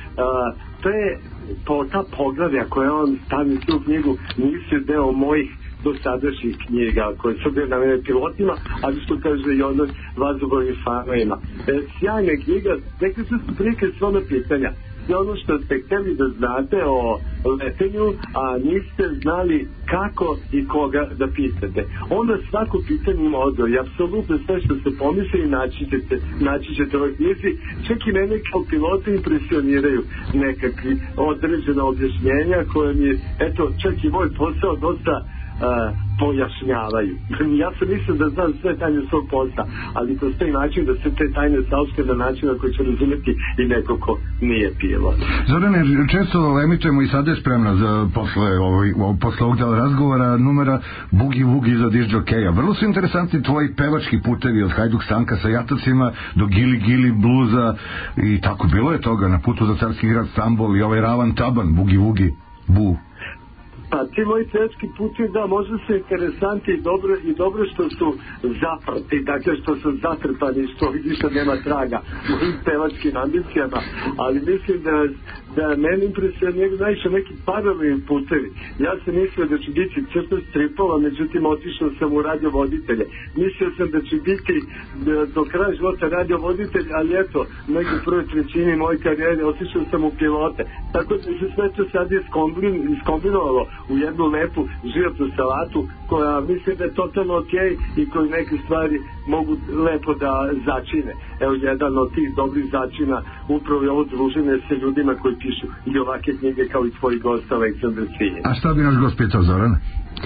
[SPEAKER 19] ta poglavlja koje on stavi u knjigu nisu deo mojih dosadašnjih knjiga koje su bile namenjene pilotima, ali što kaže i ono vazduhoplovnim fanovima. Sjajna knjiga, rekli su prike svome pitanja. Sve ono što ste htjeli da znate o letenju, a niste znali kako i koga da pitate. Onda svako pitanje ima odgovor i apsolutno sve što ste pomislili naći ćete u ovoj knjizi. Čak i mene kao pilota impresioniraju nekakvi određena objašnjenja koje mi, eto, čak i moj posao dosta pojašnjavaju. Ja sam mislim da znam sve tajne svog posla, ali postoji način da se te tajne saopšte na način na koji će razumjeti i neko ko nije pilot.
[SPEAKER 3] Zorane, često emitujemo i sada je spremna za posle ovog dela razgovora numera Bugi Vugi za disk jokeja. Vrlo su interesantni tvoji pevački putevi od Hajduk Stanka sa jatacima do Gili Gili bluza i tako bilo je toga na putu za carski grad Stambol i ovaj Ravan Taban, Bugi Vugi Bu.
[SPEAKER 19] Pa ti moji pevački putevi, da, možda su interesanti i dobro što su zaprati, dakle što su zatrpani, što više nema traga mojim pevačkim ambicijama, ali mislim da meni impresioniraju najviše neki paralelni putevi. Ja sam mislio da će biti crta stripova, međutim otišao sam u radiovoditelje. Mislio sam da će biti do kraja života radiovoditelj, ali eto, negdje u prvoj trećini moje karijere otišao sam u pilote. Tako da se sve to sad iskombinovalo u jednu lepu životnu salatu koja mislim da je totalno okej i koji neke stvari mogu lepo da začine. Evo jedan od tih dobrih začina upravo je ovo druženje sa ljudima koji pišu i ovake knjige kao i tvoji gost Aleksandar Simić.
[SPEAKER 3] A šta bi naš gost pitao, Zoran?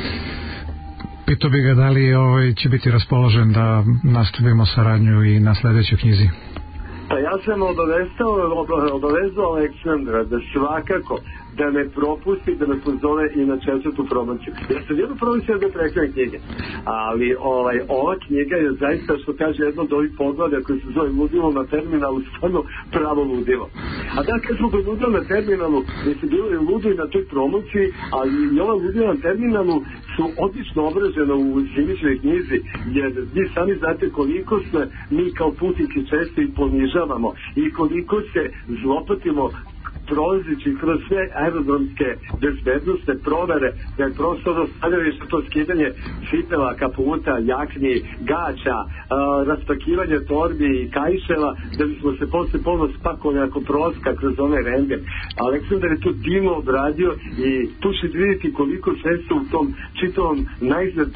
[SPEAKER 18] Pitao bi ga da li će biti raspoložen da nastavimo saradnju i na sljedećoj knjizi.
[SPEAKER 19] Pa ja sam obavezao Aleksandra da svakako da me propusti, da me pozove i na četvrtu promociju. Ja sam jednu promociju da prekrene knjige, ali ova knjiga je zaista, što kaže, jedno od ovih poglavlja koji se zove Ludilo na terminalu, stvarno pravo ludilo. A da, kad smo ludilo na terminalu, mi se bilo je ludo i na toj promociji, ali i ova ludilo na terminalu su odlično obražena u Simićevoj knjizi, jer vi sami znate koliko se mi kao putnici često i ponižavamo i koliko se zlopatimo prolazeći kroz sve aerodromske bezbednostne provere, da je prosto dostavljali što to skidanje cipela, kaputa, jakni, gaća, raspakivanje torbi i kajševa, da bismo se posle ponovno spakovali ako proska kroz onaj rengen. Aleksandar je to divno obradio i tu ćete vidjeti koliko sve u tom čitavom najzad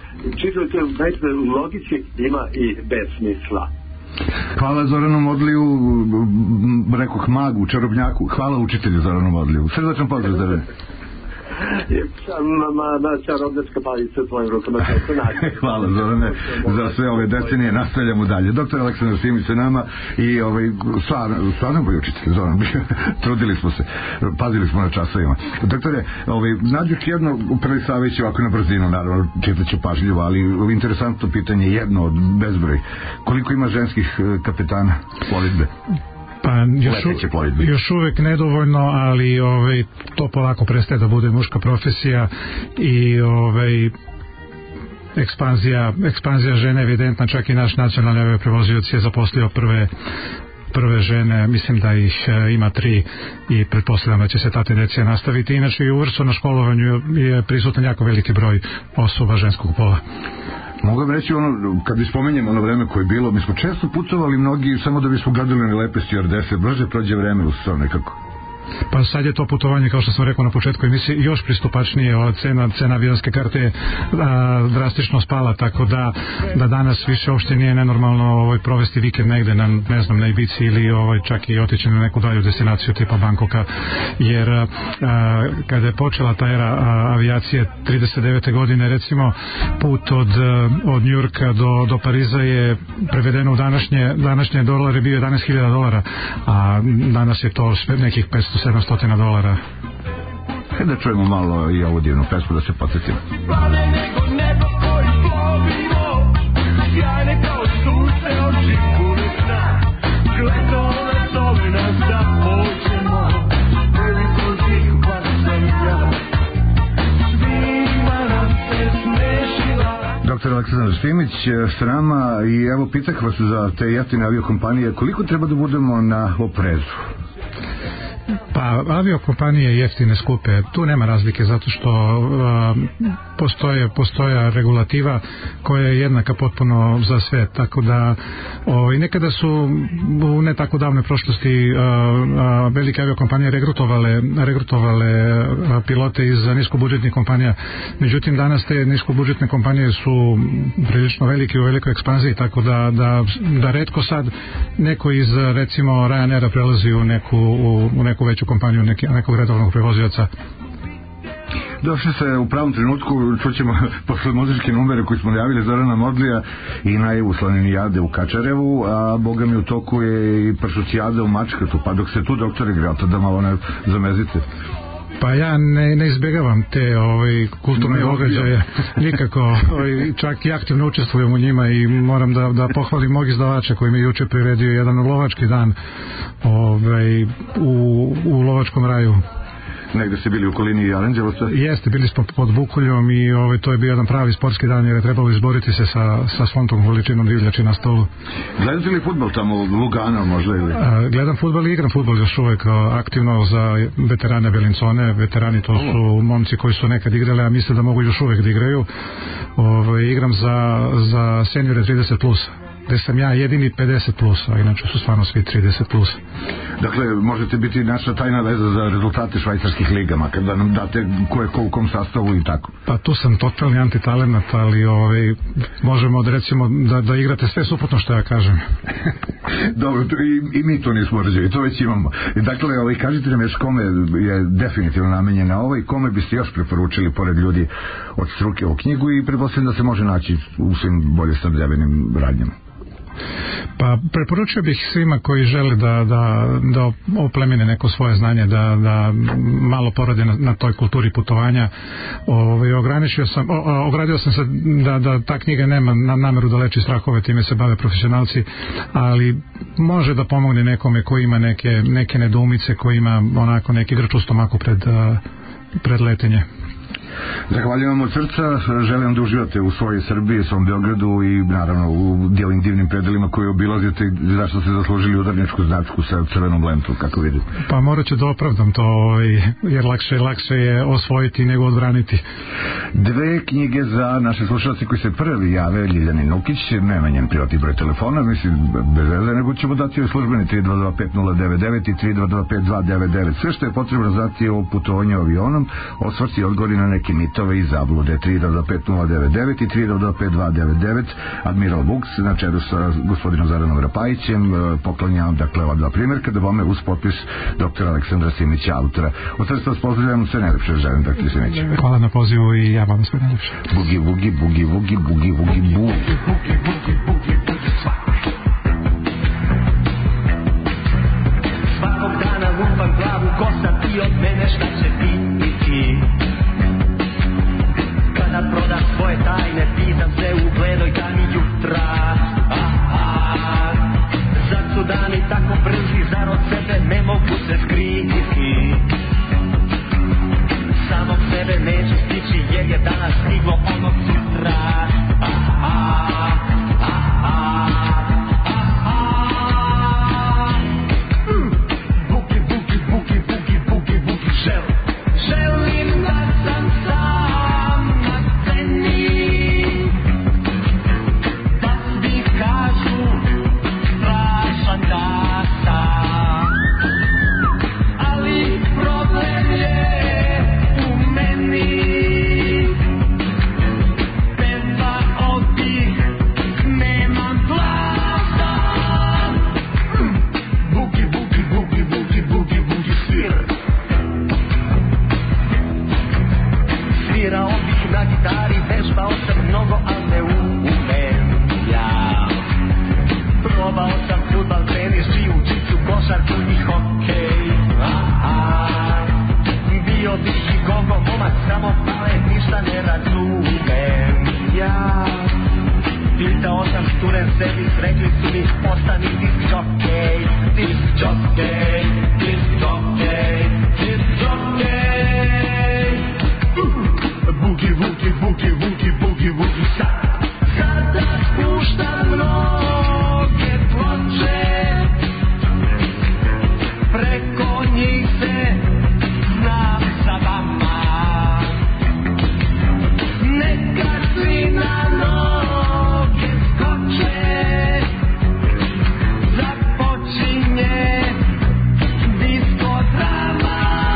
[SPEAKER 19] logici ima i besmisla.
[SPEAKER 3] Hvala Zoranu Modliju, rekoh magu, čarobnjaku, hvala učitelju Zoranu Modliju. Srdačan pozdrav, Zorane.
[SPEAKER 19] Čarobnjačka palica u tvojim rukama.
[SPEAKER 3] Hvala Zorane za sve ove decenije, nastavljamo dalje. Doktor Aleksandar Simić sa nama i stvarno boj učitelj Zoran, trudili smo se, pazili smo na časovima. Doktore, nađu jedno prvi savjeć ovako na brzinu, naravno čitaću pažljivo, ali interesantno pitanje, jedno od bezbroj, koliko ima ženskih kapetana plovidbe?
[SPEAKER 18] Pa još uvek nedovoljno, ali to polako prestaje da bude muška profesija i ekspanzija žene evidentna, čak i naš nacionalni avioprevozilac je zaposlio prve žene, mislim da ih ima 3 i pretpostavljam da će se ta tendencija nastaviti. Inače i u Vrsu na školovanju je prisutan jako veliki broj osoba ženskog pola.
[SPEAKER 3] Mogu vam reći kad ispomenjem ono vreme koje je bilo, mi smo često putovali mnogi samo da bismo gledali na lepe stjordese, brže prođe vreme u sve nekako.
[SPEAKER 18] Pa sad je to putovanje, kao što sam rekao na početku emisije, još pristupačnije. Cena avionske karte je drastično spala, tako da danas više uopšte nije nenormalno provesti vikend negde na, ne znam, na Ibici ili čak i otići na neku dalju destinaciju tipa Bankoka, jer kada je počela ta era avijacije 39. godine, recimo put od Njujorka do Pariza je prevedeno u današnje dolare bio $11.000, a danas je to nekih $500-700.
[SPEAKER 3] Hajde da čujemo malo i ovu divnu pesmu da se podsjetimo. Dr. Aleksandar Šimić s nama i evo pitak vas za te jeftine aviokompanije, koliko treba da budemo na oprezu?
[SPEAKER 18] Pa aviokompanije jeftine, skupe, tu nema razlike zato što postoja regulativa koja je jednaka potpuno za sve, tako da nekada su u ne tako davnoj prošlosti velike aviokompanije regrutovale pilote iz niskobudžetnih kompanija, međutim danas te niskobudžetne kompanije su prilično velike u velikoj ekspanziji, tako da retko sad neko iz recimo Ryanaira prelazi u neku veću kompaniju, nekog redovnog prevozioca.
[SPEAKER 3] Došli se u pravom trenutku, čućemo posle muzičke numere koji smo najavili Zorana Modlija i najavu Slaninijade u Kačarevu, a boga mi u toku je i pršucijada u Mačkatu, pa dok se tu doktor igrao, to da malo ne zamezite.
[SPEAKER 18] Pa ja ne izbjegavam te kulturne događaje nikako, čak i aktivno učestvujem u njima i moram da pohvalim mog izdavača koji mi je juče priredio jedan lovački dan u lovačkom raju.
[SPEAKER 3] Negde ste bili u okolini Aranđelovca?
[SPEAKER 18] Jeste, bili smo pod Bukuljom i to je bio jedan pravi sportski dan jer je trebalo izboriti se sa svom tom količinom divljači na stolu.
[SPEAKER 3] Gledate li futbol tamo, Lugano možda ili?
[SPEAKER 18] Gledam futbol i igram futbol još uvek aktivno za veterane Belincone. Veterani to su momci koji su nekad igrali, a misle da mogu još uvek da igraju. Igram za seniore 30+. Gde sam ja jedini 50+, a inače su stvarno svi 30+.
[SPEAKER 3] Dakle, možete biti naša tajna veza za rezultate švajcarskih ligama, kada nam date ko je ko u kom sastavu i tako.
[SPEAKER 18] Pa tu sam totalni antitalenat, ali možemo da recimo da igrate sve suprotno što ja kažem.
[SPEAKER 3] Dobro, i mi to nismo rađeli, to već imamo. Dakle, kažite nam još kome je definitivno namenjena i kome biste još preporučili pored ljudi od struke u knjigu i pretpostavljam da se može naći u svim bolje snabdevenim radnjama.
[SPEAKER 18] Pa preporučio bih svima koji žele da oplemene neko svoje znanje, da malo porade na toj kulturi putovanja. Ogradio sam se da ta knjiga nema nameru da leči strahove, time se bave profesionalci, ali može da pomogne nekome koji ima neke nedoumice, koji ima onako neki grč u stomaku pred letenje.
[SPEAKER 3] Zahvaljujem od srca, želim da uživate u svojoj Srbiji, svom Beogradu i naravno u dijelim divnim predelima koje obilazite i zašto ste zaslužili udarničku značku sa crvenom lentom, kako vidite.
[SPEAKER 18] Pa morat ću da opravdam to, jer lakše je osvojiti nego odbraniti. 2
[SPEAKER 3] knjige za naše slušalci koji se prvi jave, Ljiljani Nukić, nema njen privatni broj telefona, mislim bez veze, nego ćemo dati joj službeni 3225-099 i 3225-299, sve što je potrebno znati o putovanju avionom, osvrci i odgovori na neke mitove i zablude. 3225-099 i 3225-299. Admiral Vuks na čelu sa gospodinom Zaranom Rapajićem poklanjam dakle ova 2 primjerka da vome uz potpis dr. Aleksandra Simića, autora. Od srca vas pozdravljam, sve najlepše želim, dr. Simić.
[SPEAKER 18] Hvala na pozivu i ja vam sve najlepše.
[SPEAKER 3] Bugi, bugi, bugi, bugi, bugi, bugi, bugi.
[SPEAKER 4] Svakog dana lupam glavu, ko sam ti od mene, šta će biti? Kada prodam svoje tajne, pitam se u bledoj tami jutra. Zar su dani tako brzi, zar od sebe ne mogu se skriti? Samog sebe neću stići jer je danas stiglo onog sutra. pitao sam student servis, rekli su mi ostani disc jockey, disc jockey, disc jockey, disc jockey. Boogie, boogie, boogie, boogie, boogie, boogie, sad. Sada spuštam mnoge ploče, preko njih se znam za vama. Neka svi na noge skoče, započinje disko drama.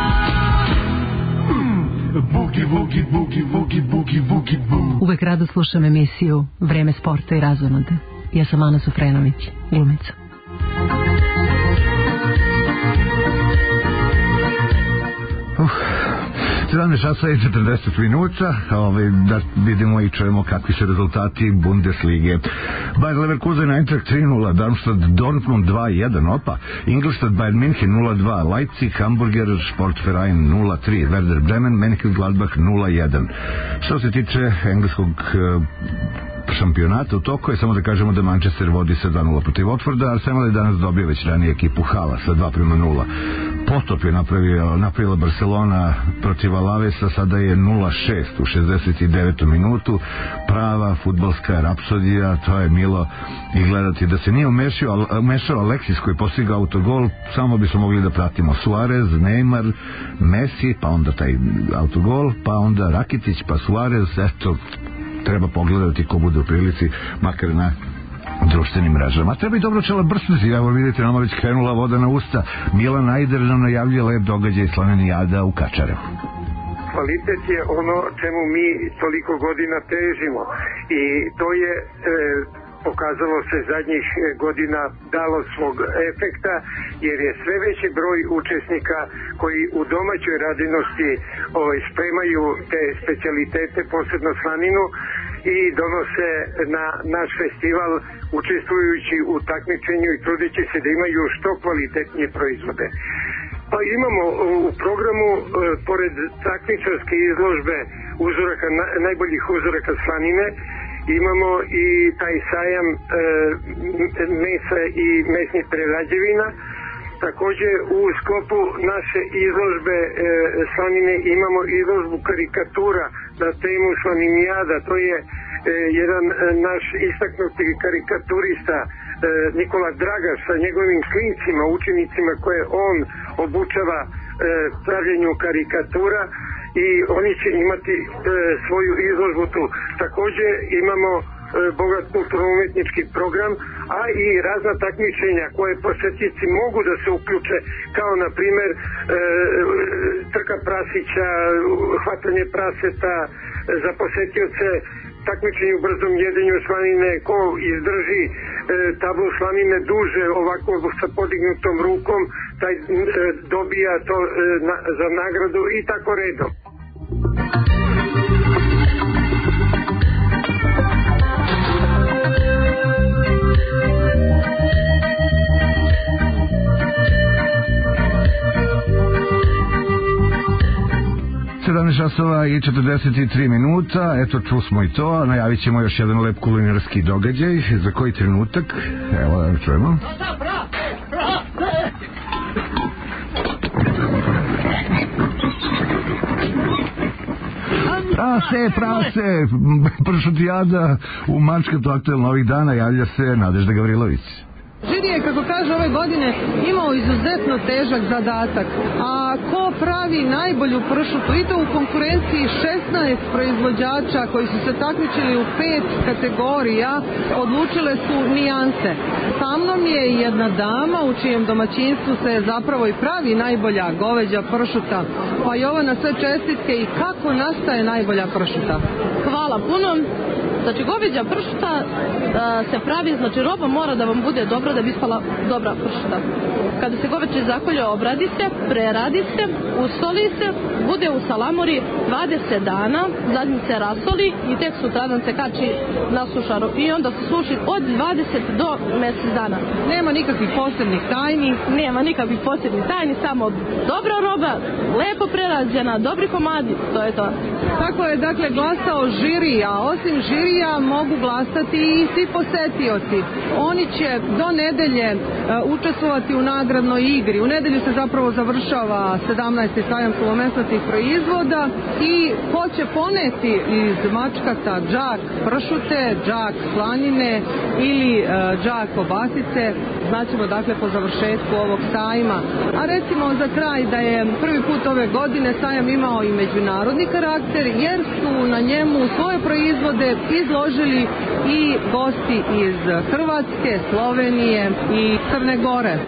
[SPEAKER 4] Boogie, boogie, boogie, boogie, boogie, boogie, boogie.
[SPEAKER 20] Uvek rado slušam emisiju Vreme sporta i razonode. Ja sam Ana Sofrenović, glumica.
[SPEAKER 3] Uh. 17 časa i 40 minuta, da vidimo i čujemo kakvi su rezultati Bundeslige. Bayer Leverkusen Eintracht 3-0, Darmstadt Dortmund 2-1, opa, Ingolstadt Bayern München 0-2, Leipzig Hamburger Sportverein 0-3, Werder Bremen Mönchengladbach 0-1. Što se tiče engleskog šampionata u toku je samo da kažemo da Manchester vodi sa 2-0 protiv Watforda, Arsenal je danas dobio već ranije ekipu Hala sa 2-0. Potop je napravila Barcelona protiv Alavesa, sada je 0-6 u 69. minutu. Prava fudbalska rapsodija, to je milo i gledati. Da se nije umešao Alexis koji postigao autogol, samo bismo mogli da pratimo Suarez, Neymar, Messi, pa onda taj autogol, pa onda Rakitic, pa Suarez, eto, treba pogledati ko bude u prilici, makar na društvenim mrežama. Treba i dobro čela brsnuti, evo vidite, nama već krenula voda na usta. Milan Ajder nam najavljuje lep događaj Slavenijada u Kačarevu.
[SPEAKER 21] Kvalitet je ono čemu mi toliko godina težimo i to je pokazalo se zadnjih godina dalo svog efekta, jer je sve veći broj učesnika koji u domaćoj radinosti spremaju te specijalitete, posebno slaninu, i donose na naš festival učestvujući u takmičenju i trudeći se da imaju što kvalitetnije proizvode. Pa imamo u programu, pored takmičarske izložbe uzoraka, najboljih uzoraka slanine, imamo i taj sajam mesa i mesnih prerađevina. Takođe u sklopu naše izložbe slanine imamo izložbu karikatura na temu Slaninijada. To je jedan naš istaknuti karikaturista Nikola Dragaš sa njegovim klincima, učenicima koje on obučava pravljenju karikatura, i oni će imati svoju izložbu tu. Takođe imamo bogat kulturno-umetnički program, a i razna takmičenja koje posetioci mogu da se uključe, kao na primer trka prasića, hvatanje praseta, za posetioce takmičenje u brzom jedenju slanine, ko izdrži tablu slanine duže ovako sa podignutom rukom, taj dobija to za nagradu i tako redom.
[SPEAKER 3] Časova i 43 minuta, eto čusmo i to, najavit ćemo još jedan lep kulinarski događaj, za koji trenutak, evo da čujemo. Prase, pršutijada u Mačkatu aktuelno ovih dana, javlja se Nadežda Gavrilović.
[SPEAKER 22] Žiri je, kako kaže, ove godine imao izuzetno težak zadatak, a ko pravi najbolju pršutu, i to u konkurenciji 16 proizvođača koji su se takmičili u 5 kategorija, odlučile su nijanse. Sa mnom je jedna dama u čijem domaćinstvu se zapravo i pravi najbolja goveđa pršuta. Pa Jovana, sve čestitke, i kako nastaje najbolja pršuta?
[SPEAKER 23] Hvala puno. Znači, goveđa pršuta se pravi, znači roba mora da vam bude dobra da bi ispala dobra pršuta. Kada se goveđe zakolje, obradi se, preradi se, usoli se, bude u salamuri 20 dana, zatim se rasoli i tek sutradan se kači na sušaru i onda se suši od 20 do mjesec dana.
[SPEAKER 22] Nema nikakvih posebnih tajni?
[SPEAKER 23] Nema nikakvih posebnih tajni, samo dobra roba, lepo prerađena, dobri komadi, to je to.
[SPEAKER 22] Tako je dakle glasao žiri, a osim žirija mogu glasati i svi posetioci. Oni će do nedelje učestvovati u nagradnoj igri. U nedelju se zapravo završava 17. sajam suhomesnatih proizvoda i ko će poneti iz mačkata džak pršute, džak slanine ili džak kobasice, znaćemo dakle po završetku ovog sajma. A recimo za kraj da je prvi put ove godine sajam imao i međunarodni karakter jer su na njemu svoje proizvode izložili i gosti iz Hrvatske, Slovenije i Crne Gore.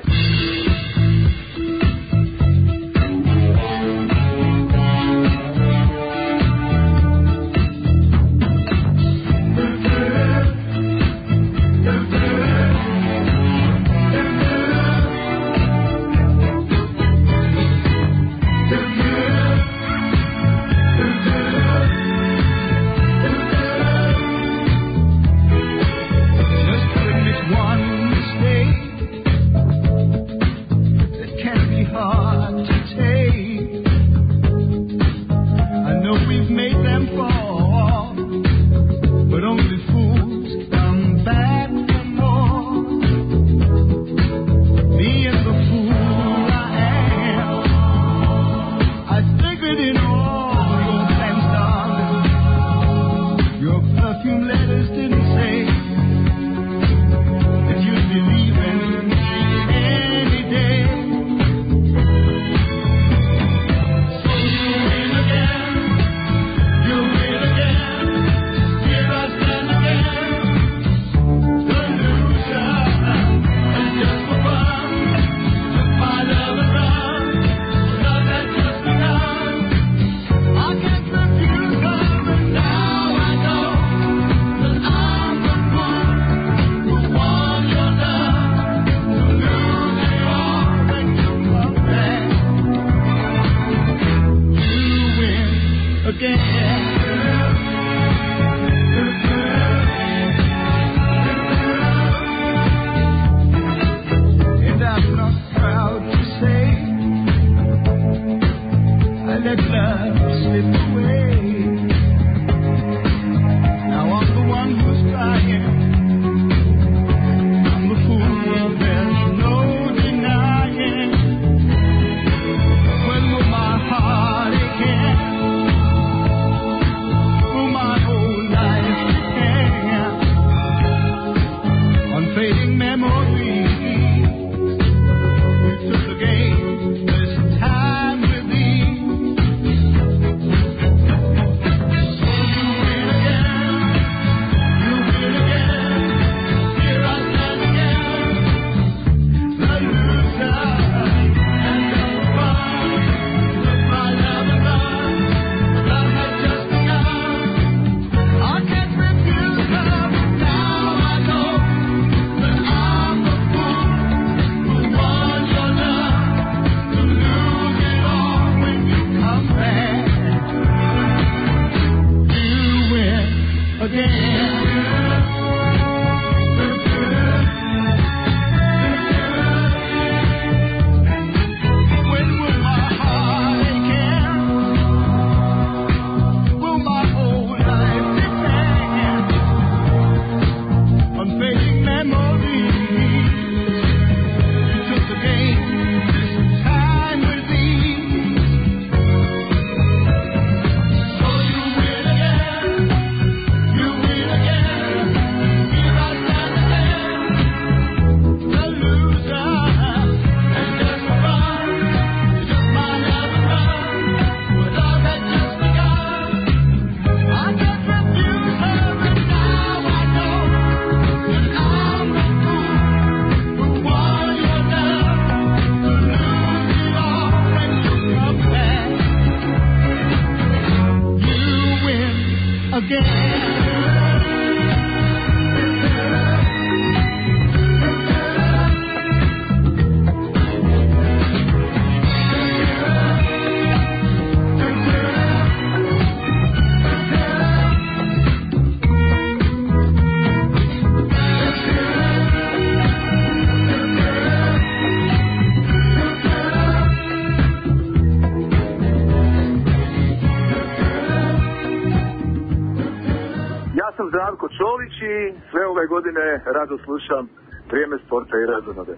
[SPEAKER 5] i sve ove godine rado slušam Vrijeme sporta i razonode.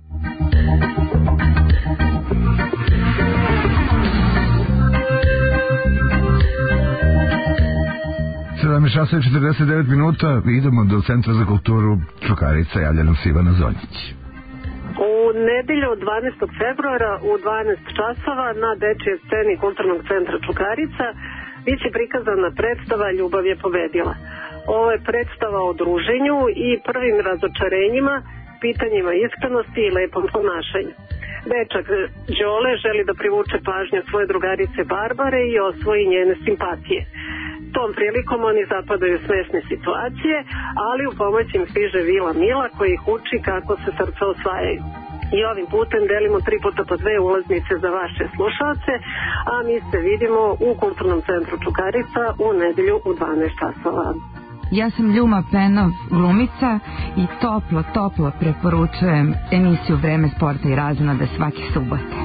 [SPEAKER 3] 7:49 minuta, idemo do Centra za kulturu Čukarica, javlja nam se Ivana Zonjić.
[SPEAKER 7] U nedelju 12. februara u 12 časova na dečijoj sceni Kulturnog centra Čukarica biće prikazana predstava Ljubav je pobedila. Ovo je predstava o druženju i prvim razočarenjima, pitanjima iskrenosti i lepom ponašanju. Dečak Đole želi da privuče pažnju svoje drugarice Barbare i osvoji njene simpatije. Tom prilikom oni zapadaju u smešne situacije, ali u pomoć im stiže Vila Mila koji ih uči kako se srca osvajaju. I ovim putem delimo 3 puta po 2 ulaznice za vaše slušalce, a mi se vidimo u Kulturnom centru Čukarica u nedelju u 12 časova.
[SPEAKER 2] Ja sam Ljuma Penov, glumica, i toplo preporučujem emisiju Vreme sporta i razonode svake subote.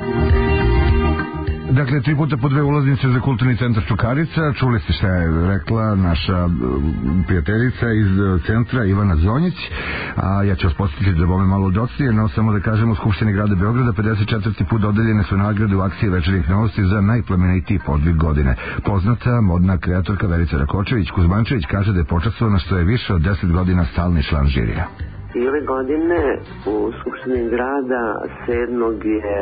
[SPEAKER 3] Dakle, 3 puta po 2 ulaznice za Kulturni centar Čukarica. Čuli ste šta je rekla naša prijateljica iz centra Ivana Zonjić, a ja ću vas posjetiti da bome malo docnije, no samo da kažem, u Skupštini grada Beograda 54. put dodeljene su nagrade u akciji Večernjih novosti za najplemenitiji podvig godine. Poznata modna kreatorka Verica Rakočević-Kuzmančević kaže da je počastvovana što je više od 10 godina stalni član žirija.
[SPEAKER 8] I ove godine u Skupštini grada 7. je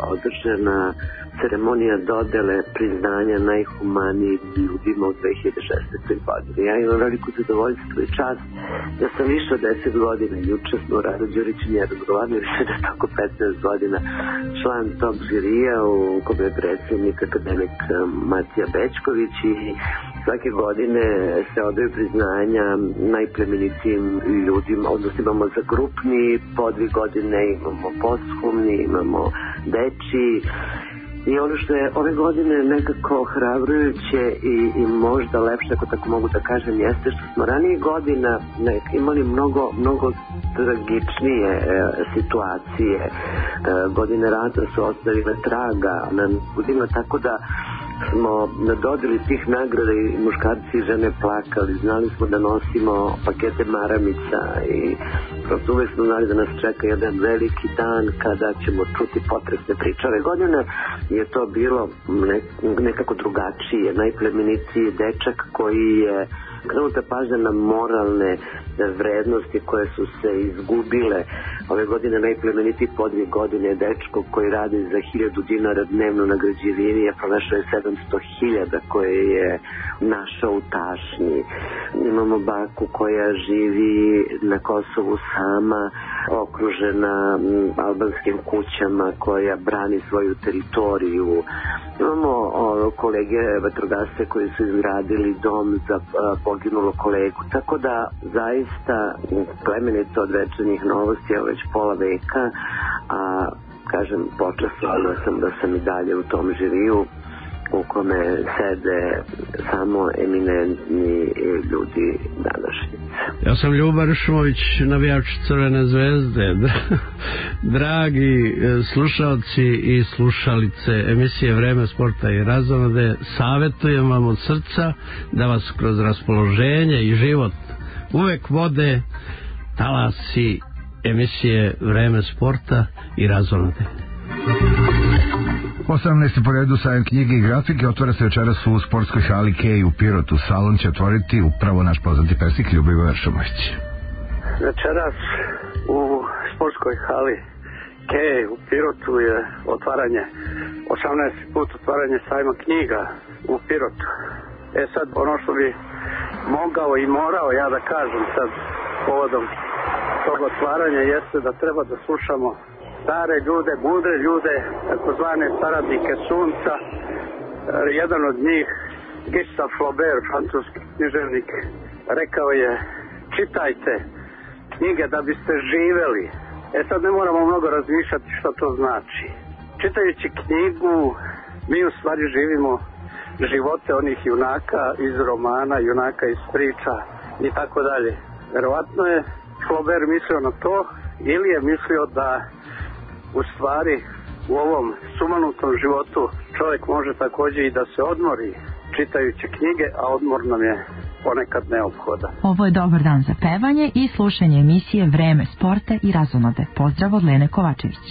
[SPEAKER 8] održana ceremonija dodele priznanja najhumanijim ljudima u 2016. godini. Ja imam veliko zadovoljstvo i čast. Ja sam više od 10 godina, juče smo u Rado Đuriću nije razgovarali, više da tako 15 godina član tog žirija u kome je predsjednik akademik Matija Bećković i svake godine se odaju priznanja najplemenitijim ljudima, odnosno imamo za grupni podvig godine, imamo posthumni, imamo dečiji. I ono što je ove godine nekako ohrabrujuće i možda lepše, ako tako mogu da kažem, jeste što smo ranije godina imali mnogo tragičnije situacije. Godine rata su ostavile traga na ljudima, tako da smo na dodeli tih nagrada i muškarci i žene plakali. Znali smo da nosimo pakete maramica i prosto uvek smo znali da nas čeka jedan veliki dan kada ćemo čuti potresne priče. Ove godine je to bilo nekako drugačije. Najplemenitiji dečak koji je krenuta pažnja na moralne vrednosti koje su se izgubile. Ove godine najplemenitiji podvig godine je dečko koji radi za 1000 dinara dnevno na građevini, je pronašao je 700.000 koje je našao u tašnji. Imamo baku koja živi na Kosovu sama, okružena albanskim kućama, koja brani svoju teritoriju. Imamo kolege vatrogasce koji su izgradili dom za poginulo kolegu. Tako da zaista plemenito od Večernjih novosti je već pola veka, a kažem, počastvovana sam da sam i dalje u tom žiriju u kome sede samo eminentni ljudi današnjice.
[SPEAKER 11] Ja sam Ljuba Ršumović, navijač Crvene zvezde. Dragi slušalci i slušalice emisije Vreme sporta i razonode, savjetujem vam od srca da vas kroz raspoloženje i život uvek vode talasi emisije Vreme sporta i razonode.
[SPEAKER 3] 18. po redu sajam knjige i grafike otvara se večeras u sportskoj hali Kej u Pirotu. Salon će otvoriti upravo naš poznati pesnik Ljubivo Veršomović.
[SPEAKER 24] Večeras u sportskoj hali Kej u Pirotu je otvaranje, 18. put otvaranje sajma knjiga u Pirotu. Sad ono što bi mogao i morao ja da kažem sad povodom tog otvaranja jeste da treba da slušamo stare ljude, mudre ljude, takozvane saradnike sunca. Jedan od njih, Gustave Flaubert, francuski književnik, rekao je: čitajte knjige da biste živeli. Sad ne moramo mnogo razmišljati što to znači. Čitajući knjigu mi u stvari živimo živote onih junaka iz romana, junaka iz priča i tako dalje. Verovatno je Flaubert mislio na to ili je mislio da u stvari u ovom sumanutom životu čovjek može također i da se odmori čitajući knjige, a odmor nam je ponekad neophodan.
[SPEAKER 10] Ovo je dobar dan za pevanje i slušanje emisije Vreme sporta i razonode. Pozdrav od Lene Kovačević.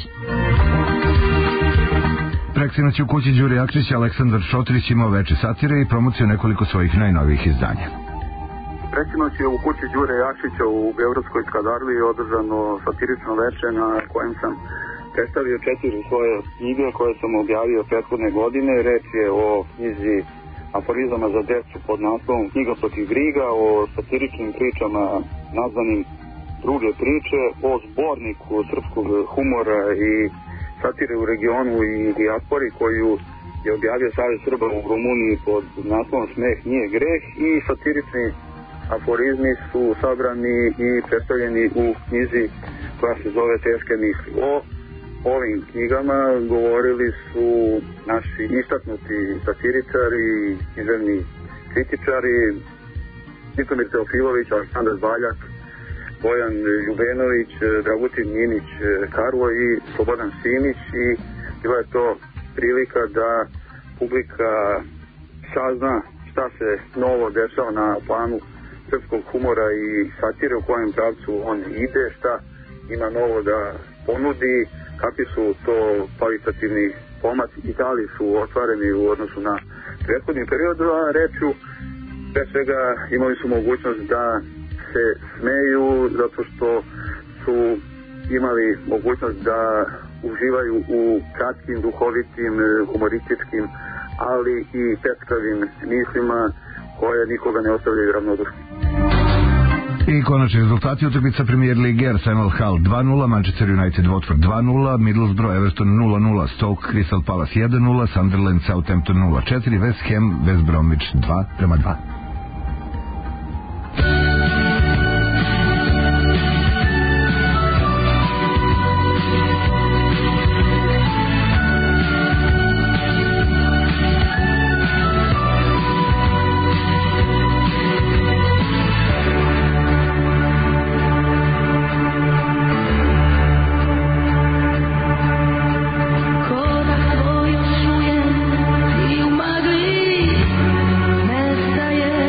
[SPEAKER 3] Preksinoć u kući Đure Jakšića Aleksandar Šotrić imao veče satire i promociju nekoliko svojih najnovijih izdanja.
[SPEAKER 5] Preksinoć je u kući Đure Jakšića u Beogradskoj Skadarliji održano satirično veče na kojem sam predstavio 4 svoje knjige koje sam objavio prethodne godine. Reč je o knjizi aforizama za decu pod naslovom Knjiga protiv briga, o satiričnim pričama nazvanim Druge priče, o zborniku srpskog humora i satire u regionu i dijaspori koju je objavio Savez Srba u Rumuniji pod naslovom Smeh nije greh, i satirični aforizmi su sabrani i predstavljeni u knjizi koja se zove Teške misli. O ovim knjigama govorili su naši istaknuti satiričari, književni kritičari Titomir Teofilović, Aleksandar Baljak, Bojan Ljubenović, Dragutin Minić Karlo i Slobodan Simić, i bila je to prilika da publika sazna šta se novo dešava na planu srpskog humora i satire, u kojem pravcu on ide, šta ima novo da ponudi, kakvi su to kvalitativni pomaci i da li su ostvareni u odnosu na prethodni period, a reču pre svega imali su mogućnost da se smeju zato što su imali mogućnost da uživaju u kratkim, duhovitim, humorističkim, ali i peckavim mislima koje nikoga ne ostavljaju ravnodušnim.
[SPEAKER 3] I konačni rezultati utakmica Premier Lige: Arsenal Hull 2-0, Manchester United Watford 2-0, Middlesbrough Everton 0-0, Stoke Crystal Palace 1-0, Sunderland Southampton 0-4, West Ham West Bromwich 2-2.
[SPEAKER 4] Staje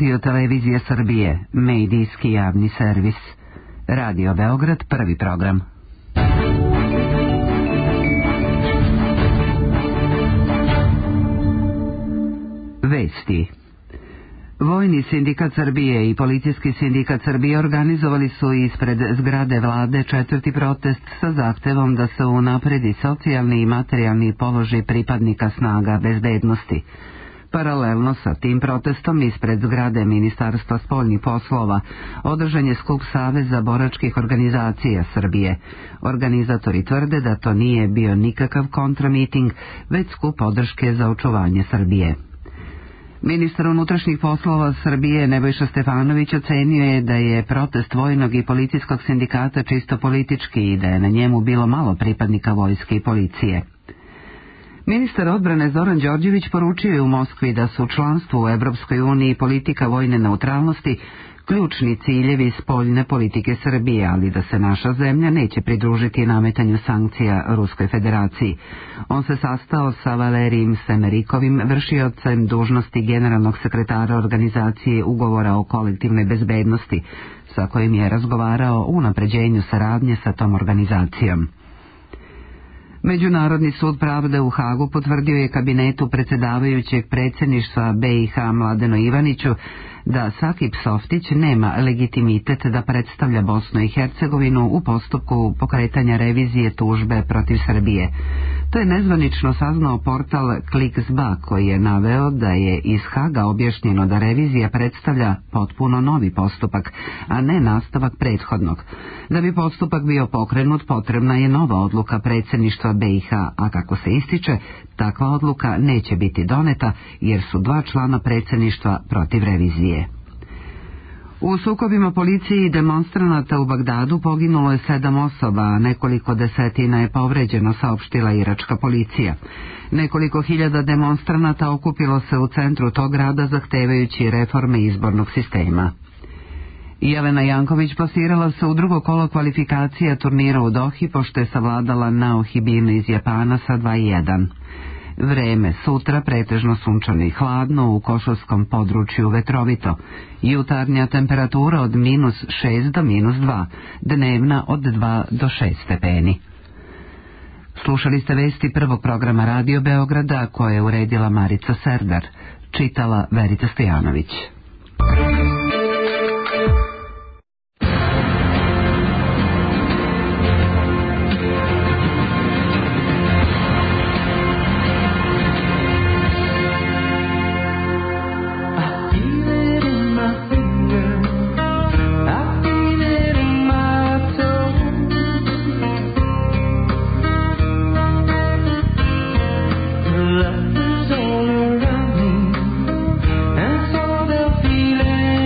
[SPEAKER 6] Radio Televizije Srbije, medijski javni servis. Radio Beograd, prvi program. Vesti. Vojni sindikat Srbije i Policijski sindikat Srbije organizovali su ispred zgrade vlade četvrti protest sa zahtevom da se unapredi socijalni i materijalni položaj pripadnika snaga bezbednosti. Paralelno sa tim protestom ispred zgrade Ministarstva spoljnih poslova održan je skup Saveza boračkih organizacija Srbije. Organizatori tvrde da to nije bio nikakav kontramiting, već skup podrške za očuvanje Srbije. Ministar unutrašnjih poslova Srbije Nebojša Stefanović ocenio je da je protest vojnog i policijskog sindikata čisto politički i da je na njemu bilo malo pripadnika vojske i policije. Ministar odbrane Zoran Đorđević poručio je u Moskvi da su članstvo u Evropskoj uniji i politika vojne neutralnosti ključni ciljevi spoljne politike Srbije, ali da se naša zemlja neće pridružiti nametanju sankcija Ruskoj federaciji. On se sastao sa Valerijim Semerikovim, vršiocem dužnosti generalnog sekretara organizacije ugovora o kolektivnoj bezbednosti, sa kojim je razgovarao o unapređenju saradnje sa tom organizacijom. Međunarodni sud pravde u Hagu potvrdio je kabinetu predsjedavajućeg predsjedništva BiH Mladenu Ivaniću da Sakip Softić nema legitimitet da predstavlja Bosnu i Hercegovinu u postupku pokretanja revizije tužbe protiv Srbije. To je nezvanično saznao portal Kliksba, koji je naveo da je iz Haga objašnjeno da revizija predstavlja potpuno novi postupak, a ne nastavak prethodnog. Da bi postupak bio pokrenut, potrebna je nova odluka predsjedništva BiH, a kako se ističe, takva odluka neće biti doneta jer su 2 člana predsjedništva protiv revizije. U sukobima policije i demonstranata u Bagdadu poginulo je 7 osoba, a nekoliko desetina je povređeno, saopštila iračka policija. Nekoliko hiljada demonstranata okupilo se u centru tog grada zahtevajući reforme izbornog sistema. Jelena Janković plasirala se u drugo kolo kvalifikacija turnira u Dohi pošto je savladala Naoki Bin iz Japana sa 2:1. Vreme sutra pretežno sunčano i hladno, u košarskom području vetrovito. Jutarnja temperatura od -6 do -2, dnevna od 2 do 6 stepeni. Slušali ste vesti prvog programa Radio Beograda koje je uredila Marica Serdar, čitala Verita Stojanović.
[SPEAKER 4] Feeling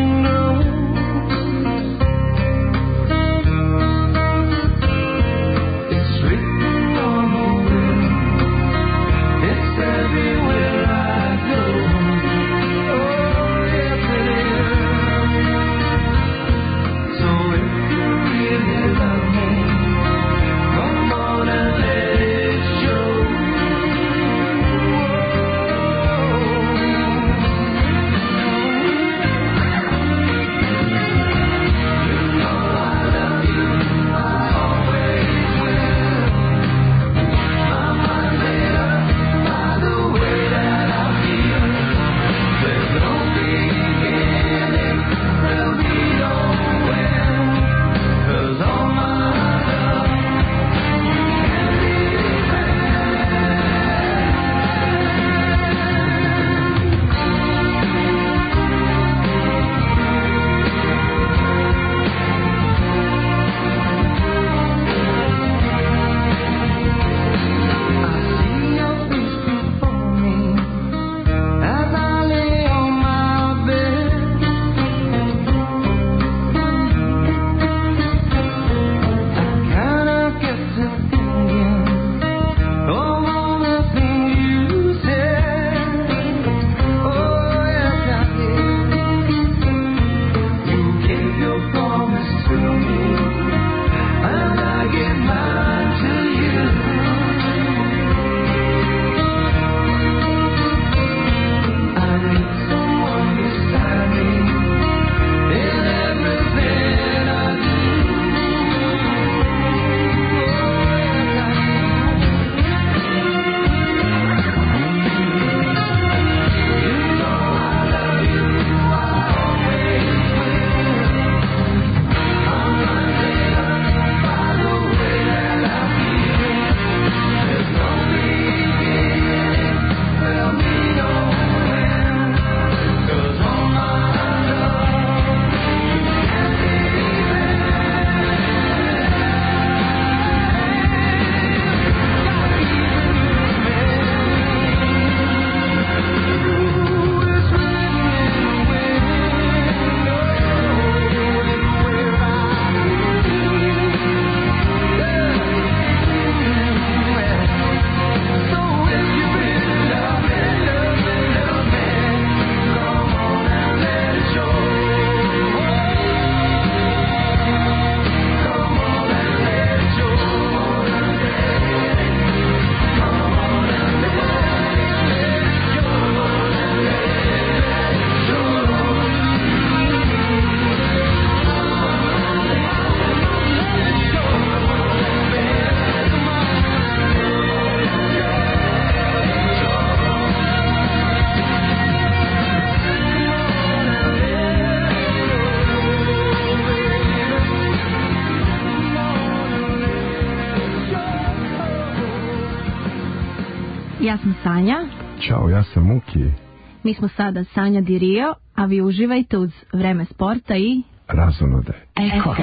[SPEAKER 9] Ja sam Sanja.
[SPEAKER 12] Ćao, ja sam Muki.
[SPEAKER 9] Mi smo sada Sanja Di Rio, a vi uživajte uz Vreme sporta i
[SPEAKER 12] Razonode.
[SPEAKER 9] Eko.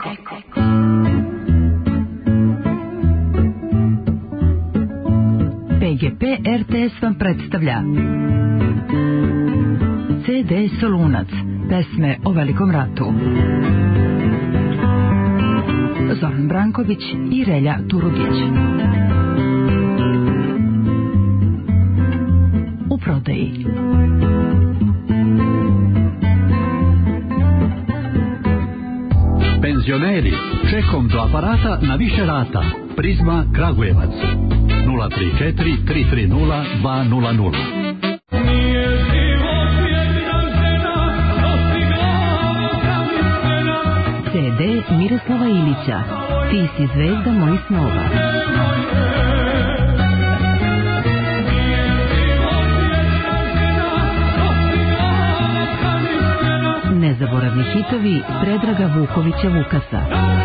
[SPEAKER 2] PGP RTS vam predstavlja CD Solunac, pesme o Velikom ratu. Zoran Branković i Relja Turugić. U prodaji.
[SPEAKER 14] Penzioneri, čekom do aparata na više rata. Prizma Kragujevac 034 330 200.
[SPEAKER 2] CD Miroslava Ilića. Ti si zvezda mojih snova. Nezaboravni hitovi Predraga Vukovića Vukasa.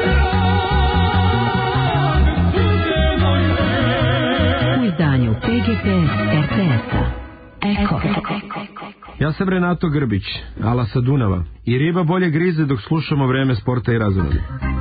[SPEAKER 2] U izdanju PGP RTS-a. Eko.
[SPEAKER 15] Ja sam Renato Grbić, ala sa Dunava. I riba bolje grize dok slušamo Vreme sporta i razonode.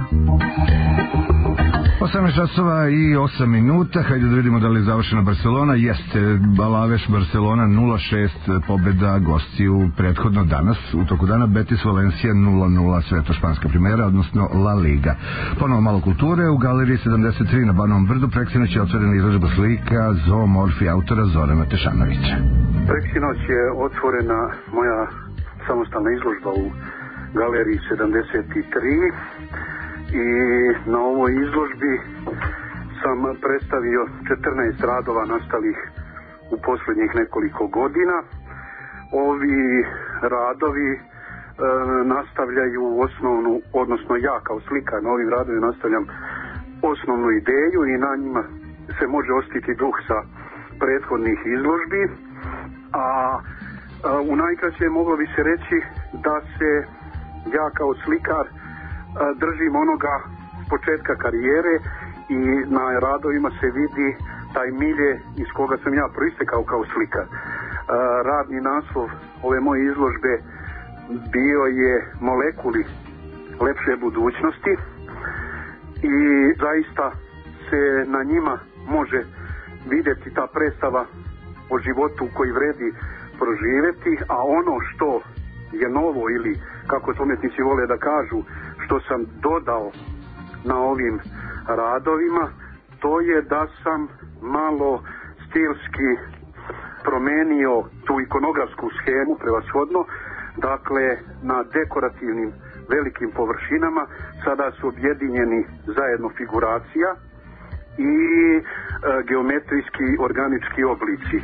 [SPEAKER 3] 18 časova i 8 minuta, hajde da vidimo da li je završena Barcelona. Jeste, Alaveš Barcelona 0-6 pobjeda gostiju prethodno danas. U toku dana Betis Valencija 0-0 sveto španska primera, odnosno La Liga. Ponovo malo kulture, u galeriji 73 na Banovom Brdu preksinoć je otvorena izložba slika Zoomorfi autora Zorana Tešanovića.
[SPEAKER 25] Preksinoć je otvorena moja samostalna izložba u galeriji 73 i na ovoj izložbi sam predstavio 14 radova nastalih u posljednjih nekoliko godina. Ovi radovi nastavljaju osnovnu, odnosno ja kao slikar na ovim radovima nastavljam osnovnu ideju i na njima se može osjetiti duh sa prethodnih izložbi, a u najkraće moglo bi se reći da se ja kao slikar držim onoga s početka karijere i na radovima se vidi taj milje iz koga sam ja proistekao kao slikar. Radni naslov ove moje izložbe bio je Molekuli lepše budućnosti i zaista se na njima može vidjeti ta predstava o životu koji vredi proživjeti, a ono što je novo ili kako to umjetnici vole da kažu što sam dodao na ovim radovima, to je da sam malo stilski promenio tu ikonografsku schemu prevashodno, dakle na dekorativnim velikim površinama sada su objedinjeni zajedno figuracija i geometrijski organički oblici.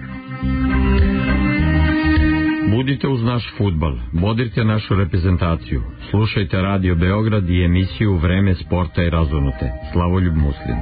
[SPEAKER 26] Budite uz naš fudbal, bodrite našu reprezentaciju, slušajte Radio Beograd i emisiju Vreme sporta i razonute. Slavoljub Muslin.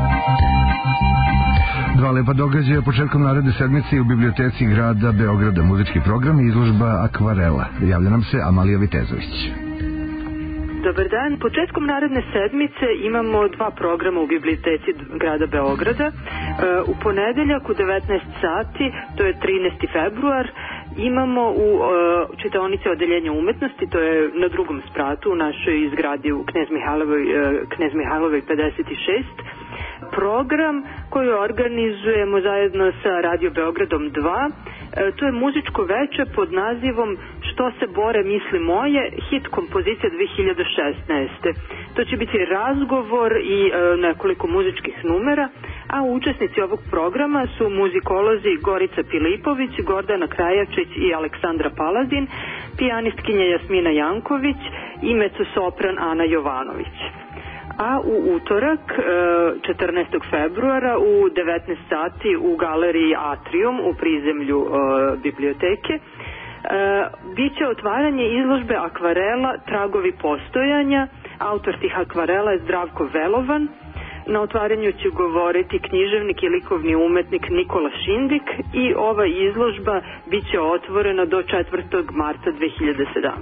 [SPEAKER 3] Dva lepa događaja početkom naredne sedmice u biblioteci grada Beograda, muzički program i izložba Akvarela. Javlja nam se Amalija Vitezović.
[SPEAKER 27] Dobar dan. Početkom naredne sedmice imamo dva programa u biblioteci grada Beograda. U ponedeljak u 19 sati, to je 13. februar, imamo u čitaonici odeljenja umetnosti, to je na drugom spratu u našoj zgradi u Knez Mihajlovoj 56, program koji organizujemo zajedno sa Radio Beogradom 2. To je muzičko veče pod nazivom Što se bore misli moje, hit kompozicija 2016. To će biti razgovor i nekoliko muzičkih numera, a učesnici ovog programa su muzikolozi Gorica Pilipović, Gordana Krajačić i Aleksandra Palazin, pijanistkinja Jasmina Janković i mecosopran Ana Jovanović. A u utorak 14. februara u 19 sati u galeriji Atrium u prizemlju biblioteke biće otvaranje izložbe akvarela Tragovi postojanja. Autor tih akvarela je Zdravko Velovan. Na otvaranju će govoriti književnik i likovni umetnik Nikola Šindik i ova izložba biće otvorena do 4. marta 2017.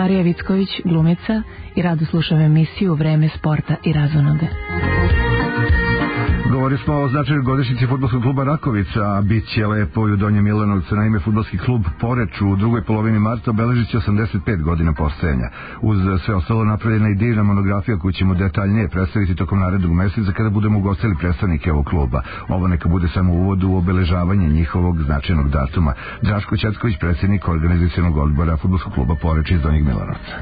[SPEAKER 10] Marija Vicković, glumica, i rado slušam emisiju Vreme sporta i razonode.
[SPEAKER 3] Govorili smo o značaju godišnjici fudbalskog kluba Rakovica, a bit će lepo i u Donjem Milanovcu. Naime, fudbalski klub Poreč u drugoj polovini marta obeležit će 85 godina postojanja. Uz sve ostalo napravljena i divna monografija koju ćemo detaljnije predstaviti tokom narednog meseca kada budemo ugostili predstavnike ovog kluba. Ovo neka bude samo uvod u obeležavanje njihovog značajnog datuma. Draško Ćetković, predsjednik organizacionog odbora fudbalskog kluba Poreč iz Donjeg Milanovca.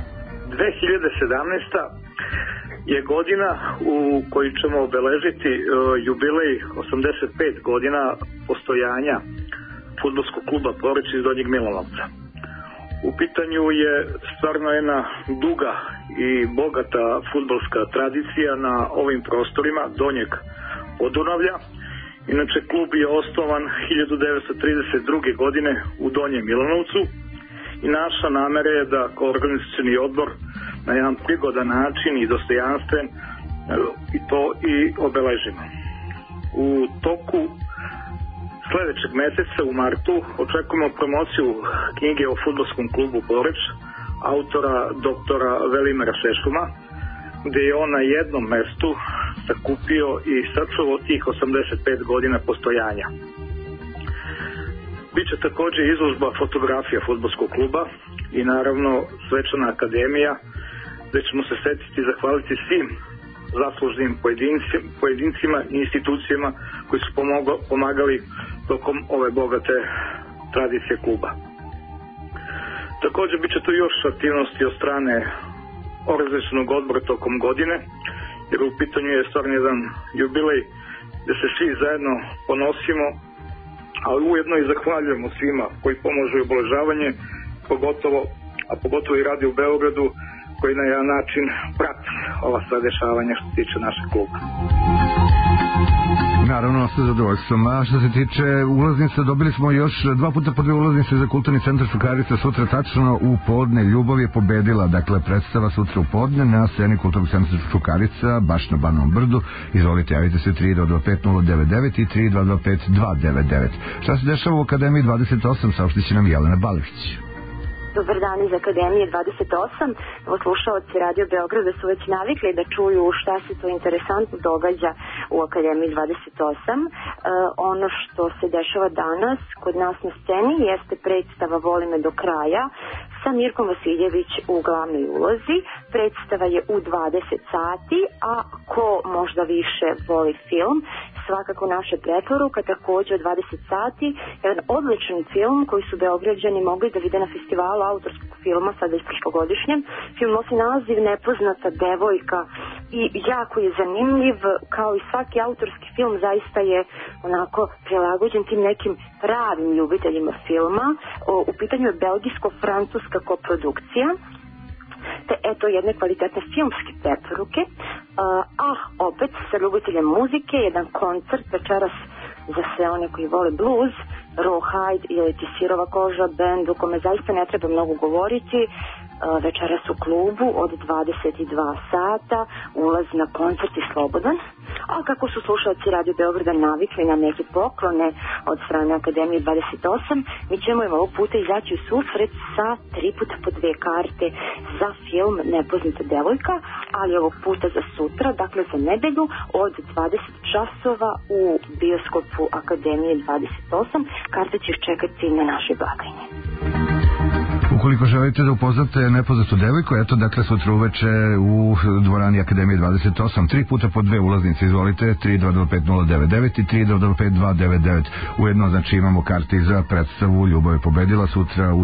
[SPEAKER 1] 2017. je godina u kojoj ćemo obeležiti jubilej 85 godina postojanja fudbalskog kluba Poreč iz Donjeg Milanovca. U pitanju je stvarno jedna duga i bogata fudbalska tradicija na ovim prostorima Donjeg Podunavlja. Inače, klub je osnovan 1932. godine u Donjem Milanovcu i naša namera je da kao organizacioni odbor na jedan prigodan način i dostojanstven i to i obeležimo. U toku sledećeg meseca u martu očekujemo promociju knjige o fudbalskom klubu Poreč autora doktora Velimira Šešuma, gde je on na jednom mestu sakupio i sačuvao tih 85 godina postojanja. Biće takođe izložba fotografija fudbalskog kluba i naravno svečana akademija, gde ćemo se setiti i zahvaliti svim zaslužnim pojedincima i institucijama koji su pomagali tokom ove bogate tradicije kluba. Takođe biće tu još aktivnosti od strane organizacionog odbora tokom godine, jer u pitanju je stvarno jedan jubilej gde se svi zajedno ponosimo, ali ujedno i zahvaljujemo svima koji pomožu u obeležavanje, pogotovo i radi u Beogradu, koji na jedan način prati ova sva dešavanja što se tiče našeg kluba.
[SPEAKER 3] Naravno, sa zadovoljstvom. A što se tiče ulaznica, dobili smo još 2 puta po 2 ulaznice za kulturni centar Čukarica sutra tačno u podne. Ljubav je pobedila, dakle predstava sutra u podne na sceni kulturnog centra Čukarica, baš na Banovom Brdu. Izvolite, javite se 3225 099 i 3225 299. Šta se dešava u Akademiji 28, saopštit će nam Jelena Balević.
[SPEAKER 13] Dobar dan iz Akademije 28. Slušaoci Radio Beograda su već navikli da čuju šta se to interesantno događa u Akademiji 28. Ono što se dešava danas kod nas na sceni jeste predstava Voli me do kraja sa Mirkom Vasiljević u glavnoj ulozi. Predstava je u 20 sati, a ko možda više voli film, svakako naša preporuka, takođe od 20 sati, jedan odličan film koji su Beograđani mogli da vide na festivalu autorskog filma, sada iz prošlogodišnjem. Film nosi naziv Nepoznata devojka i jako je zanimljiv, kao i svaki autorski film, zaista je onako prilagođen tim nekim pravim ljubiteljima filma. U pitanju je belgijsko-francuska koprodukcija, te eto jedne kvalitetne filmske preporuke, a opet sa ljubiteljem muzike, jedan koncert večeras za sve one koji vole blues, Rawhide ili ti Sirova koža, bend u kome zaista ne treba mnogo govoriti. Večeras u klubu od 22 sata, ulaz na koncert je slobodan. A kako su slušalci Radio Beograda navikli na neke poklone od strane Akademije 28, mi ćemo im ovog puta izaći u susret sa 3 puta po 2 karte za film Nepoznata devojka, ali ovog puta za sutra, dakle za nedelju od 20 časova u bioskopu Akademije 28. Karte će čekati na našoj blagajni.
[SPEAKER 3] Ukoliko želite da upoznate Nepoznatu devojku, eto dakle sutra uveče u dvorani Akademije 28, 3 puta po 2 ulaznice, izvolite 3225 099 i 3225 299. Ujedno znači imamo karti za predstavu Ljubav je pobedila, sutra u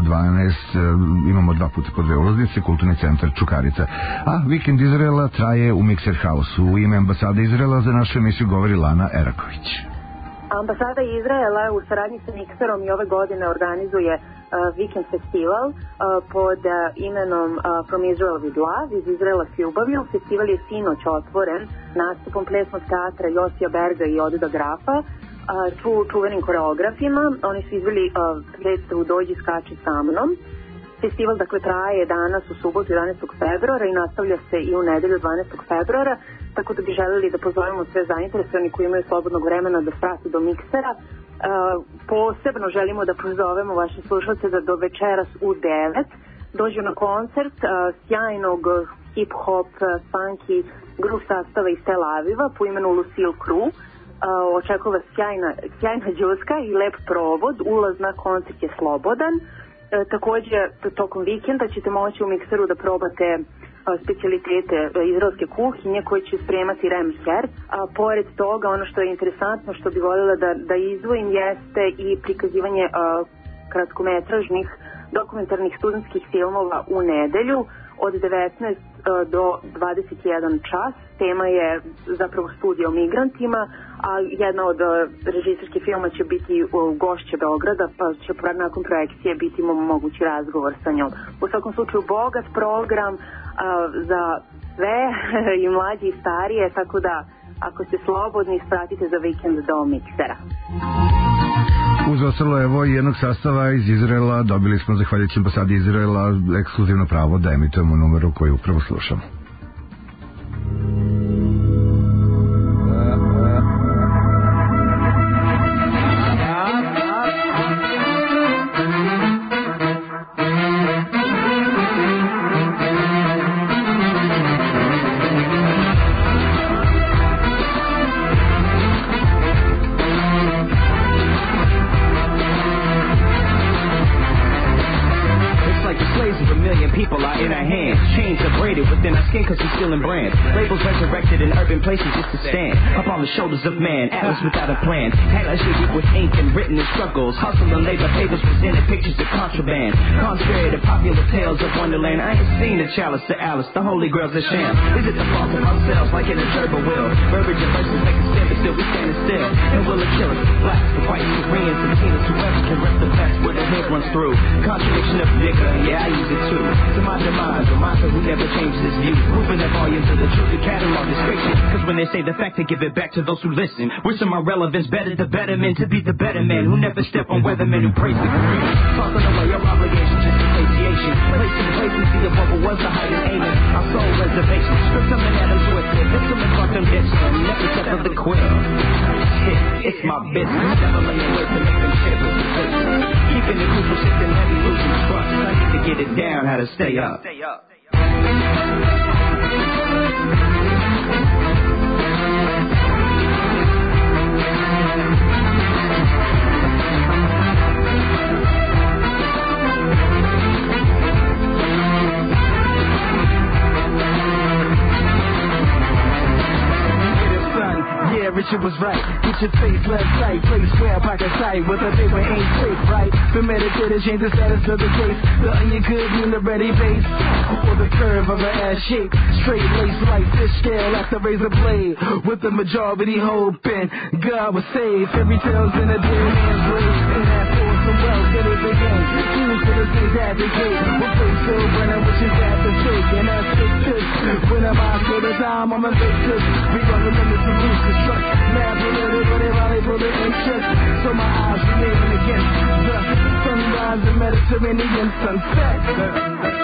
[SPEAKER 3] 12 imamo 2 puta po 2 ulaznice, kulturni centar Čukarica. A vikend Izraela traje u Mixer House. U ime ambasade Izraela za našu emisiju govori Lana Eraković.
[SPEAKER 16] Ambasada Izraela u saradnji sa Mixerom i ove godine organizuje Weekend Festival pod imenom From Israel with Love, iz Izraela s ljubavlju. Festival je sinoć otvoren nastupom plesnog teatra Josija Berga i Odeda Grafa, čuvenim koreografima. Oni su izveli predstavu Dođi skači sa mnom. Festival dakle traje danas u subotu 11. februara i nastavlja se i u nedelju 12. februara, tako da bi želeli da pozovemo sve zainteresovani koji imaju slobodnog vremena da strati do Miksera. Posebno želimo da pozovemo vaše slušalce da do večeras u 9 dođu na koncert sjajnog hip-hop, funky grup sastava iz Tel Aviva po imenu Lucille Crew. Očekuje sjajna džuska i lep provod. Ulaz na koncert je slobodan. Takođe, tokom vikenda ćete moći u mikseru da probate specijalitete izraelske kuhinje koje će spremati Rem Herz. A pored toga, ono što je interesantno, što bi voljela da izdvojim, jeste i prikazivanje kratkometražnih dokumentarnih studentskih filmova u nedelju od 19 do 21 čas. Tema je zapravo studija o migrantima, a jedna od režisarskih filma će biti gošće Beograda, pa će nakon projekcije biti mogući razgovor sa njom. U svakom slučaju bogat program za sve i mlađi i starije, tako da ako ste slobodni, spratite za vikend do miksera.
[SPEAKER 3] Uz ostalo evo jednog sastava iz Izraela dobili smo, zahvaljujući ambasadi Izraela, ekskluzivno pravo da emitujemo numeru koju upravo slušamo.
[SPEAKER 17] Cause we're still in brand. Labels resurrected in urban places just to stand up on the shoulders of man. Atlas without a plan. Atlas shaded with ink and written in struggles. Hustle and labor papers presented pictures of contraband. Contrary to popular tales of Wonderland, I ain't seen the chalice to Alice. The holy grail's a sham. Is it the fault of ourselves like in a turbo wheel? Verbiage and verses make us stand, but still we standing still. And will it kill us? Blacks, the whites, Koreans, Latinos, whoever can rep the best where the hood runs through. Contradiction of nigga, yeah, I use it too. To my demise, reminder who never changes his view. Moving the volumes of the truth, the catalog is fiction. Cause when they say the fact, they give it back to those who listen. Wishing my relevance better the better men to be the better man who never step on weathermen who praise the career. Tossing away your obligation, just association. Placency of what was the height of aiming. Our soul reservation. Strip something at them twisted. Put some in front them ditch them. Never step of the quill. Shit, it's my business. Never laying wait to make them shit with position. Keeping the crucial system heavy, losing trust. I need to get it down, how to stay up. Richard was right. Get your face left side, place where pocket sight. With a paper ain't safe, right? Premeditated, change the status of the case. The onion could mean the ready base, or the curve of an ass shape. Straight lace like fish scale at the razor blade. With the majority hoping God was safe. Every tale's in a dead man's race. And that force some wealth that it began. Choose for the things at the gate. One place still burning, which is at the fake. And that's just when I'm out for the time, I'm a victim. We gon' remember to lose the trust. Mad political, they rally for the interest. So my eyes remain against the sunrise and Mediterranean sunset.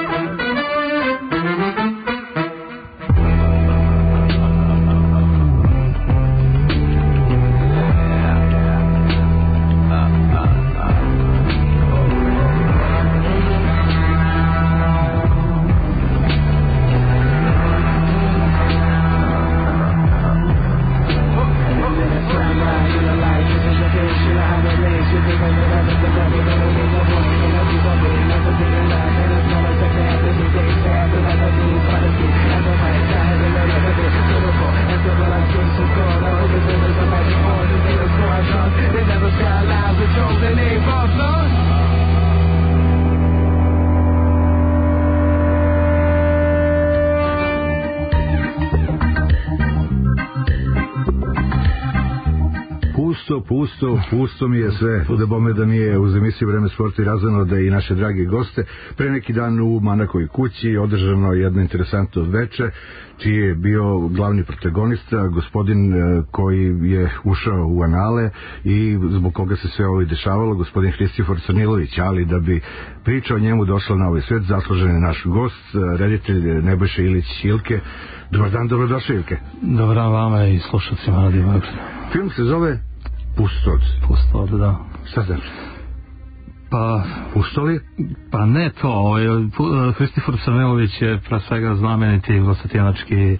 [SPEAKER 3] Pusto mi je sve, da bome da nije uz emisiju Vreme sporta i razonode i naše drage goste. Pre neki dan u Manakovoj kući održano jedno interesantno veče, čiji je bio glavni protagonista, gospodin koji je ušao u anale i zbog koga se sve ovo i dešavalo, gospodin Hristifor Crnilović, ali da bi priča o njemu došla na ovaj svet, zaslužen je naš gost, reditelj Nebojša Ilić Ilke. Dobar dan, dobrodošli Ilke.
[SPEAKER 18] Dobar dan vama i slušalcima Radio Beograd.
[SPEAKER 3] Film se zove Pustod.
[SPEAKER 18] Pustod, da.
[SPEAKER 3] Šta znači?
[SPEAKER 18] Pa
[SPEAKER 3] pustoli?
[SPEAKER 18] Pa ne to, Hristifor Crnilović je pre svega znameniti jugoslavijanački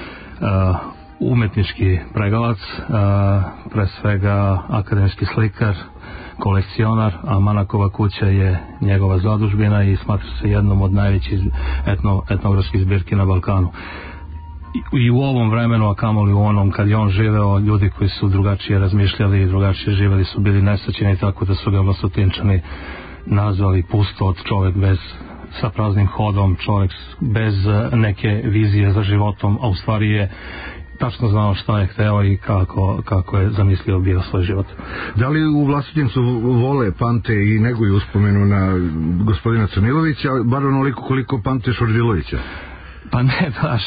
[SPEAKER 18] umetnički pregalac, pre svega akademski slikar, kolekcionar, a Manakova kuća je njegova zadužbina i smatra se jednom od najvećih etnografskih zbirki na Balkanu. I u ovom vremenu, a kamoli u onom kad je on živeo, ljudi koji su drugačije razmišljali i drugačije živeli su bili nesaćeni, tako da su ga Vlasotinčani nazvali pustot, čovjek sa praznim hodom, čovjek bez neke vizije za životom, a u stvari je tačno znao šta je hteo i kako je zamislio bio svoj život.
[SPEAKER 3] Da li u Vlasotincu vole, pamte i neguju uspomenu na gospodina Crnilovića, bar onoliko koliko pamte Šordilovića?
[SPEAKER 18] Pa ne baš,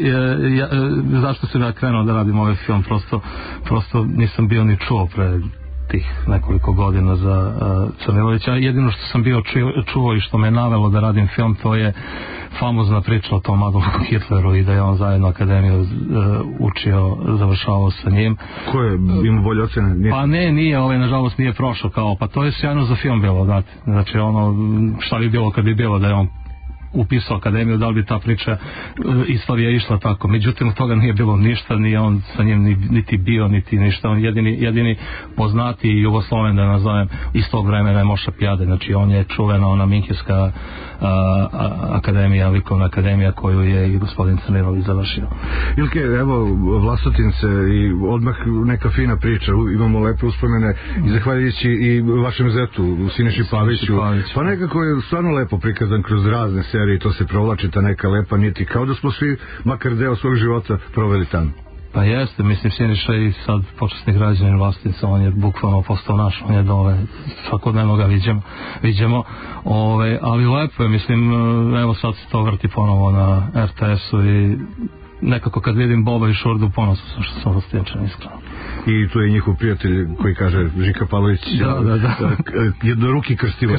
[SPEAKER 18] zašto sam ja krenuo da radim ovaj film, prosto nisam bio ni čuo pre tih nekoliko godina za Crnilovića. Jedino što sam bio čuo i što me navelo da radim film, to je famozna priča o tom Adolfu Hitleru i da je on zajedno akademiju učio, završavao sa njim.
[SPEAKER 3] Ko je imao bolje ocene?
[SPEAKER 18] Pa nije, nažalost nije prošao kao, pa to je sjajno za film bilo, znate. Znači šta bi bilo kad bi bilo da je on upisao akademiju, da li bi ta priča istorija išla tako. Međutim, od toga nije bilo ništa, ni on sa njim niti bio, niti ništa. On jedini poznati Jugosloven, da nazovem, iz tog vremena je Moša Pijade. Znači, on je čuvena ona Minhenska akademija, likovna akademija koju je i gospodin Crnilović završio.
[SPEAKER 3] Ilke, evo, Vlasotince i odmah neka fina priča, imamo lepe uspomene i zahvaljujući i vašem zetu, Siniši Paviću. Pa nekako je stvarno lepo prikazan kroz razne serije i to se provlači ta neka lepa niti, kao da smo svi makar deo svog života proveli tamo.
[SPEAKER 18] Pa jeste, mislim, Siniša i sad počasni građanin Vlasotinca, on je bukvalno postao naš, on je dole, svakodnevno ga viđemo, ali lepo je, mislim, evo sad se to vrti ponovo na RTS-u i nekako kad vidim Boba i Šurdu, ponosno sam što sam Vlasotinčan, iskreno.
[SPEAKER 3] I tu je njihov prijatelj koji kaže Žika Pavlović,
[SPEAKER 18] da.
[SPEAKER 3] jednoruki krstivac.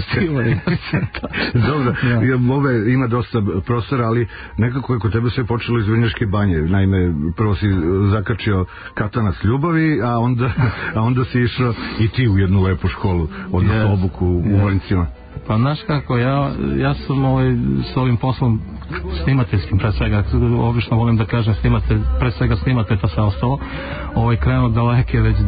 [SPEAKER 3] Dobro, ove ima dosta prostora, ali nekako je kod tebe sve počelo iz Vrnjačke banje. Naime, prvo si zakačio katanac ljubavi, a onda si išao i ti u jednu lepu školu, odnosno obuku u Morincima.
[SPEAKER 18] Pa znaš kako, ja sam s ovim poslom snimateljskim, pre svega, obično volim da kažem pre svega snimatelj, pa sve ostalo, krenuo daleke već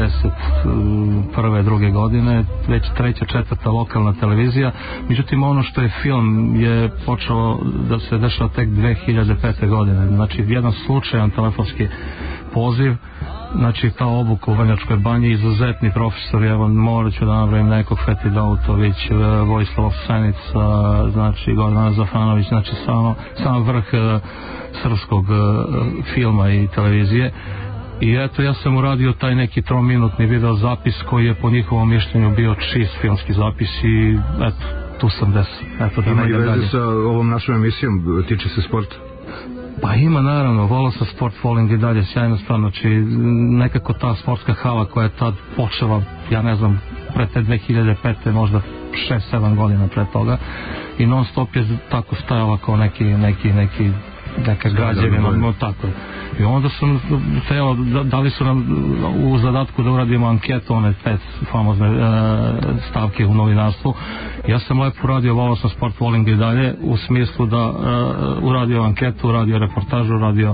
[SPEAKER 18] 91. druge godine, već 3. 4. lokalna televizija, međutim ono što je film je počeo da se dešava tek 2005. godine, znači jedan slučajan telefonski poziv, znači ta obuka u Vrnjačkoj banji, izuzetni profesori, evo morat ću da napravim nekog, Feti Dautović, Vojislav Senica, znači Gordana Zafranović, znači samo vrh srpskog filma i televizije. I eto, ja sam uradio taj neki 3-minutni video zapis koji je po njihovom mišljenju bio čist filmski zapis i eto, tu sam eto, da
[SPEAKER 3] ima i veze sa ovom našom emisijom, tiče se sporta?
[SPEAKER 18] Pa ima, naravno, volao sam sport, volim i dalje, sjajno stvar, znači nekako ta sportska hala koja je tad počela, ja ne znam, pre te 2005. možda 6-7 godina pre toga i non stop je tako stajala kao neka građevina, tako. I onda sam teo, dali su nam u zadatku da uradimo anketu, one 5 famozne stavke u novinarstvu. Ja sam lepo uradio, volao sam sport, volim ga i dalje, u smislu da uradio anketu, uradio reportažu, uradio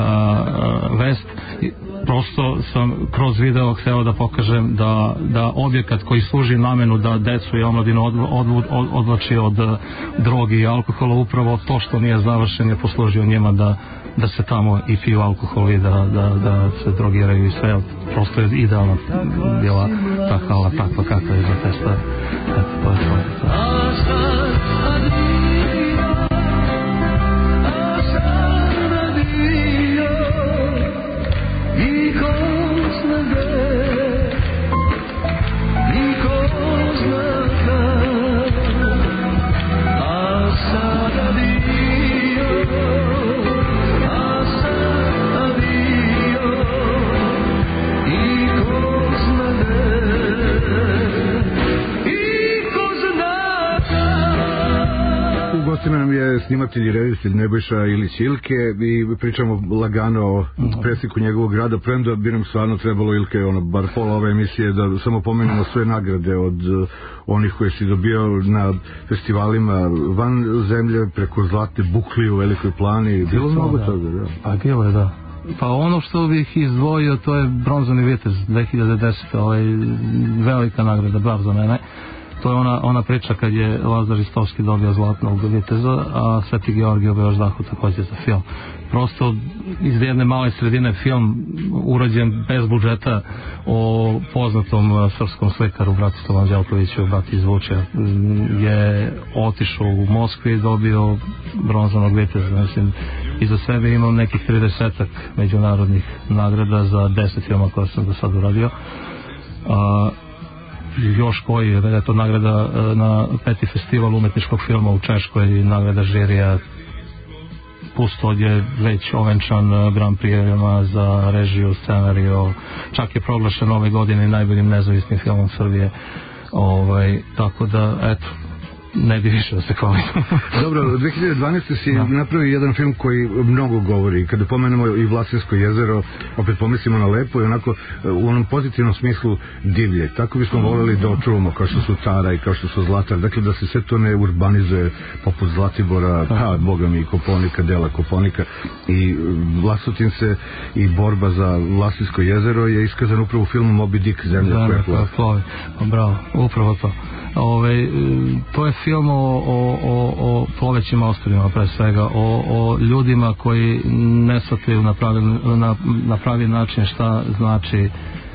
[SPEAKER 18] vest. Prosto sam kroz video hteo da pokažem da objekat koji služi namenu da decu i omladinu odvlači od drogi i alkohola, upravo to što nije završen je poslužio njima da se tamo i piju alkohol i da se drogiraju i sve. Prosto je idealna bila ta hala takva kakva je za te stvari. Eto, to je to.
[SPEAKER 4] Thank you.
[SPEAKER 3] goste nam je snimatelj i reditelj Nebojša Ilić Ilke i pričamo lagano o presliku njegovog rada, premda bi nam stvarno trebalo, Ilke, bar pola ove emisije da samo pomenemo sve nagrade od onih koje si dobio na festivalima van zemlje, preko Zlatne buklije u Velikoj Plani, bilo mnogo toga, da.
[SPEAKER 18] Pa bilo je, da. Pa ono što bih izdvojio, to je Bronzani vitez 2010. Velika nagrada, bar za mene. To je ona priča kad je Lazar Ristovski dobio Zlatnog viteza, a Sveti Georgij Beoždahu također za film. Prosto iz jedne male sredine film urađen bez budžeta o poznatom srpskom slikaru Bratislavu Anđelkoviću, brat iz Vučja, je otišao u Moskvi i dobio Bronzanog viteza. Mislim, iza sebe imam nekih 30-ak međunarodnih nagrada za 10 filma koje sam do sad uradio. Još koji je to nagrada na 5. festival umetničkog filma u Češkoj, nagrada žirija, Pustolj je već ovenčan Grand Prix za režiju, scenariju, čak je proglašen ove godine najboljim nezavisnim filmom Srbije. Tako da, eto, ne bi više da se hvalim.
[SPEAKER 3] Dobro, 2012. si napravio jedan film koji mnogo govori. Kada pomenemo i Vlasinsko jezero, opet pomislimo na lepo i onako u onom pozitivnom smislu divlje. Tako bismo voljeli da očuvamo kao što su Tara i kao što su Zlatar. Dakle, da se sve to ne urbanizuje poput Zlatibora, boga mi, Koponika, dela Koponika. I Vlasotince i borba za Vlasinsko jezero je iskazan upravo u filmu Moby Dick, Zemlja koja
[SPEAKER 18] plovi. Bravo, upravo to. To je film o plovećim ostrvima, pre svega o ljudima koji ne shvataju na pravi način šta znači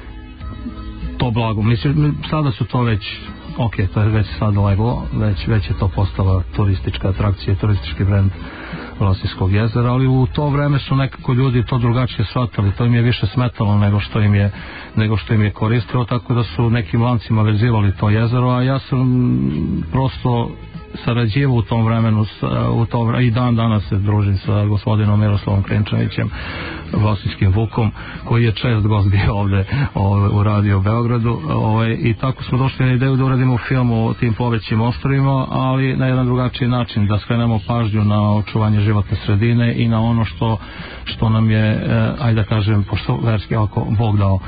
[SPEAKER 18] to blago. Mislim, sada su to već to je već sad leglo, već je to postala turistička atrakcija, turistički brend Vlasinskog jezera, ali u to vreme su nekako ljudi to drugačije shvatali, to im je više smetalo nego što im je koristilo, tako da su nekim lancima vezivali to jezero, a ja sam prosto sarađivao u tom vremenu i dan danas se družim sa gospodinom Miroslavom Krenčanićem, Vlasinskim Vukom, koji je čest gost bio ovde u Radio Beogradu, i tako smo došli na ideju da uradimo film o tim plovećim ostrvima, ali na jedan drugačiji način, da skrenemo pažnju na očuvanje životne sredine i na ono što nam je, ajde da kažem, pošto verski ako Bog dao,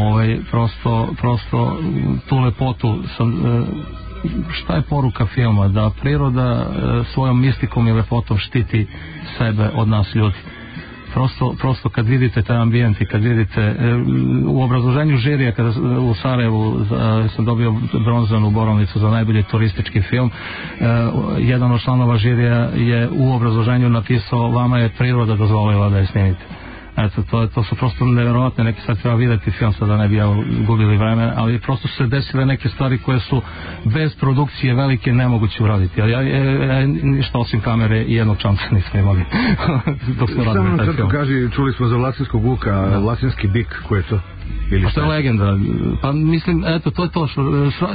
[SPEAKER 18] prosto tu lepotu sam. Šta je poruka filma? Da priroda svojom mistikom i lepotom štiti sebe od nas ljudi. Prosto kad vidite taj ambijent i kad vidite u obrazloženju žirija, kada u Sarajevu sam dobio bronzanu borovnicu za najbolji turistički film, jedan od članova žirija je u obrazloženju napisao: vama je priroda dozvolila da je snimite. Eto, to su prosto nevjerovatne, neki sad treba vidjeti film, sad da ne bi gubili vreme, ali prosto su se desile neke stvari koje su bez produkcije velike nemoguće uraditi, ali ništa osim kamere i jednog čamca nismo imali dok smo radili taj film. Samo
[SPEAKER 3] kaži, čuli smo za Vlasinskog Vuka, Vlasinski bik, ko je to?
[SPEAKER 18] To je legenda. Pa mislim, eto, to je to što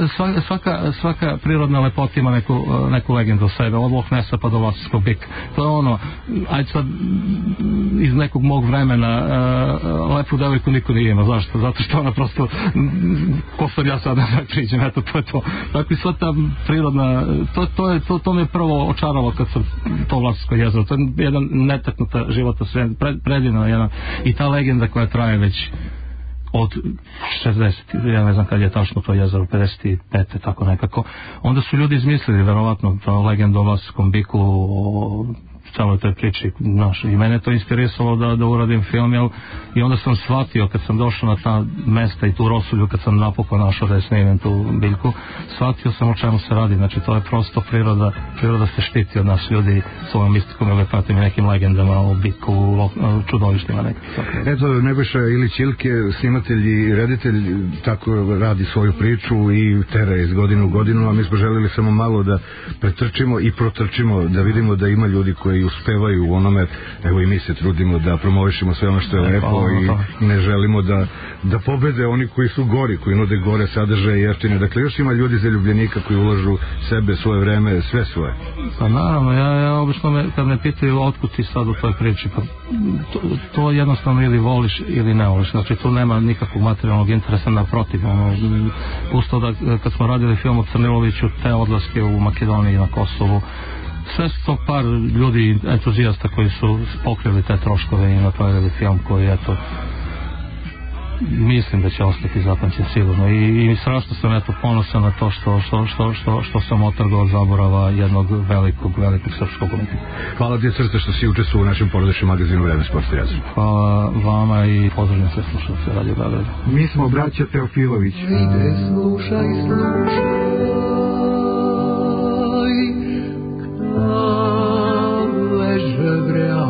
[SPEAKER 18] svaka prirodna lepota ima neku legendu o sebe, od Loch Nessa pa do Vlasinskog bika. To je ono, ajde sad iz nekog mog vremena, lepu devojku niko nije ima. Zašto? Zato što ona prosto, ko sam ja sad da priđem, eto, to je to. Tako i sva ta prirodna, to me prvo očaralo kad sam to Vlasinsko jezero. To je jedan netaknuta života svijet, predivna jedna, i ta legenda koja traje već od 60, ja ne znam kad je tačno to jezero, 55. tako nekako. Onda su ljudi izmislili verovatno to legendu o Vlasinskom biku, o celoj toj priči, i mene to inspirisalo da uradim film, i onda sam shvatio kad sam došao na ta mesta i tu Rosulju, kad sam napokon našao da je snimim tu biljku, shvatio sam o čemu se radi. Znači, to je prosto priroda se štiti od nas ljudi svojom mistikom i lepotom i nekim legendama o biku, čudovištima nekako.
[SPEAKER 3] Eto, Nebojša Ilić Ilke, snimatelj i reditelj, tako radi svoju priču i tera iz godine u godinu, a mi smo želeli samo malo da pretrčimo i protrčimo, da vidimo da ima ljudi koji uspevaju u onome. Evo i mi se trudimo da promovišemo sve ono što je lepo i ne želimo da pobede oni koji su gori, koji nude gore sadržaje i jeftine. Dakle, još ima ljudi zaljubljenika koji ulažu sebe, svoje vreme, sve svoje.
[SPEAKER 18] Pa naravno, ja obično kad me pitaju otkud ti sad u toj priči, pa to jednostavno ili voliš ili ne voliš. Znači, tu nema nikakvog materijalnog interesa, naprotiv. Usto da kad smo radili film o Crniloviću, te odlaske u Makedoniji, na Kosovu, sve su to par ljudi entuzijasta koji su pokrili te troškove i napravili film koji, eto, mislim da će ostati zapamćen sigurno i strašno sam eto ponosan na to što sam otrgao od zaborava jednog velikog srpskog umetnika.
[SPEAKER 3] Hvala ti srce što si učestvovao u našem porodičnom magazinu Vreme sporta i razum.
[SPEAKER 18] Hvala vama i pozdravljam sve slušalce Radio Beograd.
[SPEAKER 3] Mi smo braća Teofilović.
[SPEAKER 4] Ide, slušaj, kad leže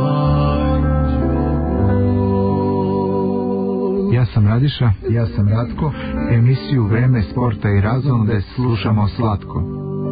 [SPEAKER 7] Ja sam Radiša, ja sam Ratko, emisiju Vreme sporta i razonode slušamo slatko.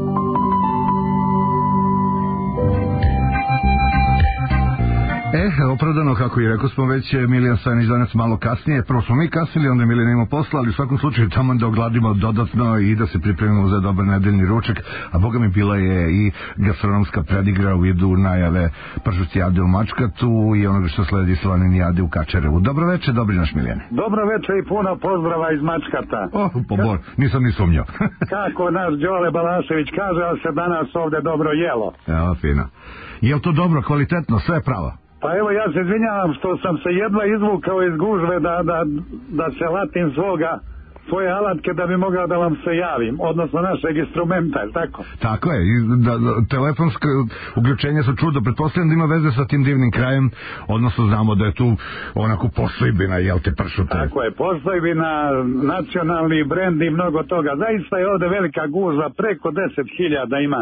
[SPEAKER 3] Opravdano, kako i rekao smo već, Milijan Stojanić danas malo kasnije. Prvo smo mi kasnili, onda Milijan imao posla, ali u svakom slučaju tamo da ogladimo dodatno i da se pripremimo za dobar nedeljni ručak, a boga mi bila je i gastronomska predigra u vidu najave pršuci jade u Mačkatu i onoga što sledi slanini jade u Kačarevu. Dobro večer, dobri naš Milijane.
[SPEAKER 8] Dobro večer i puno pozdrava iz Mačkata.
[SPEAKER 3] Pobor, nisam ni sumnjao.
[SPEAKER 8] Kako naš Đole Balašević kaže, ali se danas ovde dobro jelo.
[SPEAKER 3] Evo, fino. Je li to dobro, kvalitetno, sve pravo?
[SPEAKER 8] Pa evo, ja se izvinjavam što sam se jedva izvukao iz gužve da se latim svoje alatke da bi mogao da vam se javim, odnosno našeg instrumenta, je tako?
[SPEAKER 3] Tako je, telefonske uključenja su čudo, pretpostavljam da ima veze sa tim divnim krajem, odnosno znamo da je tu onako postojbina, jel te pršute?
[SPEAKER 8] Tako je, postojbina, nacionalni brend i mnogo toga. Zaista je ovde velika gužva, preko 10.000 ima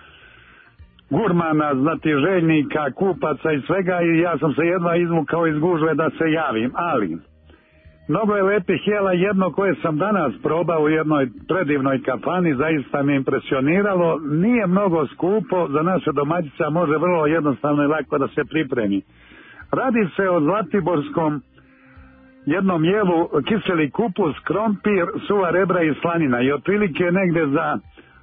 [SPEAKER 8] gurmana, znatiželjnika, kupaca i svega i ja sam se jedva izvukao iz gužve da se javim, ali mnogo je lepih jela, jedno koje sam danas probao u jednoj predivnoj kafani, zaista mi impresioniralo, nije mnogo skupo, za naše domaćice može vrlo jednostavno i lako da se pripremi. Radi se o zlatiborskom jednom jelu, kiseli kupus, krompir, suva rebra i slanina i otprilike negde za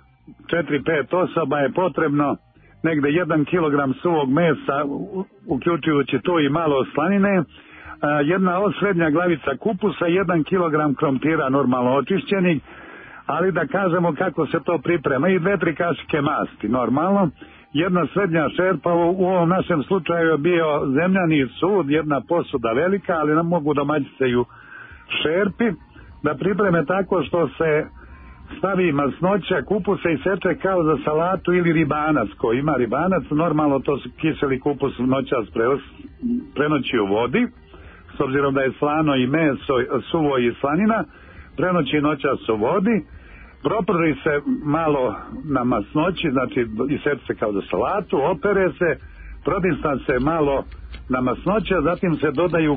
[SPEAKER 8] 4-5 osoba je potrebno negde 1 kilogram suvog mesa, uključujući tu i malo slanine, jedna srednja glavica kupusa, 1 kilogram krompira normalno očišćenih, ali da kažemo kako se to priprema, i 2-3 kašike masti normalno, jedna srednja šerpa, u ovom našem slučaju je bio zemljani sud, jedna posuda velika, ali nam mogu domaćice i u šerpi, da pripreme tako što se stavi masnoća kupusa i seče kao za salatu ili ribanac. Ko ima ribanac, normalno to su kiseli kupus noćas prenoći u vodi, s obzirom da je slano i meso, suvo i slanina, prenoći noćas u vodi, proprži se malo na masnoći, znači iseče se kao za salatu, opere se, prodisna se malo na masnoća, zatim se dodaju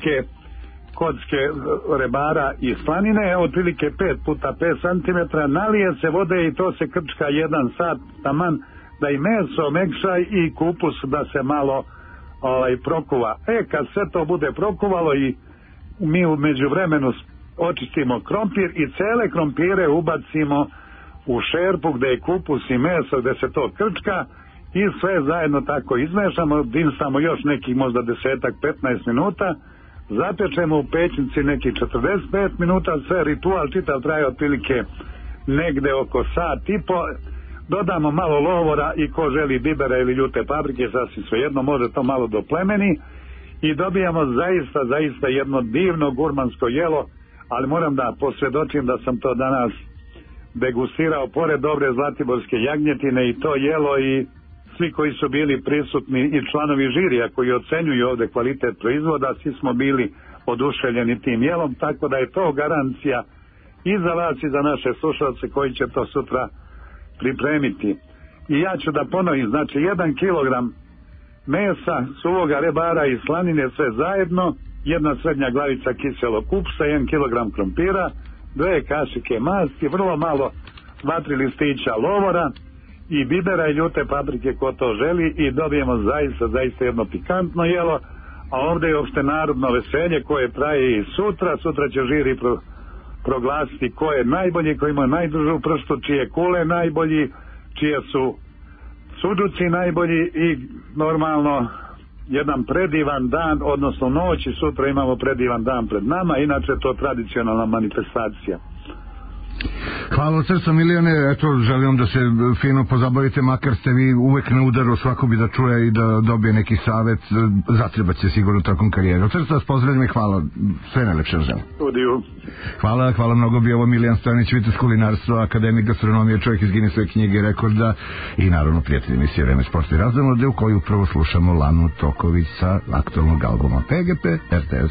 [SPEAKER 8] kocke rebara i slanine, otprilike 5 puta 5 cm, nalije se vode i to se krčka 1 sat taman da i meso mekša i kupus da se malo prokuva. Kad sve to bude prokuvalo i mi u međuvremenu očistimo krompir i cele krompire ubacimo u šerpu gde je kupus i meso, gde se to krčka i sve zajedno tako izmešamo, dinstamo još nekih možda 10-15 minuta, zapečemo u pećnici nekih 45 minuta, sve ritual čitav traje otprilike negde oko sat i po, dodamo malo lovora i ko želi bibera ili ljute paprike, sasvim svejedno, može to malo doplemeni i dobijamo zaista jedno divno gurmansko jelo, ali moram da posvjedočim da sam to danas degustirao pored dobre zlatiborske jagnjetine i to jelo i svi koji su bili prisutni i članovi žirija koji ocenjuju ovde kvalitet proizvoda, svi smo bili oduševljeni tim jelom, tako da je to garancija i za vas i za naše slušalce koji će to sutra pripremiti. I ja ću da ponovim, znači 1 kilogram mesa, suvoga rebara i slanine sve zajedno, 1 srednja glavica kiselog kupsa, 1 kilogram krompira, 2 kašike masti, vrlo malo 2-3 listića lovora i bibera i ljute paprike ko to želi i dobijemo zaista jedno pikantno jelo, a ovde je opšte narodno veselje koje traje i sutra će žiri proglasiti ko je najbolji, ko ima najdužu prstu, čije kule najbolji, čije su suđuci najbolji i normalno jedan predivan dan, odnosno noć i sutra imamo predivan dan pred nama, inače to tradicionalna manifestacija.
[SPEAKER 3] Hvala od srca, Milijane, eto, želim da se fino pozabavite, makar ste vi uvek na udaru, svako bi da čuje i da dobije neki savet, zatrebat će sigurno tokom karijere. Od srca vas pozdravljam i hvala, sve najlepše želim. Hvala mnogo, bio ovo Milijan Stojanić, Vites kulinarstva, akademik gastronomije, čovjek iz Guinnessove knjige rekorda i naravno prijatelj emisije Vreme sporta i razonode, u koju upravo slušamo Lanu Toković sa aktualnog albuma PGP RTS.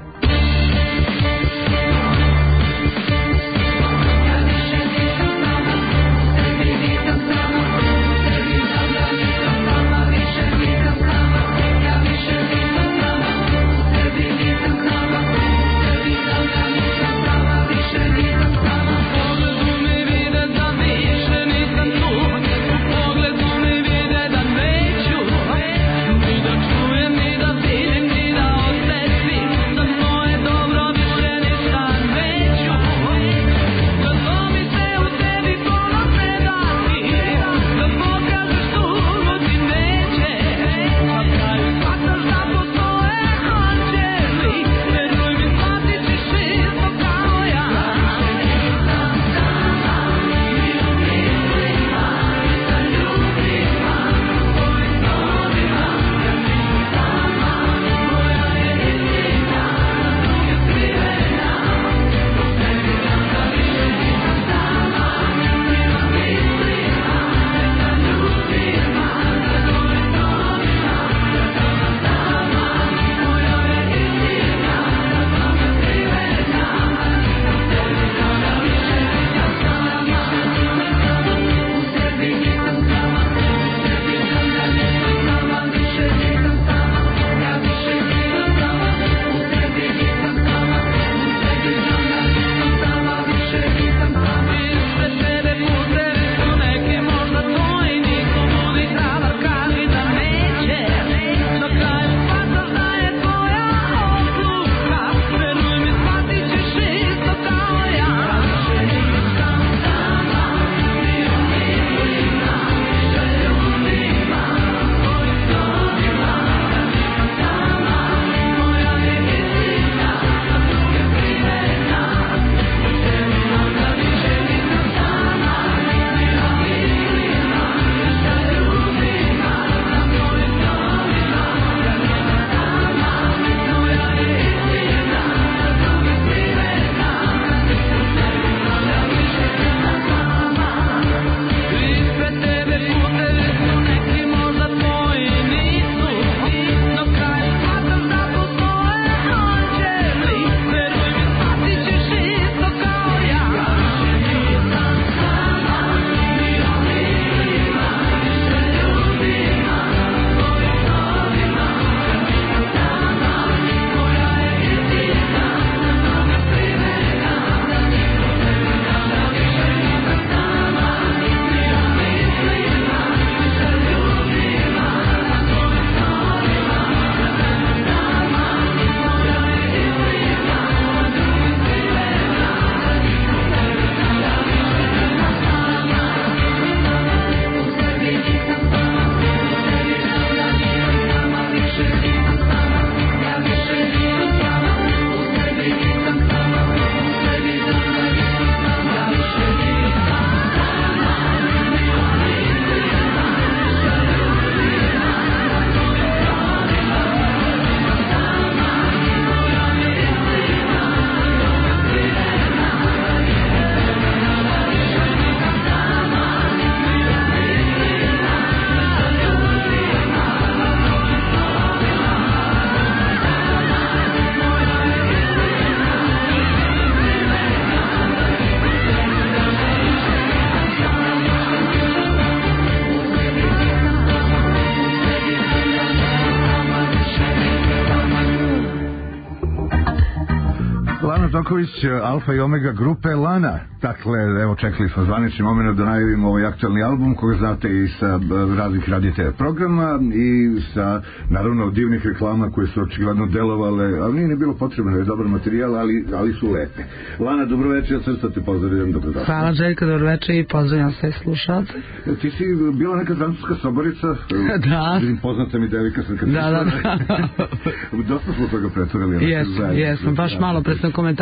[SPEAKER 3] Toković, Alfa i Omega grupe Lana. Dakle, evo, čekali smo zvanični moment da najavimo ovaj aktualni album koji znate i sa raznih radite programa i sa, naravno, divnih reklama koje su očigledno delovale, ali nije bilo potrebno, je dobar materijal, ali su lepe. Lana, dobroveče, od srca te pozdravljam, dobrodošla.
[SPEAKER 11] Hvala, Željko, dobroveče i pozdravljam sve slušalce.
[SPEAKER 3] Ti si bila neka francuska soborica?
[SPEAKER 11] Da.
[SPEAKER 3] Poznata mi devika sam kad
[SPEAKER 11] da.
[SPEAKER 3] Dosta smo toga pretvorili.
[SPEAKER 11] Jesam, baš malo pre sam komentar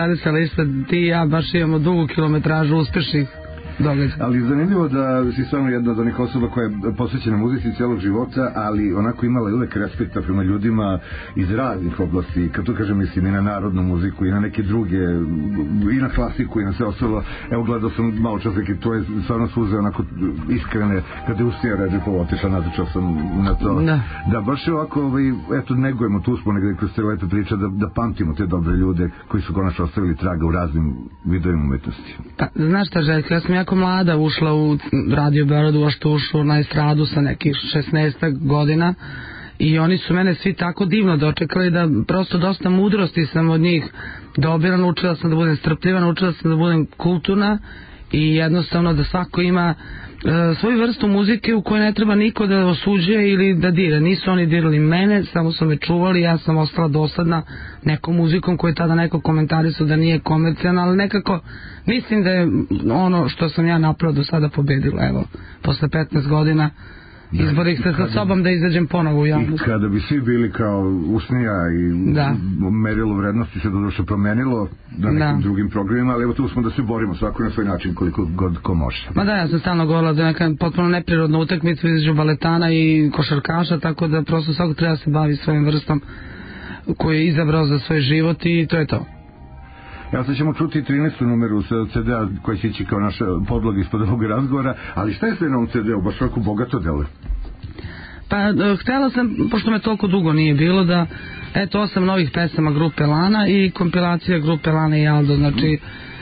[SPEAKER 11] komentarisala isto, ti i ja baš imamo dugu kilometražu uspešnih događaja.
[SPEAKER 3] Ali zanimljivo da si stvarno jedna od onih osoba koja je posvećena muzici cijelog života, ali onako imala uvek respekta prema ljudima iz raznih oblasti, kad to kažem mislim i na narodnu muziku i na neke druge, i na klasiku i na sve ostalo. Evo gledao sam malo čas neki, to je stvarno suze onako iskrene, kada je Usnija Redžepova otišla, nazočao sam na to. Da baš je ovako, eto, negujemo tu smo negde kroz te lepe priče, da pamtimo te dobre ljude koji su konačno ostavili traga u raznim vidovima umetnosti.
[SPEAKER 11] Pa, znaš šta, Željko, ja sam jako mlada ušla u Radio Beogradu, a što ušla na estradu sa nekih 16 godina i oni su mene svi tako divno dočekali da prosto dosta mudrosti sam od njih dobila, naučila sam da budem strpljiva, naučila sam da budem kulturna i jednostavno da svako ima svoju vrstu muzike u kojoj ne treba niko da osuđuje ili da dira. Nisu oni dirali mene, samo su me čuvali, ja sam ostala dosadna nekom muzikom koji tada neko komentarisao da nije komercijalna, ali nekako mislim da je ono što sam ja napravo do sada pobedila, evo, posle 15 godina izborih se sa sobom da izađem ponovo u javnost.
[SPEAKER 3] I kada bi svi bili kao Usnija i merilo vrednosti se doduše promenilo na nekim drugim programima, ali evo tu smo da se borimo svako na svoj način koliko god ko može.
[SPEAKER 11] Ma da, ja sam stalno govorila da je neka potpuno neprirodna utakmica između baletana i košarkaša, tako da prosto svako treba se bavi svojim vrstom koju je izabrao za svoj život i to je to.
[SPEAKER 3] Evo sad ćemo čuti 13. numeru sa CD-a koji će ići kao naša podloga ispod ovog razgovora, ali šta je sve na ovom CD-u, baš ovako bogato deluje?
[SPEAKER 11] Pa htjela sam, pošto me toliko dugo nije bilo, da eto 8 novih pesama grupe Lana i kompilacija grupe Lana i Aldo, znači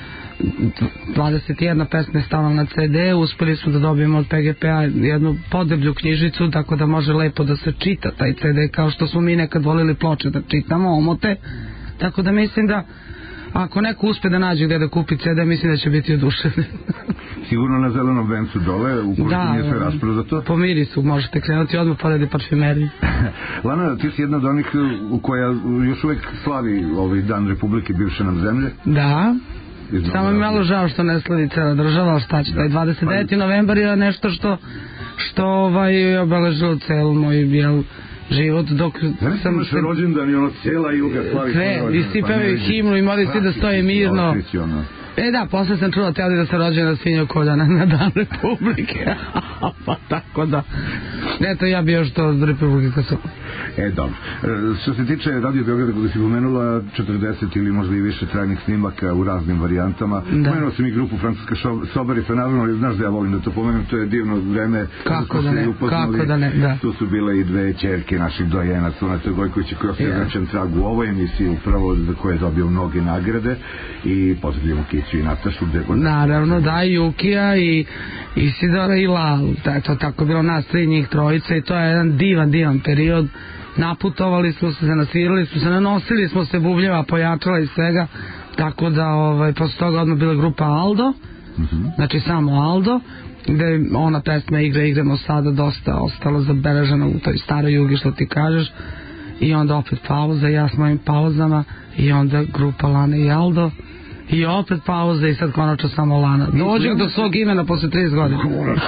[SPEAKER 11] 21 pesma je stala na CD, uspeli smo da dobijemo od PGP-a jednu podeblju knjižicu, tako da može lepo da se čita taj CD, kao što smo mi nekad volili ploče da čitamo, omote, tako da mislim da ako neko uspe da nađe gde da kupi CD, mislim da će biti oduševljen.
[SPEAKER 3] Sigurno na zelenom vencu dole, ukoliko nije sve raspravo za to.
[SPEAKER 11] Po Mirisu možete krenuti odmah pored parfumerije.
[SPEAKER 3] Lana, ti si jedna od onih koja još uvek slavi ovaj dan Republike bivše nam zemlje.
[SPEAKER 11] Da. Samo mi malo žao što ne slavi cela država, šta će, taj 29. novembar je nešto što obeležilo celu moju život dok sam
[SPEAKER 3] se rođendan i ono cijela juga slavi
[SPEAKER 11] sve i svi pevaju himnu i moraju svi da stoje mirno. Da, posle sam čula teo da se rođena na svinjokolja na dan Republike. Pa tako da eto, ja bi još to od Republike Kosovo.
[SPEAKER 3] Dobro. Što se tiče Radio Beograda, kada si pomenula 40 ili možda i više trajnih snimaka u raznim varijantama, pomenula sam i grupu Francuska Sobarica, naravno, znaš da ja volim da to pomenem, to je divno vreme.
[SPEAKER 11] Kako da ne, da.
[SPEAKER 3] Tu su bile i dve ćerke naših dojenaca, Unata Gojkovića, koja se vraćam trag u ovoj emisiji, upravo za koje je dobio mnoge nagrade, i pozdravljamo Kiću i Natašu.
[SPEAKER 11] Naravno, da, i Jukija i Isidora i Lalu, to tako bilo nas tri njih trojice i to je jedan divan period. Naputovali smo se, nasvirali smo se, nanosili smo se bubljeva, pojačala i svega, tako da posle toga odmah bila grupa Aldo, znači samo Aldo, gde ona pesma igramo sada dosta ostala zabeležena u toj staroj jugi što ti kažeš, i onda opet pauza, ja s mojim pauzama, i onda grupa Lana i Aldo, i opet pauza i sad konačno samo Lana. Dođem do svog imena posle 30 godina.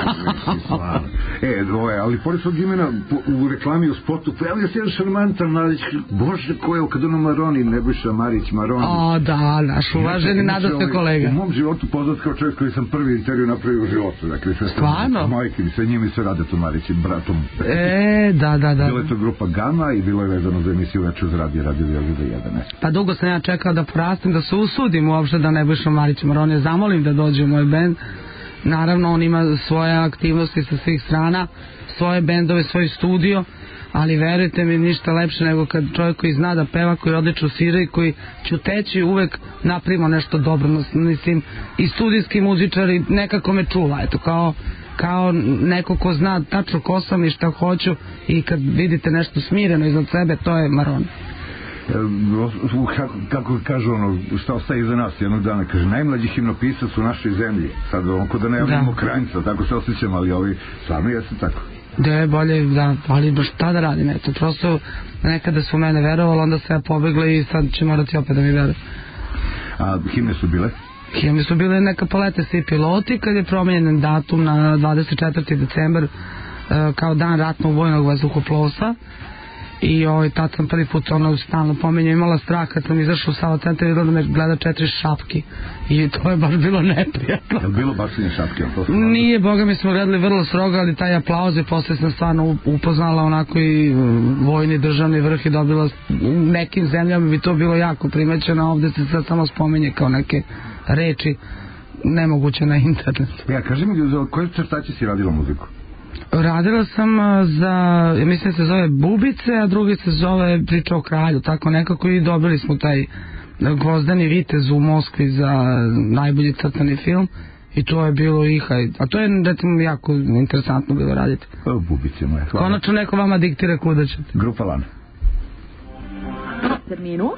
[SPEAKER 3] Ali pored svog imena u reklami, u spotu pojavio se jedan šarmantan mladić, bože ko je Kaduna Maroni, Nebojša Marić Maroni.
[SPEAKER 11] Da, naš uvaženi nadasve kolega.
[SPEAKER 3] U mom životu poznat kao čovjek koji sam prvi intervju napravio u životu.
[SPEAKER 11] Stvarno?
[SPEAKER 3] Majkim, sa njim i sa Radetom Marićem, bratom.
[SPEAKER 11] Da.
[SPEAKER 3] Bila je to grupa Gama i bilo je vezano za emisiju Večer uz Radio Beograda 1.
[SPEAKER 11] Pa dugo sam ja čekao da porastim, da se usudim uopšte da Nebojša Marić Maroni zamolim da dođe u moj bend. Naravno, on ima svoje aktivnosti sa svih strana, svoje bendove, svoj studio, ali verujte mi, ništa lepše nego kad čovjek koji zna da peva, koji odlično svira i koji ćuteći uvek napravimo nešto dobro. Mislim, i studijski muzičari nekako me čuva, eto, kao neko ko zna tačno ko sam i šta hoću, i kad vidite nešto smireno iznad sebe, to je Maroni.
[SPEAKER 3] Kako kažu šta ostaje iza nas jednog dana, kaže najmlađi himnopisac u našoj zemlji, sad onko da najavljamo Krajnca, tako se osjećam, ali ovi stvarno jeste tako.
[SPEAKER 11] Da je bolje, ali baš šta da radim, eto, prosto nekada su mene verovali, onda se ja pobegla i sad će morati opet da mi veruju.
[SPEAKER 3] A himne su bile?
[SPEAKER 11] Himne su bile neka Palete svi piloti, kad je promijenjen datum na 24. decembar kao dan ratnog vojnog vazduhoplovstva. i tad sam prvi put stalno pominjao, imala strah kad sam izašla u Sava centar i videla da me gleda 4 šapki i to je baš bilo neprijatno.
[SPEAKER 3] Je li bilo bačenje šapke?
[SPEAKER 11] Nije, boga mi smo gledali vrlo strogo, ali taj aplauz je posle sam stvarno upoznala onako i vojni državni vrh i dobila, u nekim zemljama bi to bilo jako primećeno, ovde se sad samo spominje kao neke reči nemoguće na internetu.
[SPEAKER 3] Ja, kaži mi, za koje crtače si radila muziku?
[SPEAKER 11] Radila sam za, mislim se zove Bubice, a drugi se zove Priča o kralju, tako nekako, i dobili smo taj Gvozdeni vitez u Moskvi za najbolji crtani film i to je bilo a to je recimo jako interesantno bilo raditi.
[SPEAKER 3] Bubice moje, hvala.
[SPEAKER 11] Konačno neko vama diktira kuda ćete.
[SPEAKER 3] Grupa Lana.
[SPEAKER 10] Terminu.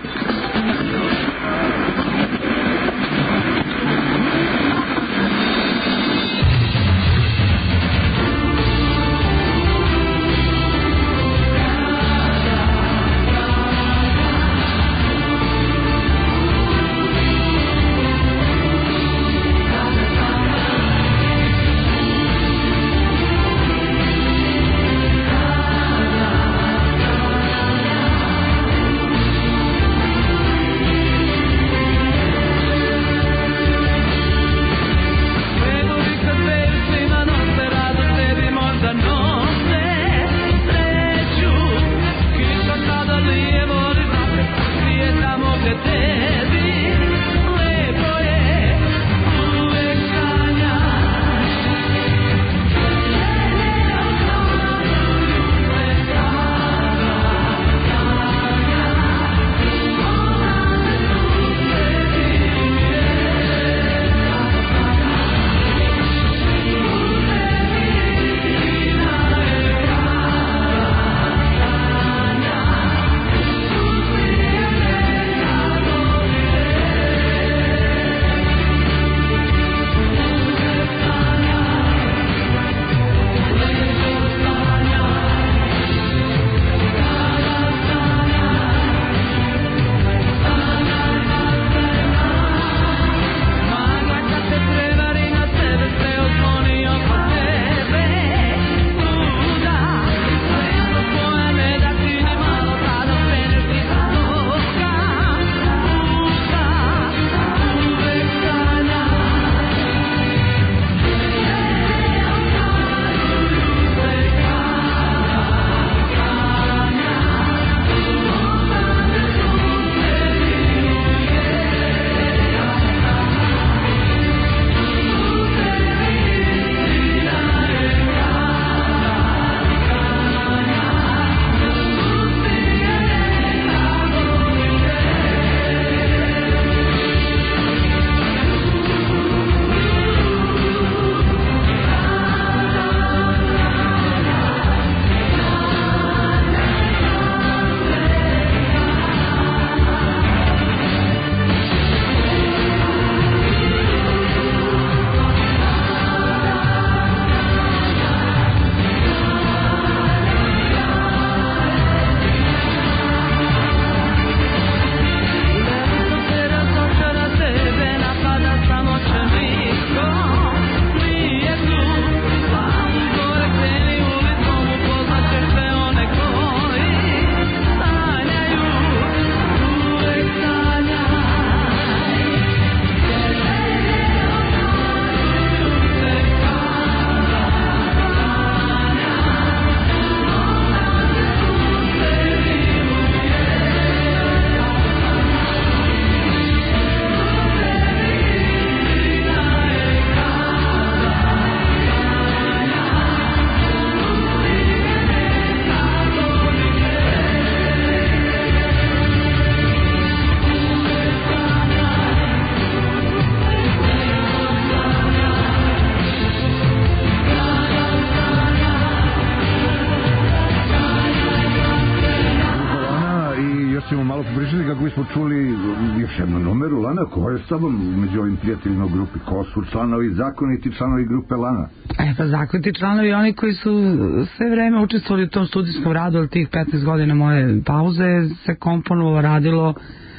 [SPEAKER 3] smo čuli još jednu numeru Lana. Ko je s tobom među ovim prijateljima u grupi? Ko su članovi, zakoniti članovi grupe Lana?
[SPEAKER 11] Pa zakoniti članovi oni koji su sve vreme učestvovali u tom studijskom radu, ali tih 15 godina moje pauze se komponovalo, radilo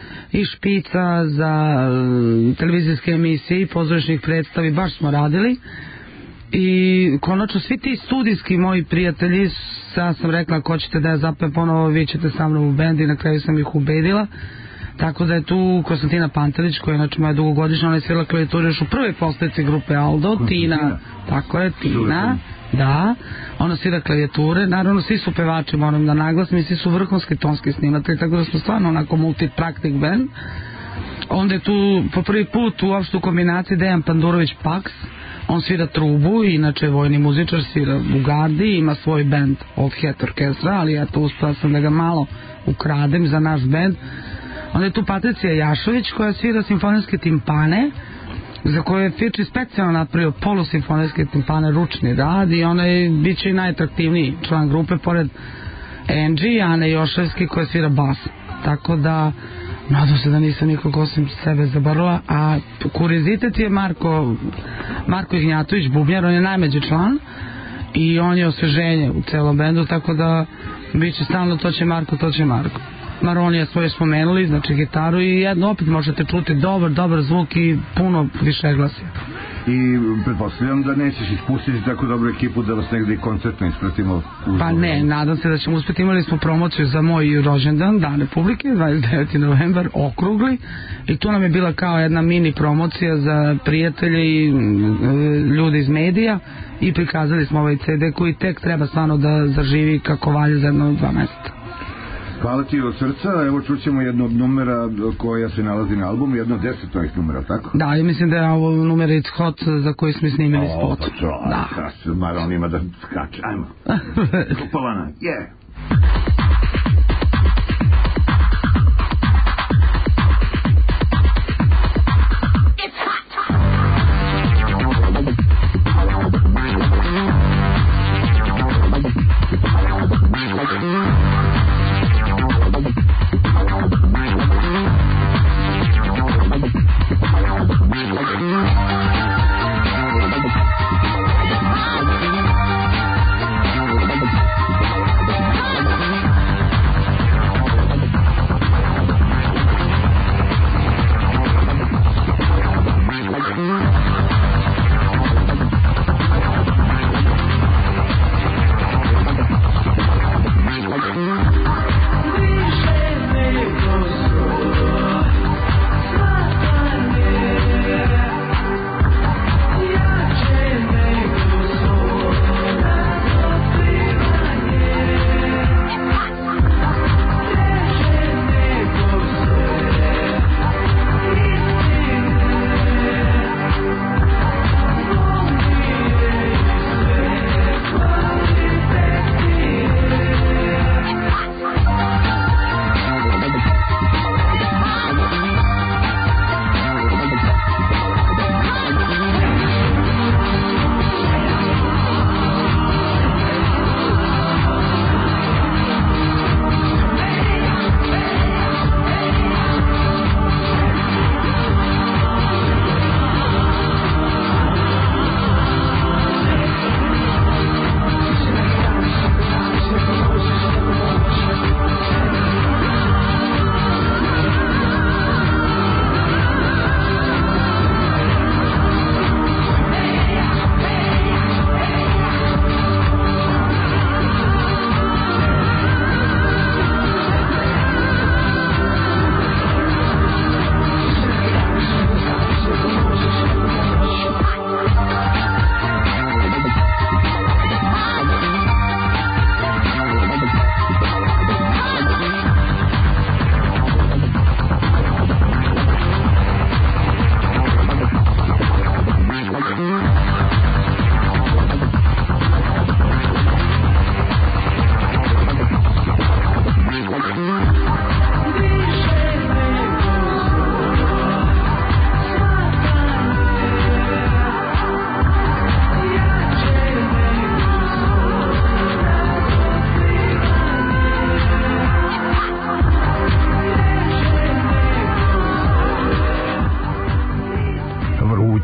[SPEAKER 11] i špica za televizijske emisije i pozorišnih predstavi, baš smo radili. I konačno svi ti studijski moji prijatelji, ja sam rekla ako ćete da ja zapem ponovo, vi ćete sa mnom u bend, i na kraju sam ih ubedila. Tako da je tu Konstantina Pantelić, koja je znači moja dugogodišnja, ona je svirala klavijaturu još u prvoj postavci grupe Aldo, Tina, tako je, Tina, da, ona svira klavijature, naravno svi su pevači, moram da naglasim, svi su vrhunski tonski snimatelji, tako da smo stvarno onako multipraktik band. Onda je tu po prvi put uopšte u kombinaciji Dejan Pandurović-Paks, on svira trubu, inače je vojni muzičar, svira u gardi, ima svoj band Old Hat Orkestra, ali ja to uspela sam da ga malo ukradem za naš band. Onda je tu Patricija Jašović koja svira simfonijske timpane, za koje je Fiči specijalno napravio polusimfonijske timpane, ručni rad, i ona je bit će i najatraktivniji član grupe pored Angie, Ane Joševski koja svira bas. Tako da nadam se da nisam nikog osim sebe zabarila. A kurizitet je Marko Ignjatović, bubnjar, on je najmeđi član i on je osveženje u celom bendu, tako da bit će stalno to će Marko. Maronija svoje spomenuli, znači gitaru, i jedno opet možete čuti dobar zvuk i puno više glasija.
[SPEAKER 3] I pretpostavljam da nećeš ispustiti tako dobru ekipu da vas negdje koncertno ispratimo.
[SPEAKER 11] Pa ne, nadam se da ćemo uspjeti. Imali smo promociju za moj rođendan, Dan Republike, 29. novembar, okrugli, i tu nam je bila kao jedna mini promocija za prijatelje i ljude iz medija, i prikazali smo ovaj CD koji tek treba stvarno da zaživi kako valje za 1-2 mjeseca.
[SPEAKER 3] Hvala ti od srca, evo čućemo jedno od numera koja se nalazi na albumu, jedno od 10 ovih numera, tako?
[SPEAKER 11] Da, ja mislim da je ovo numer It's Hot za koji smo snimili spot.
[SPEAKER 3] Pa to, da. Maron ima da skače, ajmo. Kupovana,
[SPEAKER 4] Yeah.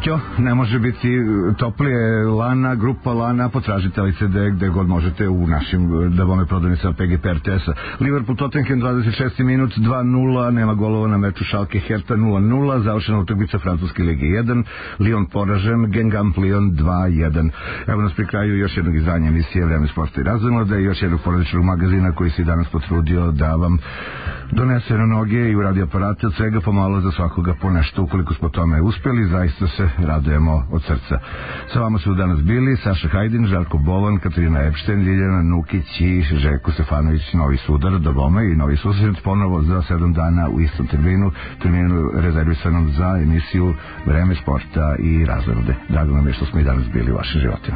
[SPEAKER 3] Ćo, ne može biti toplije. Lana, grupa Lana, potražite li CD gde god možete u našim dabome prodavnicama PGP RTS-a. Liverpool Tottenham 26. minut 2-0, nema golova na meču Schalke Hertha 0-0, završena utakmica Francuske lige 1, Lyon poražen, Gengamp Lyon 2-1. Evo nas pri kraju još jednog izdanja emisije Vreme sporta i razonode i još jednog porodičnog magazina koji se danas potrudio da vam donese na noge i u radioaparate od svega pomalo za svakoga po nešto. Ukoliko smo tome uspjeli, zaista se radujemo od srca. Sa vama su danas bili Saša Hajdin, Žarko Bovan, Katarina Epšten, Ljiljana Nukić i Željko Stefanović. Novi sudar do bome i novi susret ponovo za 7 dana u istom terminu rezervisanom za emisiju Vreme sporta i razonode. Drago nam je što smo i danas bili u vašim životima.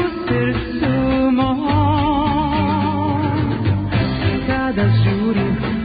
[SPEAKER 4] Sreću u srcu mom, kada žurim